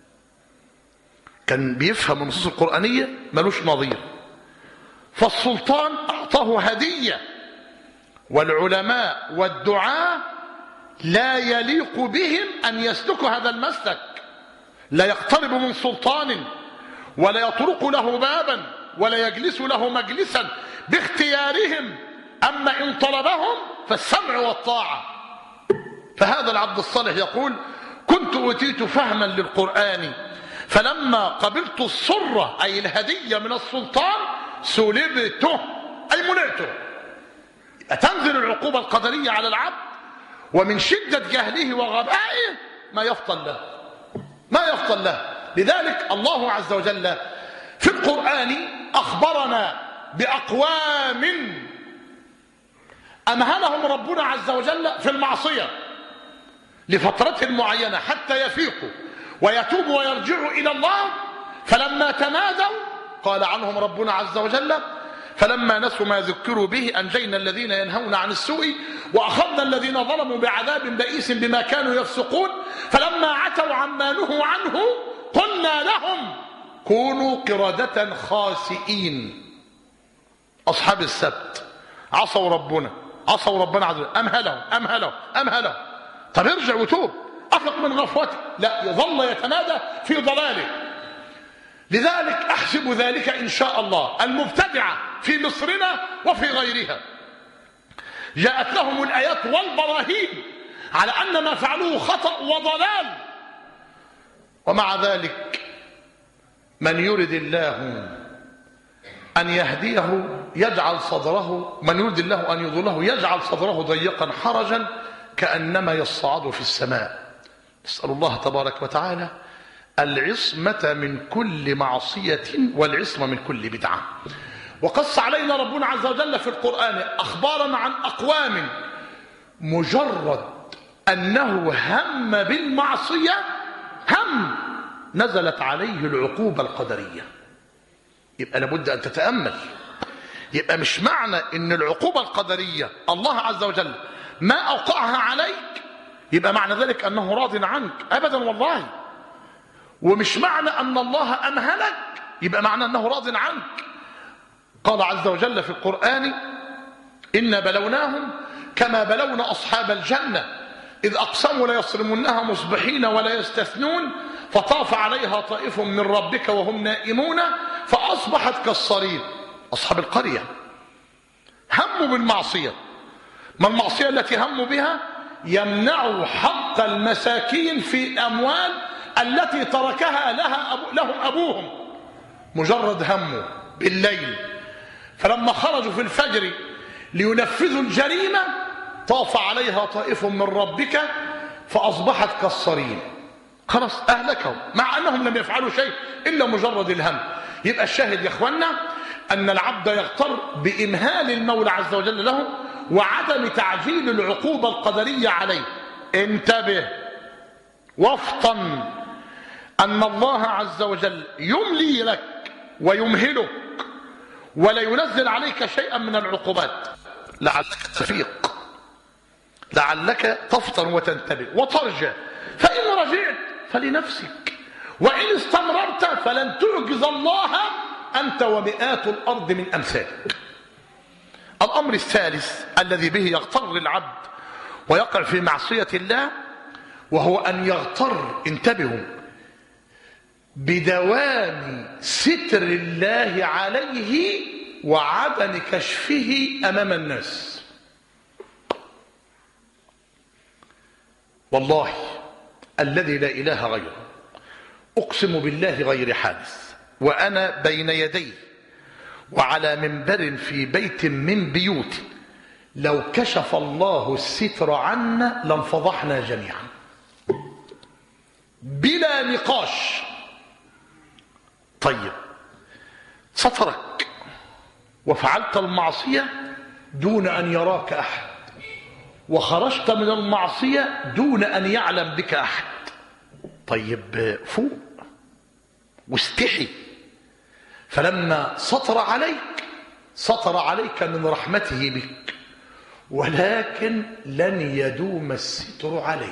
كان بيفهم النصوص القرآنية ملوش نظير، فالسلطان أعطاه هدية، والعلماء والدعاة لا يليق بهم أن يسلكوا هذا المسلك، لا يقترب من سلطان ولا يطرق له بابا ولا يجلس له مجلسا باختيارهم، أما إن طلبهم فالسمع والطاعة. فهذا العبد الصالح يقول: كنت أوتيت فهما للقرآن فلما قبلت السرة أي الهدية من السلطان سلبته أي منعته. تنزل العقوبة القدرية على العبد، ومن شدة جهله وغبائه ما يفطن له، ما يفطن له. لذلك الله عز وجل في القرآن أخبرنا بأقوام أمهلهم ربنا عز وجل في المعصية لفترة معينة حتى يفيقوا ويتوبوا ويرجعوا إلى الله، فلما تمادوا قال عنهم ربنا عز وجل: فلما نسوا ما ذكروا به أنجينا الذين ينهون عن السوء وأخذنا الذين ظلموا بعذاب بئيس بما كانوا يفسقون فلما عتوا عما نهوا عنه قلنا لهم كونوا قردة خاسئين. أصحاب السبت عصوا ربنا عز وجل، أمهلهم. طب ارجع وتوب، أفق من غفوته، لا، يظل يتمادى في ضلاله. لذلك أحسب ذلك إن شاء الله المبتدعة في مصرنا وفي غيرها جاءت لهم الآيات والبراهين على أن ما فعلوه خطأ وضلال، ومع ذلك من يرد الله أن يهديه يجعل صدره، من يرد الله أن يضله يجعل صدره ضيقا حرجا كأنما يصعد في السماء. نسأل الله تبارك وتعالى العصمة من كل معصية والعصمة من كل بدعة. وقص علينا ربنا عز وجل في القرآن أخبارا عن أقوام مجرد أنه هم بالمعصية نزلت عليه العقوبة القدرية. يبقى لابد أن تتأمل، يبقى مش معنى أن العقوبة القدرية الله عز وجل ما أوقعها عليك يبقى معنى ذلك أنه راض عنك، أبدا والله. ومش معنى أن الله أمهلك يبقى معنى أنه راض عنك. قال عز وجل في القرآن: إنا بلوناهم كما بلونا أصحاب الجنة إذ أقسموا ليصرمنها مصبحين ولا يستثنون فطاف عليها طائف من ربك وهم نائمون فأصبحت كالصريم. أصحاب القرية هموا بالمعصية. ما المعصية التي هموا بها؟ يمنعوا حق المساكين في الأموال التي تركها لهم أبوهم. مجرد هموا بالليل، فلما خرجوا في الفجر لينفذوا الجريمة طاف عليها طائف من ربك فأصبحت كالصريم. خلاص أهلكهم، مع أنهم لم يفعلوا شيء إلا مجرد الهم. يبقى الشاهد يا أخوانا أن العبد يغتر بإمهال المولى عز وجل له وعدم تعجيل العقوبة القدرية عليه. انتبه وافطن أن الله عز وجل يملي لك ويمهلك ولا ينزل عليك شيئا من العقوبات لعلك تفيق، لعلك تفطن وتنتبه وترجع. فإن رجعت فلنفسك، وإن استمررت فلن تعجز الله أنت ومئات الأرض من أمثالك. الأمر الثالث الذي به يغتر العبد ويقع في معصية الله وهو أن يغتر، انتبهوا، بدوام ستر الله عليه وعدم كشفه أمام الناس. والله الذي لا إله غيره أقسم بالله غير حادث وأنا بين يديه وعلى منبر في بيت من بيوتي، لو كشف الله الستر عنا لانفضحنا جميعا بلا نقاش. طيب سترك وفعلت المعصية دون أن يراك أحد، وخرجت من المعصية دون أن يعلم بك أحد. طيب فوق واستحي، فلما سطر عليك من رحمته بك، ولكن لن يدوم الستر عليك.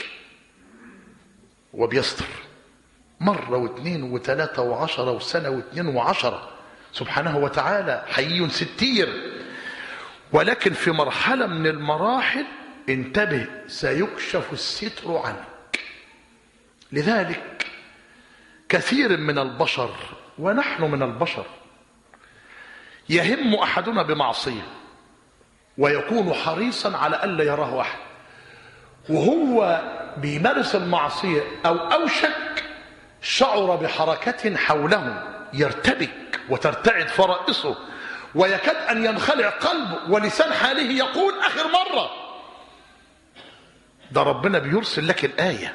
وبيستر مرة واثنين وثلاثة وعشرة وسنة واثنين وعشرة، سبحانه وتعالى حي ستير. ولكن في مرحلة من المراحل انتبه سيكشف الستر عنك. لذلك كثير من البشر ونحن من البشر يهم أحدنا بمعصية ويكون حريصا على ألا يراه أحد، وهو بيمارس المعصية أو أوشك شعر بحركة حوله يرتبك وترتعد فرائصه ويكاد أن ينخلع قلبه، ولسان حاله يقول آخر مرة. ده ربنا بيرسل لك الآية،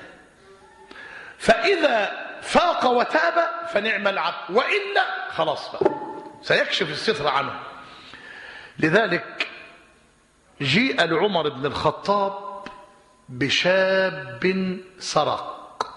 فإذا فاق وتاب فنعم العبد، وإلا خلاص بقى سيكشف الستر عنه. لذلك جيء لعمر بن الخطاب بشاب سرق.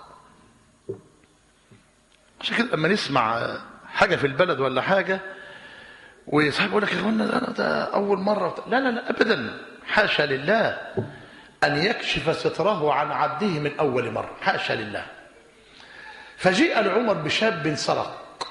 عشان كده لما نسمع حاجة في البلد ولا حاجة ويصحب يقول لك يا اخوانا ده أول مرة، لا لا لا أبدا، حاشا لله أن يكشف ستره عن عبده من أول مرة، حاشا لله. فجيء لعمر بشاب سرق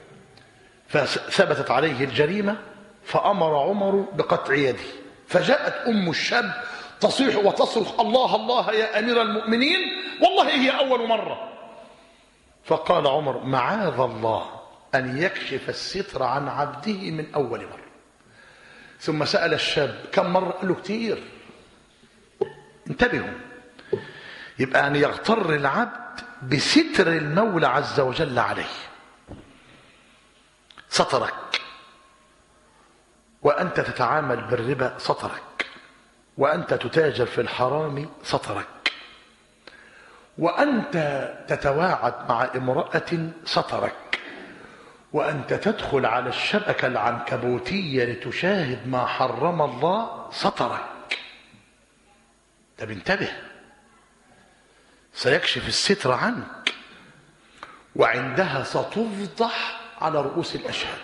فثبتت عليه الجريمة، فأمر عمر بقطع يده. فجاءت أم الشاب تصيح وتصرخ الله الله يا أمير المؤمنين والله هي أول مرة. فقال عمر معاذ الله أن يكشف الستر عن عبده من أول مرة. ثم سأل الشاب كم مرة؟ قال له كتير. انتبهوا، يبقى أن يغتر العبد بستر المولى عز وجل عليه. سترك وأنت تتعامل بالربا، سترك وأنت تتاجر في الحرام، سترك وأنت تتواعد مع امرأة، سترك وأنت تدخل على الشبكة العنكبوتية لتشاهد ما حرم الله، سترك. طب انتبه، سيكشف الستر عنك وعندها ستفضح على رؤوس الأشهاد.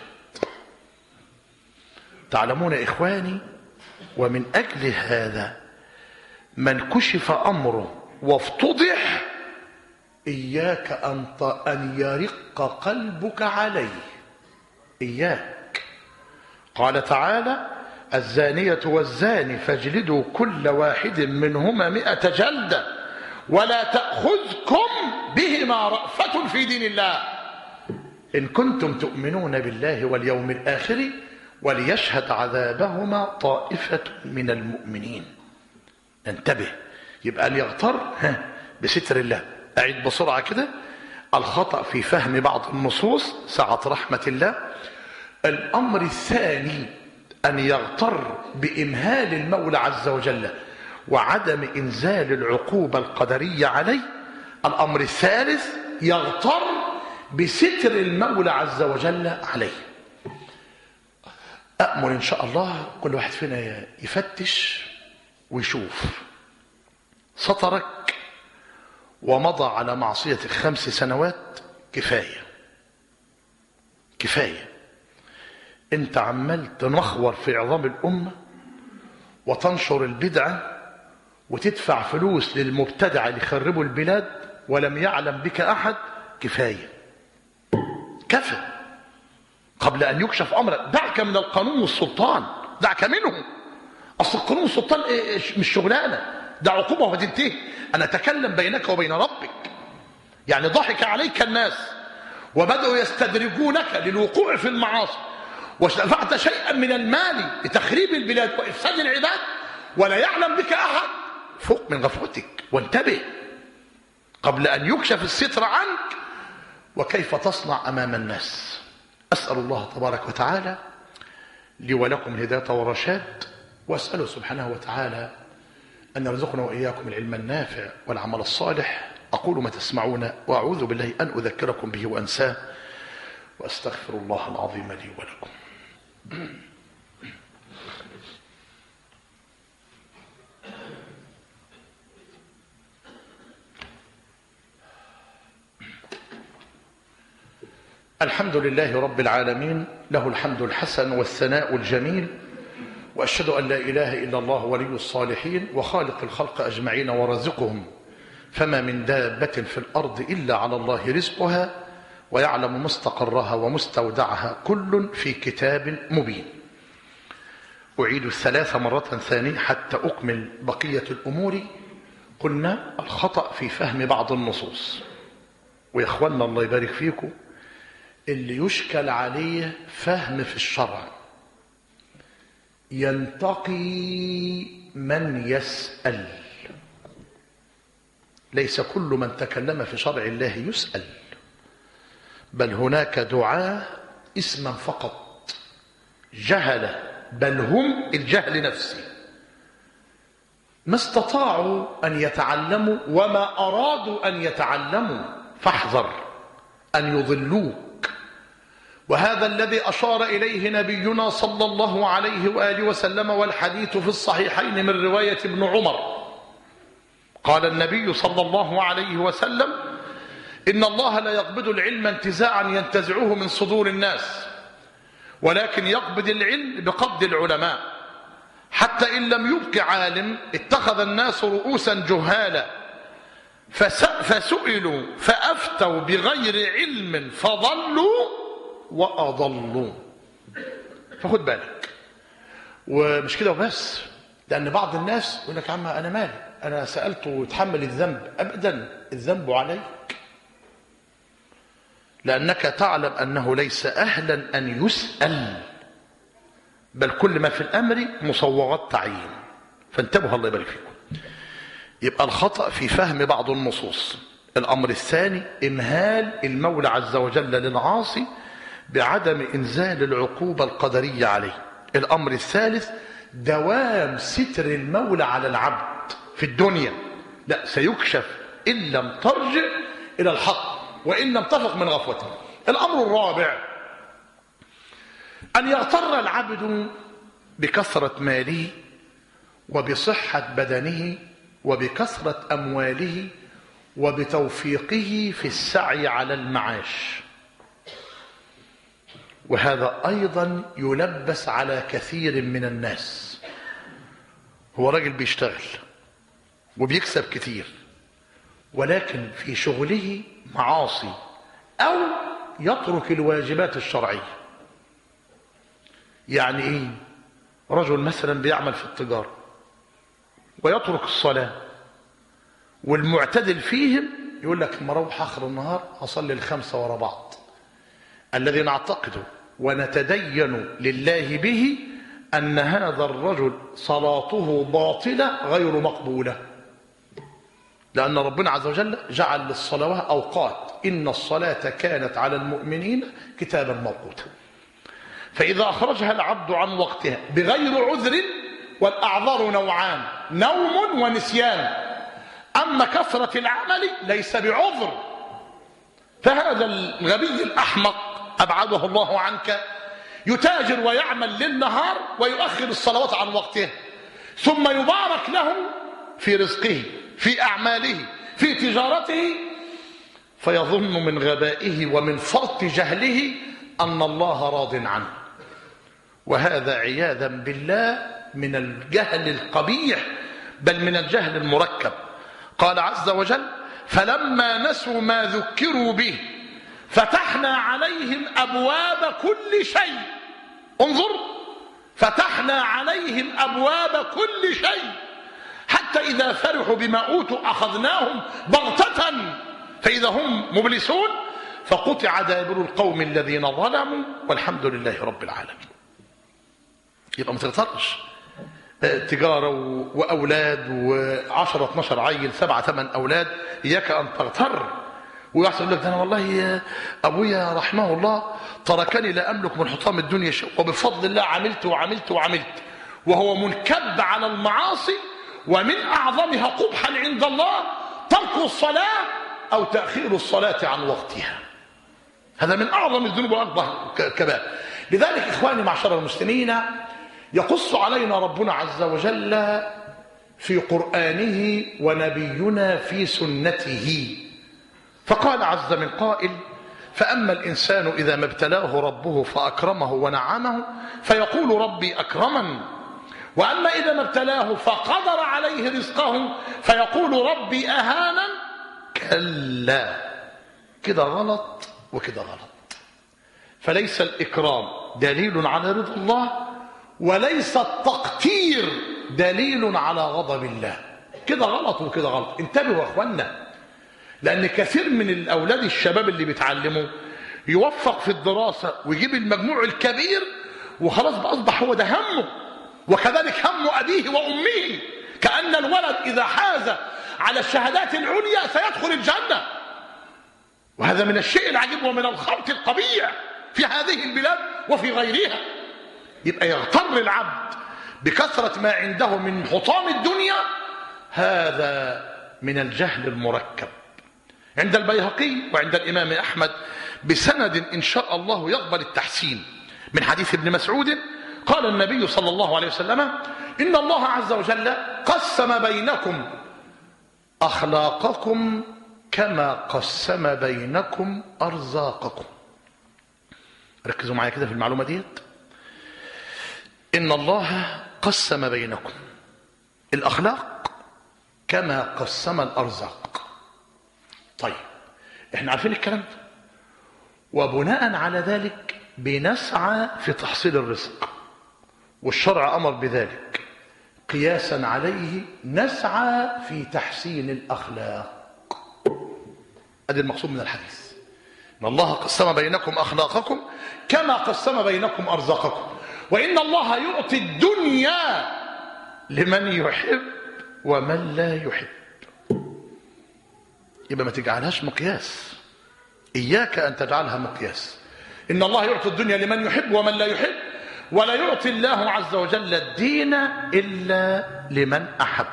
تعلمون إخواني، ومن أجل هذا من كشف أمره وافتضح إياك أن يرق قلبك عليه، إياك. قال تعالى الزانية والزاني فاجلدوا كل واحد منهما 100 جلدة ولا تأخذكم بهما رأفة في دين الله إن كنتم تؤمنون بالله واليوم الآخر وليشهد عذابهما طائفة من المؤمنين. انتبه، يبقى أن يغتر بستر الله. أعيد بسرعة كده: الخطأ في فهم بعض النصوص، سعة رحمة الله. الأمر الثاني أن يغتر بإمهال المولى عز وجل وعدم إنزال العقوبة القدرية عليه. الأمر الثالث يغتر بستر المولى عز وجل عليه. أأمل إن شاء الله كل واحد فينا يفتش ويشوف سطرك ومضى على معصية 5 سنوات كفاية. انت عمال تنخور في عظام الأمة وتنشر البدعة وتدفع فلوس للمبتدع اللي يخربوا البلاد ولم يعلم بك أحد. كفى قبل أن يكشف أمرك. دعك من القانون والسلطان، دعك منه. أصل القانون والسلطان مش شغلانة، ده عقوبة وهتنتهي. أنا أتكلم بينك وبين ربك. يعني ضحك عليك الناس وبدأوا يستدرجونك للوقوع في المعاصي ودفعت شيئا من المال لتخريب البلاد وإفساد العباد ولا يعلم بك أحد. فوق من غفلتك وانتبه قبل أن يكشف الستر عنك وكيف تصنع أمام الناس. أسأل الله تبارك وتعالى لي ولكم الهداية والرشاد، وأسأله سبحانه وتعالى أن يرزقنا وإياكم العلم النافع والعمل الصالح. أقول ما تسمعون وأعوذ بالله أن أذكركم به وأنساه، وأستغفر الله العظيم لي ولكم. الحمد لله رب العالمين، له الحمد الحسن والثناء الجميل، وأشهد أن لا إله إلا الله ولي الصالحين وخالق الخلق أجمعين ورازقهم، فما من دابة في الأرض إلا على الله رزقها ويعلم مستقرها ومستودعها كل في كتاب مبين. أعيد 3 مرات ثانية حتى أكمل بقية الأمور. قلنا الخطأ في فهم بعض النصوص، ويا أخوانا الله يبارك فيكم اللي يشكل عليه فهم في الشرع ينتقي من يسأل. ليس كل من تكلم في شرع الله يسأل، بل هناك دعاة اسما فقط جهلة، بل هم الجهل نفسه ما استطاعوا أن يتعلموا وما أرادوا أن يتعلموا، فاحذر أن يضلوك. وهذا الذي أشار إليه نبينا صلى الله عليه وآله وسلم، والحديث في الصحيحين من رواية ابن عمر. قال النبي صلى الله عليه وسلم: إن الله لا يقبض العلم انتزاعا ينتزعه من صدور الناس، ولكن يقبض العلم بقبض العلماء، حتى إن لم يبق عالم اتخذ الناس رؤوسا جهالا فسئلوا فأفتوا بغير علم فضلوا وأضلوا. فخد بالك. ومش كده وبس، لأن بعض الناس يقول لك: عم أنا مالي، أنا سألته ويتحمل الذنب. أبدا، الذنب عليك، لأنك تعلم أنه ليس أهلا أن يسأل، بل كل ما في الأمر مصوغات تعيين. فانتبهوا الله يبارك فيكم. يبقى الخطأ في فهم بعض النصوص. الأمر الثاني إمهال المولى عز وجل للعاصي بعدم إنزال العقوبة القدرية عليه. الأمر الثالث دوام ستر المولى على العبد في الدنيا، لا سيكشف إن لم ترجع إلى الحق وإن لم تفق من غفوته. الأمر الرابع أن يغتر العبد بكثرة ماله وبصحة بدنه وبكثرة أمواله وبتوفيقه في السعي على المعاش. وهذا أيضا يلبس على كثير من الناس. هو راجل بيشتغل وبيكسب كتير، ولكن في شغله معاصي أو يترك الواجبات الشرعية. يعني إيه؟ رجل مثلا بيعمل في التجارة ويترك الصلاة، والمعتدل فيهم يقول لك: لما اروح آخر النهار أصلي ال5 ورا بعض. الذي نعتقده ونتدين لله به أن هذا الرجل صلاته باطلة غير مقبولة، لأن ربنا عز وجل جعل للصلوات أوقات: إن الصلاة كانت على المؤمنين كتابا موقوتا. فإذا أخرجها العبد عن وقتها بغير عذر، والأعذار نوعان: نوم ونسيان. أما كثرة العمل ليس بعذر. فهذا الغبي الأحمق أبعده الله عنك يتاجر ويعمل للنهار ويؤخر الصلوات عن وقتها، ثم يبارك له في رزقه، في أعماله، في تجارته، فيظن من غبائه ومن فرط جهله أن الله راض عنه. وهذا عياذا بالله من الجهل القبيح، بل من الجهل المركب. قال عز وجل: فلما نسوا ما ذكروا به فتحنا عليهم أبواب كل شيء. انظر، فتحنا عليهم أبواب كل شيء حتى إذا فرحوا بما أوتوا أخذناهم بغتة فإذا هم مبلسون فقطع دابر القوم الذين ظلموا والحمد لله رب العالمين. يبقى ما تغترش تجارة وأولاد و10 12 عيل 7 8 أولاد، إياك أن تغتر ويحصل لك: ده أنا والله أبويا رحمه الله تركني لا أملك من حطام الدنيا شيء وبفضل الله عملت وعملت وعملت، وهو منكب على المعاصي، ومن أعظمها قبحا عند الله ترك الصلاة أو تأخير الصلاة عن وقتها. هذا من أعظم الذنوب وأكبر كبائر. لذلك إخواني معشر المسلمين، يقص علينا ربنا عز وجل في قرآنه ونبينا في سنته، فقال عز من قائل: فأما الإنسان إذا ما ابتلاه ربه فأكرمه ونعمه فيقول ربي أكرمن، وأما إذا ما ابتلاه فقدر عليه رزقه فيقول ربي أهانن. كلا، كده غلط وكده غلط. فليس الإكرام دليل على رضا الله، وليس التقتير دليل على غضب الله. كده غلط وكده غلط. انتبهوا يا اخوانا، لأن كثير من الأولاد الشباب اللي بيتعلموا يوفق في الدراسة ويجيب المجموع الكبير وخلاص بقى أصبح هو ده همه، وكذلك هم أبيه وأمه، كأن الولد إذا حاز على الشهادات العليا سيدخل الجنة. وهذا من الشيء العجيب ومن الخبط القبيح في هذه البلاد وفي غيرها. يبقى يغتر العبد بكثرة ما عنده من حطام الدنيا، هذا من الجهل المركب. عند البيهقي وعند الإمام أحمد بسند إن شاء الله يقبل التحسين من حديث ابن مسعود قال النبي صلى الله عليه وسلم: إن الله عز وجل قسم بينكم أخلاقكم كما قسم بينكم أرزاقكم. ركزوا معايا كده في المعلومة ديت. إن الله قسم بينكم الأخلاق كما قسم الأرزاق. طيب، احنا عارفين الكلام ده، وبناء على ذلك بنسعى في تحصيل الرزق، والشرع أمر بذلك. قياسا عليه نسعى في تحسين الأخلاق. هذا المقصود من الحديث. إن الله قسم بينكم أخلاقكم كما قسم بينكم أرزاقكم، وإن الله يعطي الدنيا لمن يحب ومن لا يحب. يبقى ما تجعلهاش مقياس، إياك أن تجعلها مقياس. إن الله يعطي الدنيا لمن يحب ومن لا يحب، ولا يعطي الله عز وجل الدين إلا لمن أحب.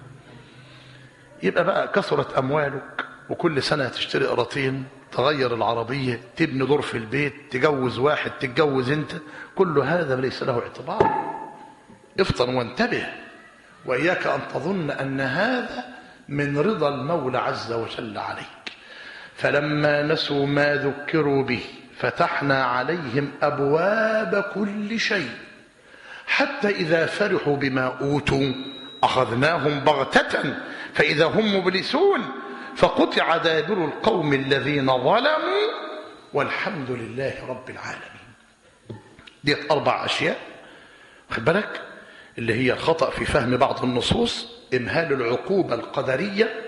يبقى بقى كثرت أموالك وكل سنة تشتري قراطين، تغير العربية، تبني دور في البيت، تجوز واحد، تتجوز انت، كل هذا ليس له اعتبار. افطن وانتبه، وإياك أن تظن أن هذا من رضا المولى عز وجل عليك. فلما نسوا ما ذكروا به فتحنا عليهم أبواب كل شيء حتى إذا فرحوا بما أوتوا أخذناهم بغتة فإذا هم مبلسون فقطع دابر القوم الذين ظلموا والحمد لله رب العالمين. ديت 4 أشياء، خد بالك، اللي هي الخطأ في فهم بعض النصوص، إمهال العقوبة القدرية،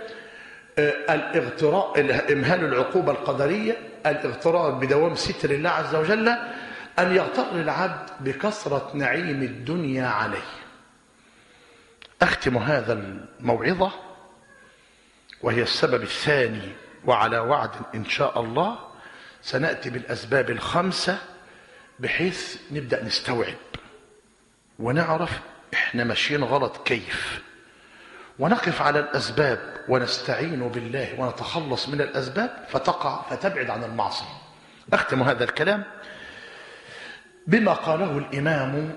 إمهال العقوبة القدرية، الاغترار بدوام ستر الله عز وجل، أن يغتر العبد بكثرة نعيم الدنيا عليه. أختم هذا الموعظة وهي السبب الثاني، وعلى وعد إن شاء الله سنأتي بالأسباب ال5 بحيث نبدأ نستوعب ونعرف إحنا ماشيين غلط كيف، ونقف على الأسباب ونستعين بالله ونتخلص من الأسباب فتبعد عن المعصية. أختم هذا الكلام بما قاله الإمام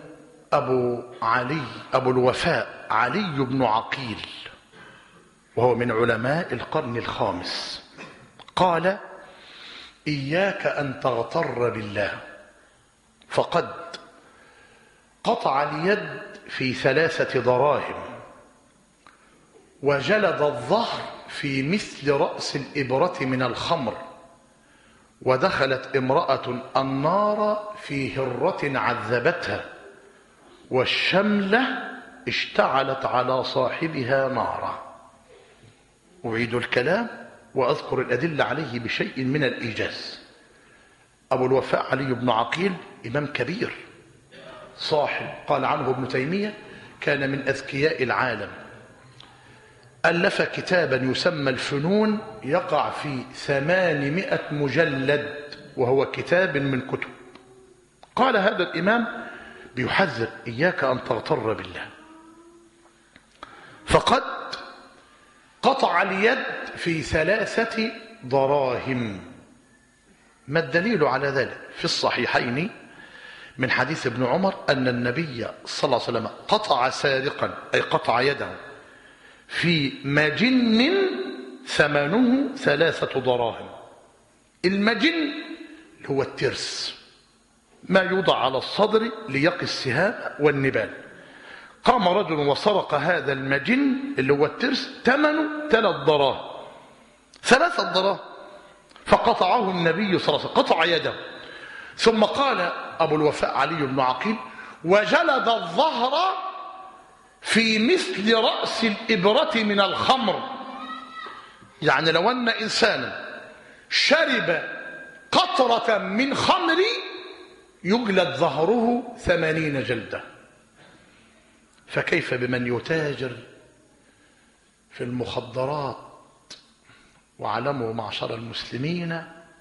أبو الوفاء علي بن عقيل، وهو من علماء القرن الخامس، قال: إياك أن تغتر بالله، فقد قطع اليد في 3 دراهم، وجلد الظهر في مثل رأس الإبرة من الخمر، ودخلت امرأة النار في هرة عذبتها، والشملة اشتعلت على صاحبها نارا. أعيد الكلام وأذكر الأدلة عليه بشيء من الإيجاز. أبو الوفاء علي بن عقيل إمام كبير صاحب، قال عنه ابن تيمية كان من أذكياء العالم، ألف كتابا يسمى الفنون، يقع في 800 مجلد، وهو كتاب من كتب. قال هذا الإمام بيحذر: إياك أن تغتر بالله، فقد قطع اليد في 3 دراهم. ما الدليل على ذلك؟ في الصحيحين من حديث ابن عمر أن النبي صلى الله عليه وسلم قطع سارقا، أي قطع يده، في مجن ثمنه 3 دراهم. المجن هو الترس، ما يوضع على الصدر ليقي السهام والنبال. قام رجل وسرق هذا المجن اللي هو الترس، ثمنه 3 دراهم، 3 دراهم، فقطعه النبي صلى الله عليه وسلم، قطع يده. ثم قال أبو الوفاء علي بن عقيل: وجلد الظهر في مثل رأس الإبرة من الخمر. يعني لو أن إنسانا شرب قطرة من خمر يجلد ظهره 80 جلدة. فكيف بمن يتاجر في المخدرات؟ واعلموا معشر المسلمين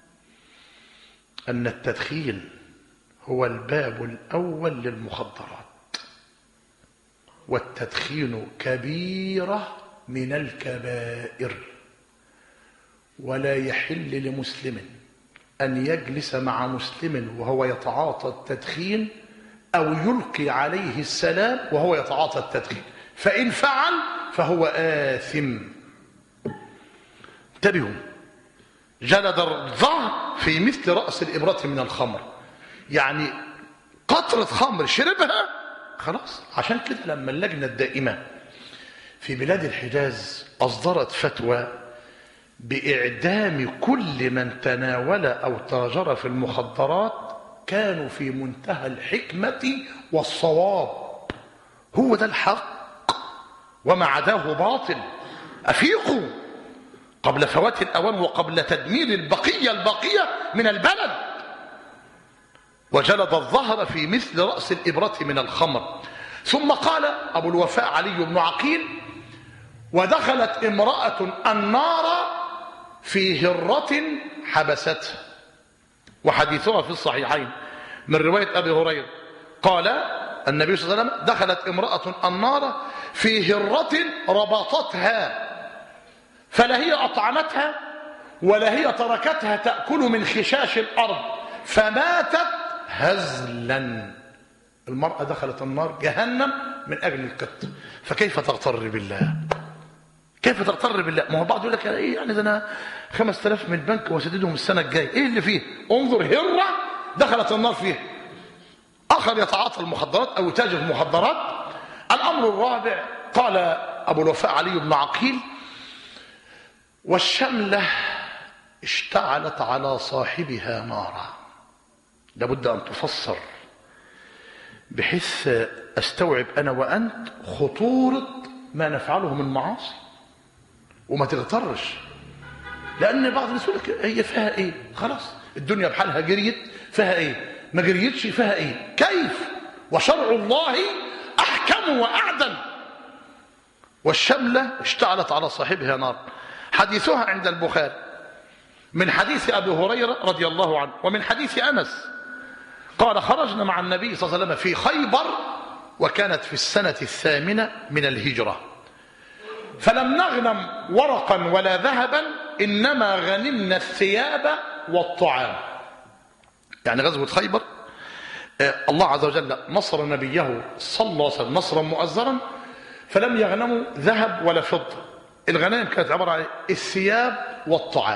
أن التدخين هو الباب الأول للمخدرات، والتدخين كبيرة من الكبائر، ولا يحل لمسلم أن يجلس مع مسلم وهو يتعاطى التدخين أو يلقي عليه السلام وهو يتعاطى التدخين، فإن فعل فهو آثم. انتبهوا: جلد الظهر في مثل رأس الإبرة من الخمر، يعني قطرة خمر شربها خلاص. عشان كده لما اللجنة الدائمة في بلاد الحجاز أصدرت فتوى بإعدام كل من تناول أو تاجر في المخدرات، كانوا في منتهى الحكمة والصواب. هو ده الحق، وما عداه باطل. أفيقوا قبل فوات الأوان وقبل تدمير البقية من البلد. وجلد الظهر في مثل رأس الإبرة من الخمر. ثم قال أبو الوفاء علي بن عقيل: ودخلت امرأة النار في هرة حبستها. وحديثها في الصحيحين من رواية أبي هريرة، قال النبي صلى الله عليه وسلم: دخلت امرأة النار في هرة ربطتها، فلا هي أطعمتها ولا هي تركتها تأكل من خشاش الأرض، فماتت هزلا. المرأة دخلت النار جهنم من أجل القط. فكيف تغتر بالله؟ كيف تغتر بالله؟ ما هو بعض يقول لك ايه يعني، ده انا 5000 من البنك واسددهم السنه الجايه، ايه اللي فيه؟ انظر، هره دخلت النار فيها. اخر يتعاطى المخدرات او يتاجر في المخدرات. الامر الرابع، قال ابو الوفاء علي بن عقيل: والشمله اشتعلت على صاحبها نارا. لابد ان تفسر بحيث استوعب انا وانت خطوره ما نفعله من معاصي، وما تغترش. لان بعض الناس يقول لك هي فيها ايه؟ خلاص الدنيا بحالها جريت، فيها ايه؟ ما جريتش، فيها ايه؟ كيف؟ وشرع الله احكم واعدل. والشمله اشتعلت على صاحبها نار. حديثها عند البخاري من حديث ابي هريره رضي الله عنه، ومن حديث انس قال: خرجنا مع النبي صلى الله عليه وسلم في خيبر، وكانت في السنه 8 من الهجره، فلم نغنم ورقا ولا ذهبا، إنما غنمنا الثياب والطعام. يعني غزوة خيبر الله عز وجل نصر نبيه صلى الله عليه وسلم نصرا مؤزرا، فلم يغنموا ذهب ولا فضة. الغنائم كانت عبارة عن الثياب والطعام.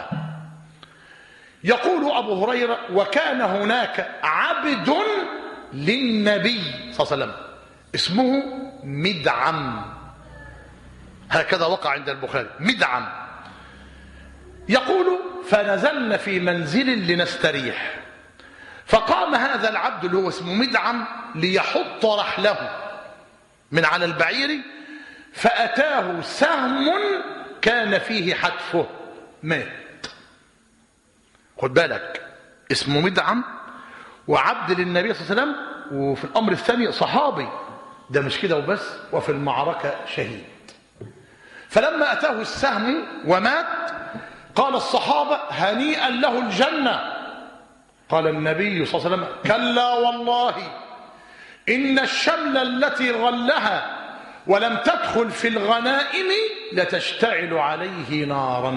يقول أبو هريرة: وكان هناك عبد للنبي صلى الله عليه وسلم اسمه مدعم، هكذا وقع عند البخاري، مدعم. يقول: فنزلنا في منزل لنستريح، فقام هذا العبد اللي هو اسمه مدعم ليحط رحله من على البعير، فأتاه سهم كان فيه حتفه، مات. خد بالك، اسمه مدعم وعبد للنبي صلى الله عليه وسلم، وفي الأمر الثاني صحابي، ده مش كده وبس، وفي المعركة شهيد. فلما أتاه السهم ومات قال الصحابة: هنيئا له الجنة. قال النبي صلى الله عليه وسلم: كلا والله إن الشمل التي غلها ولم تدخل في الغنائم لتشتعل عليه نارا.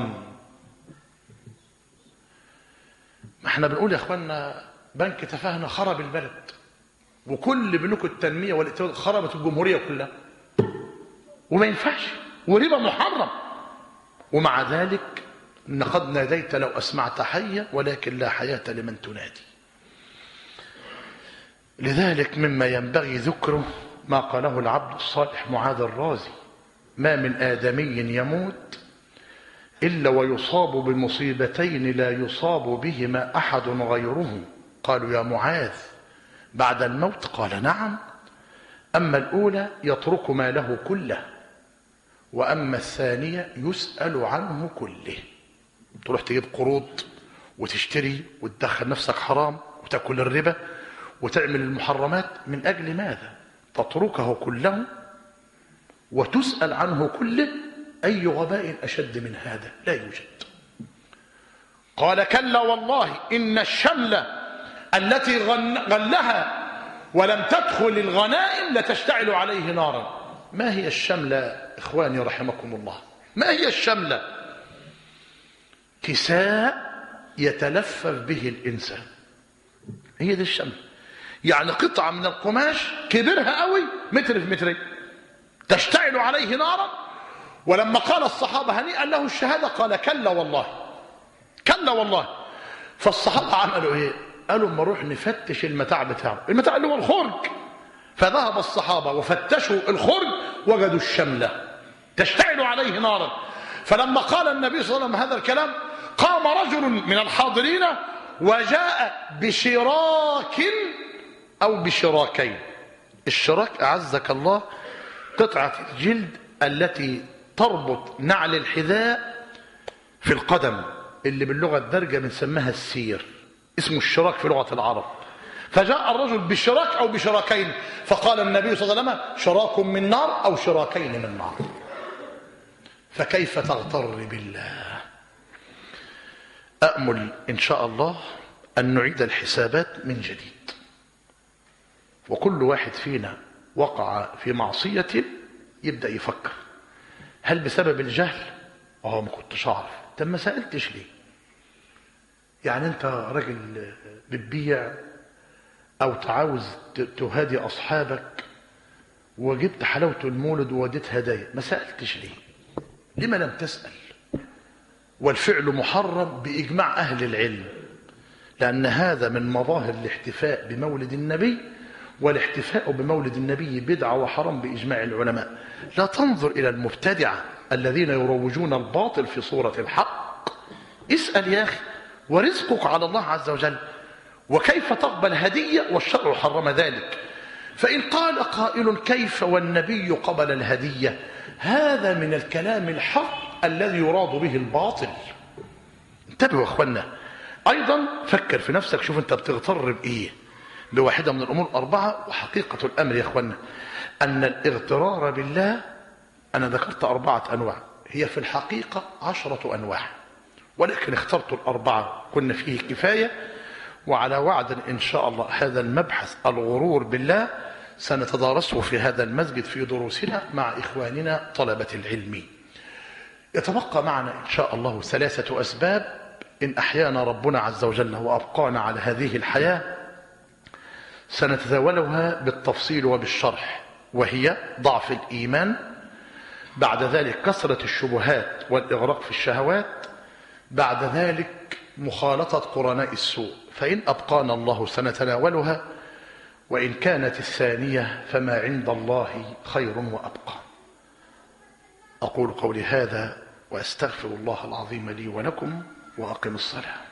ما احنا بنقول يا اخوانا بنك تفاهنا خرب البلد، وكل بنوك التنمية والائتلاف خربت الجمهورية كلها، وما ينفعش، وربا محرم. ومع ذلك قد ناديت لو أسمعت حيا، ولكن لا حياة لمن تنادي. لذلك مما ينبغي ذكره ما قاله العبد الصالح معاذ الرازي: ما من آدمي يموت إلا ويصاب بمصيبتين لا يصاب بهما أحد غيره. قالوا: يا معاذ بعد الموت؟ قال: نعم. أما الأولى يترك ماله كله، وأما الثانية يسأل عنه كله. تروح تجيب قروض وتشتري وتدخل نفسك حرام وتأكل الربا وتعمل المحرمات، من أجل ماذا؟ تتركه كله وتسأل عنه كله. أي غباء أشد من هذا؟ لا يوجد. قال: كلا والله إن الشمل التي غلها ولم تدخل الغنائم لتشتعل عليه نارا. ما هي الشملة إخواني رحمكم الله؟ ما هي الشملة؟ كساء يتلفف به الإنسان، هي دي الشملة. يعني قطعة من القماش كبرها قوي متر في مترين تشتعل عليه نارا. ولما قال الصحابة: هنيئا له الشهادة، قال: كلا والله، كلا والله. فالصحابة عملوا ايه؟ قالوا: اما نروح نفتش المتاع بتاعه، المتاع اللي هو الخرج. فذهب الصحابة وفتشوا الخرج وجدوا الشملة تشتعل عليه نارا. فلما قال النبي صلى الله عليه وسلم هذا الكلام، قام رجل من الحاضرين وجاء بشراك أو بشراكين. الشراك أعزك الله قطعة الجلد التي تربط نعل الحذاء في القدم، اللي باللغة الدارجة بنسميها السير، اسمه الشراك في لغة العرب. فجاء الرجل بشراك أو بشراكين، فقال النبي صلى الله عليه وسلم: شراك من نار أو شراكين من نار. فكيف تغتر بالله؟ أأمل إن شاء الله أن نعيد الحسابات من جديد، وكل واحد فينا وقع في معصية يبدأ يفكر: هل بسبب الجهل؟ ما كنتش أعرف. طب ما سألتش ليه؟ يعني أنت راجل بتبيع أو تعاوز تهادي أصحابك وجبت حلاوة المولد ووديت هدايا، ما سألتش ليه؟ لما لم تسأل؟ والفعل محرم بإجماع أهل العلم، لأن هذا من مظاهر الاحتفاء بمولد النبي، والاحتفاء بمولد النبي بدعة وحرام بإجماع العلماء. لا تنظر إلى المبتدعة الذين يروجون الباطل في صورة الحق. اسأل يا أخي، ورزقك على الله عز وجل، وكيف تقبل هدية والشرع حرم ذلك؟ فإن قال قائل: كيف والنبي قبل الهدية؟ هذا من الكلام الحق الذي يراد به الباطل. انتبهوا يا أخوانا. أيضا فكر في نفسك، شوف أنت بتغتر بإيه؟ بواحدة من الأمور الأربعة. وحقيقة الأمر يا أخوانا أن الاغترار بالله، أنا ذكرت 4 أنواع، هي في الحقيقة 10 أنواع، ولكن اخترت الأربعة، كنا فيه كفاية. وعلى وعد إن شاء الله هذا المبحث الغرور بالله سنتدارسه في هذا المسجد في دروسنا مع إخواننا طلبة العلم. يتبقى معنا إن شاء الله 3 أسباب إن أحيانا ربنا عز وجل وأبقانا على هذه الحياة سنتداولها بالتفصيل وبالشرح، وهي ضعف الإيمان، بعد ذلك كثرة الشبهات والإغراق في الشهوات، بعد ذلك مخالطة قرناء السوء. فإن أبقانا الله سنتناولها، وإن كانت الثانية فما عند الله خير وأبقى. أقول قولي هذا وأستغفر الله العظيم لي ولكم، وأقم الصلاة.